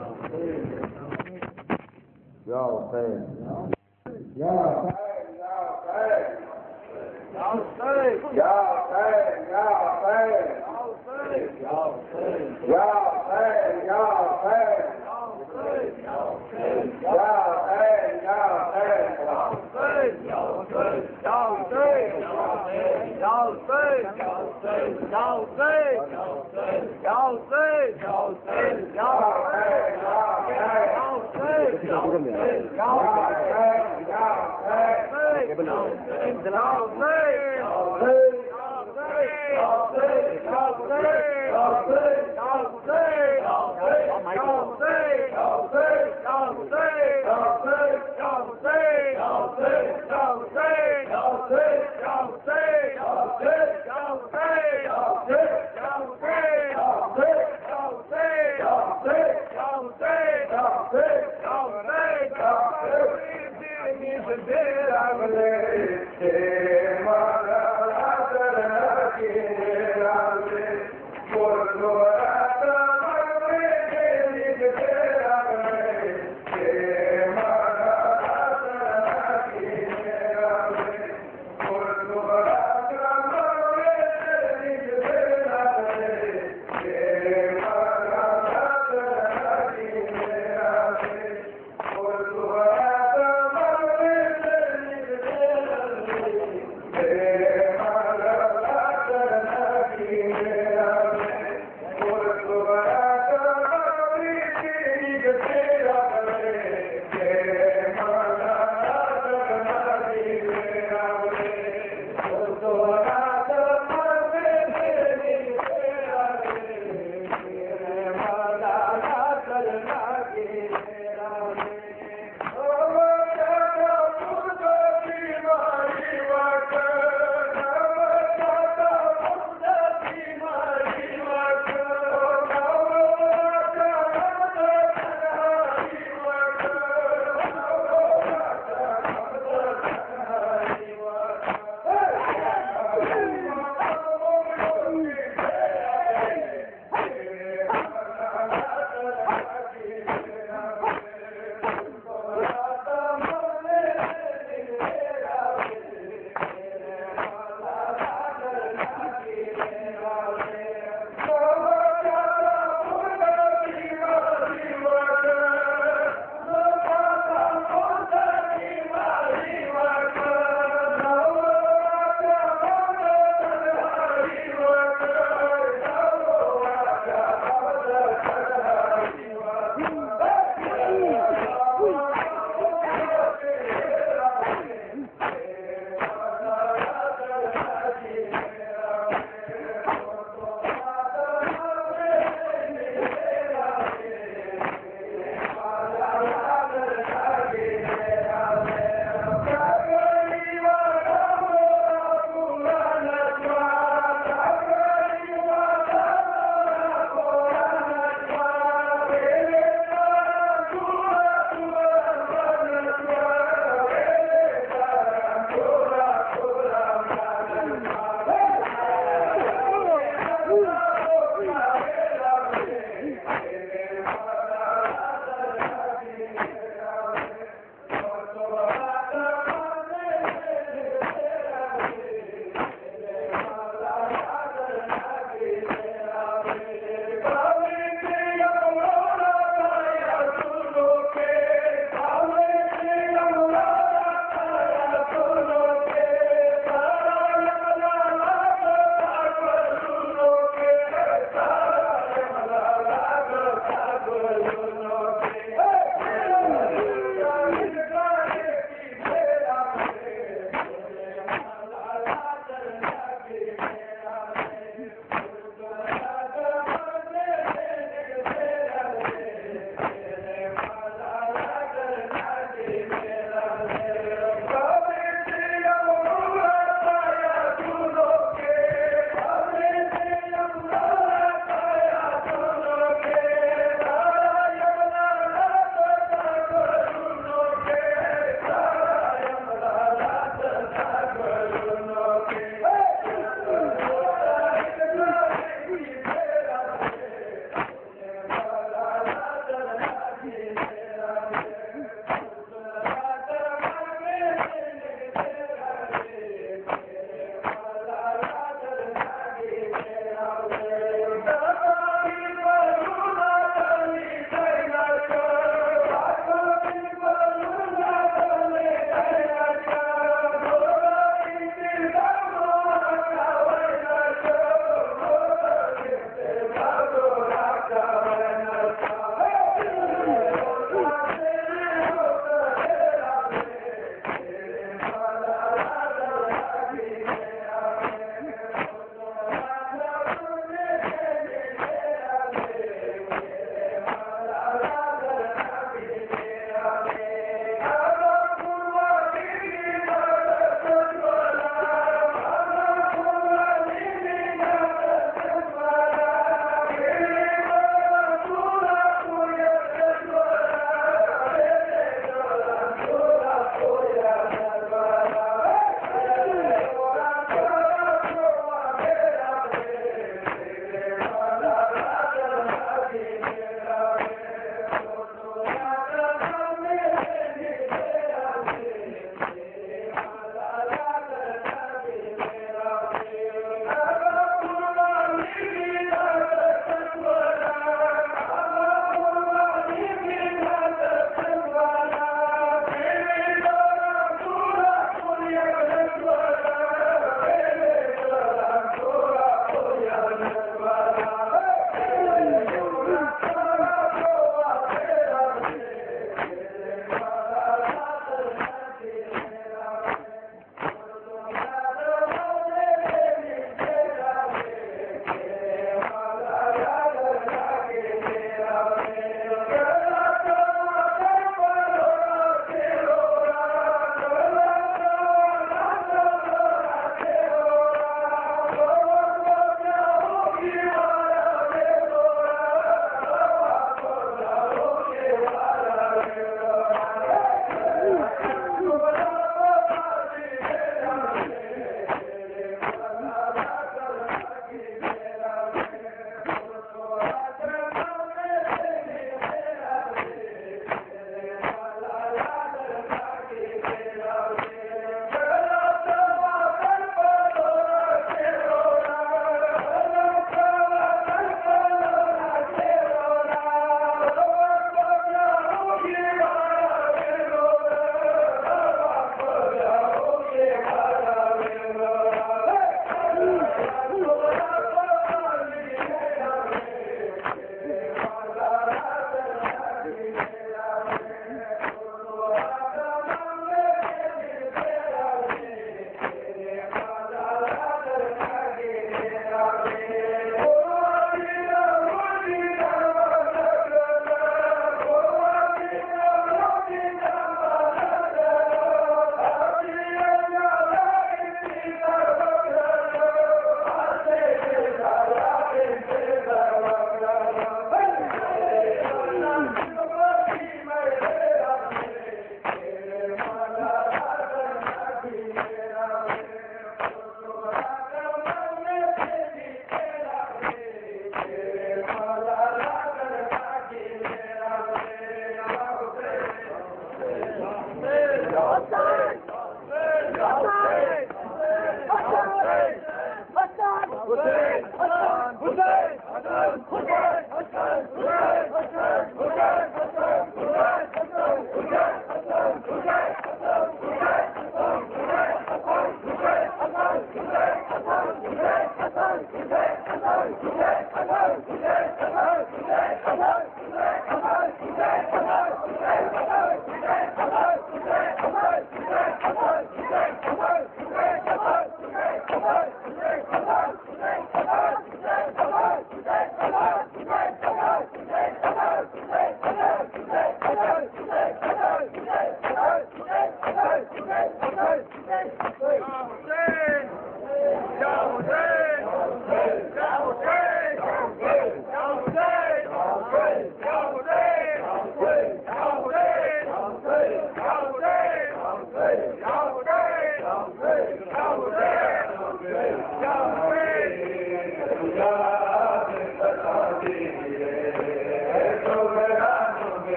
یا حسین یا حسین یا حسین یا حسین یا حسین یا حسین یا حسین یا حسین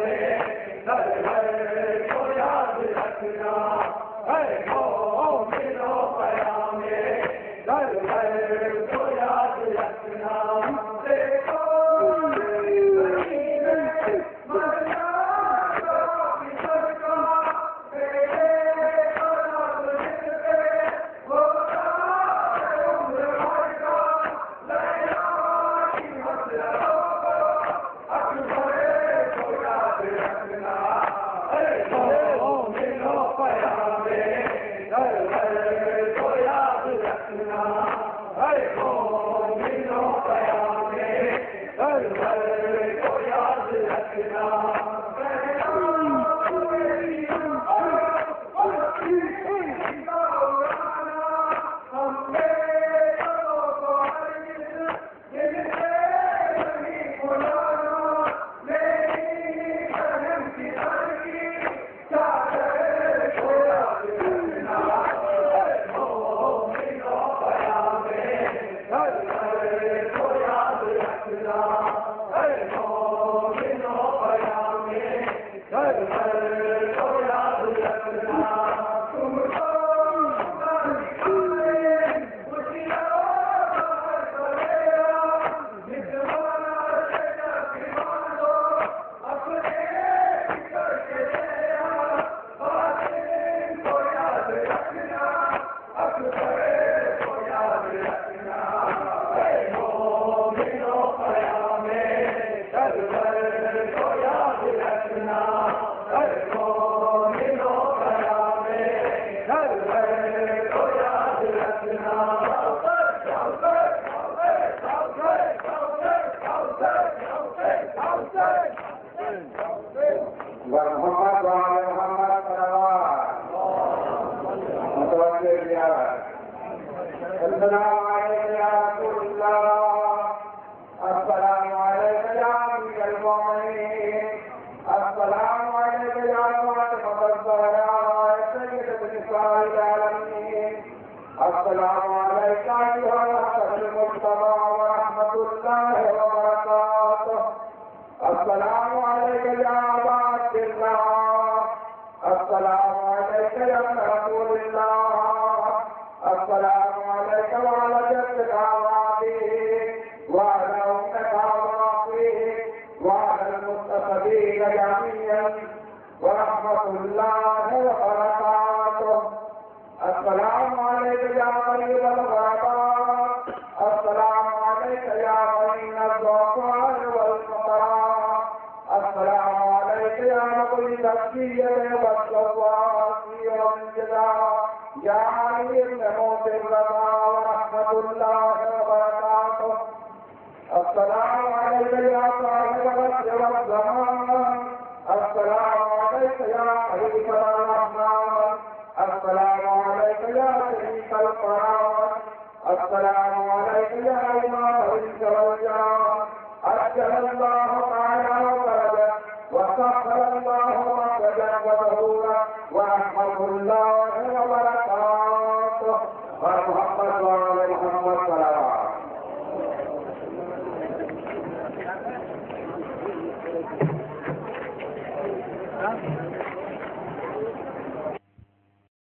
ورحمۃ اللہ وبرکاتہ.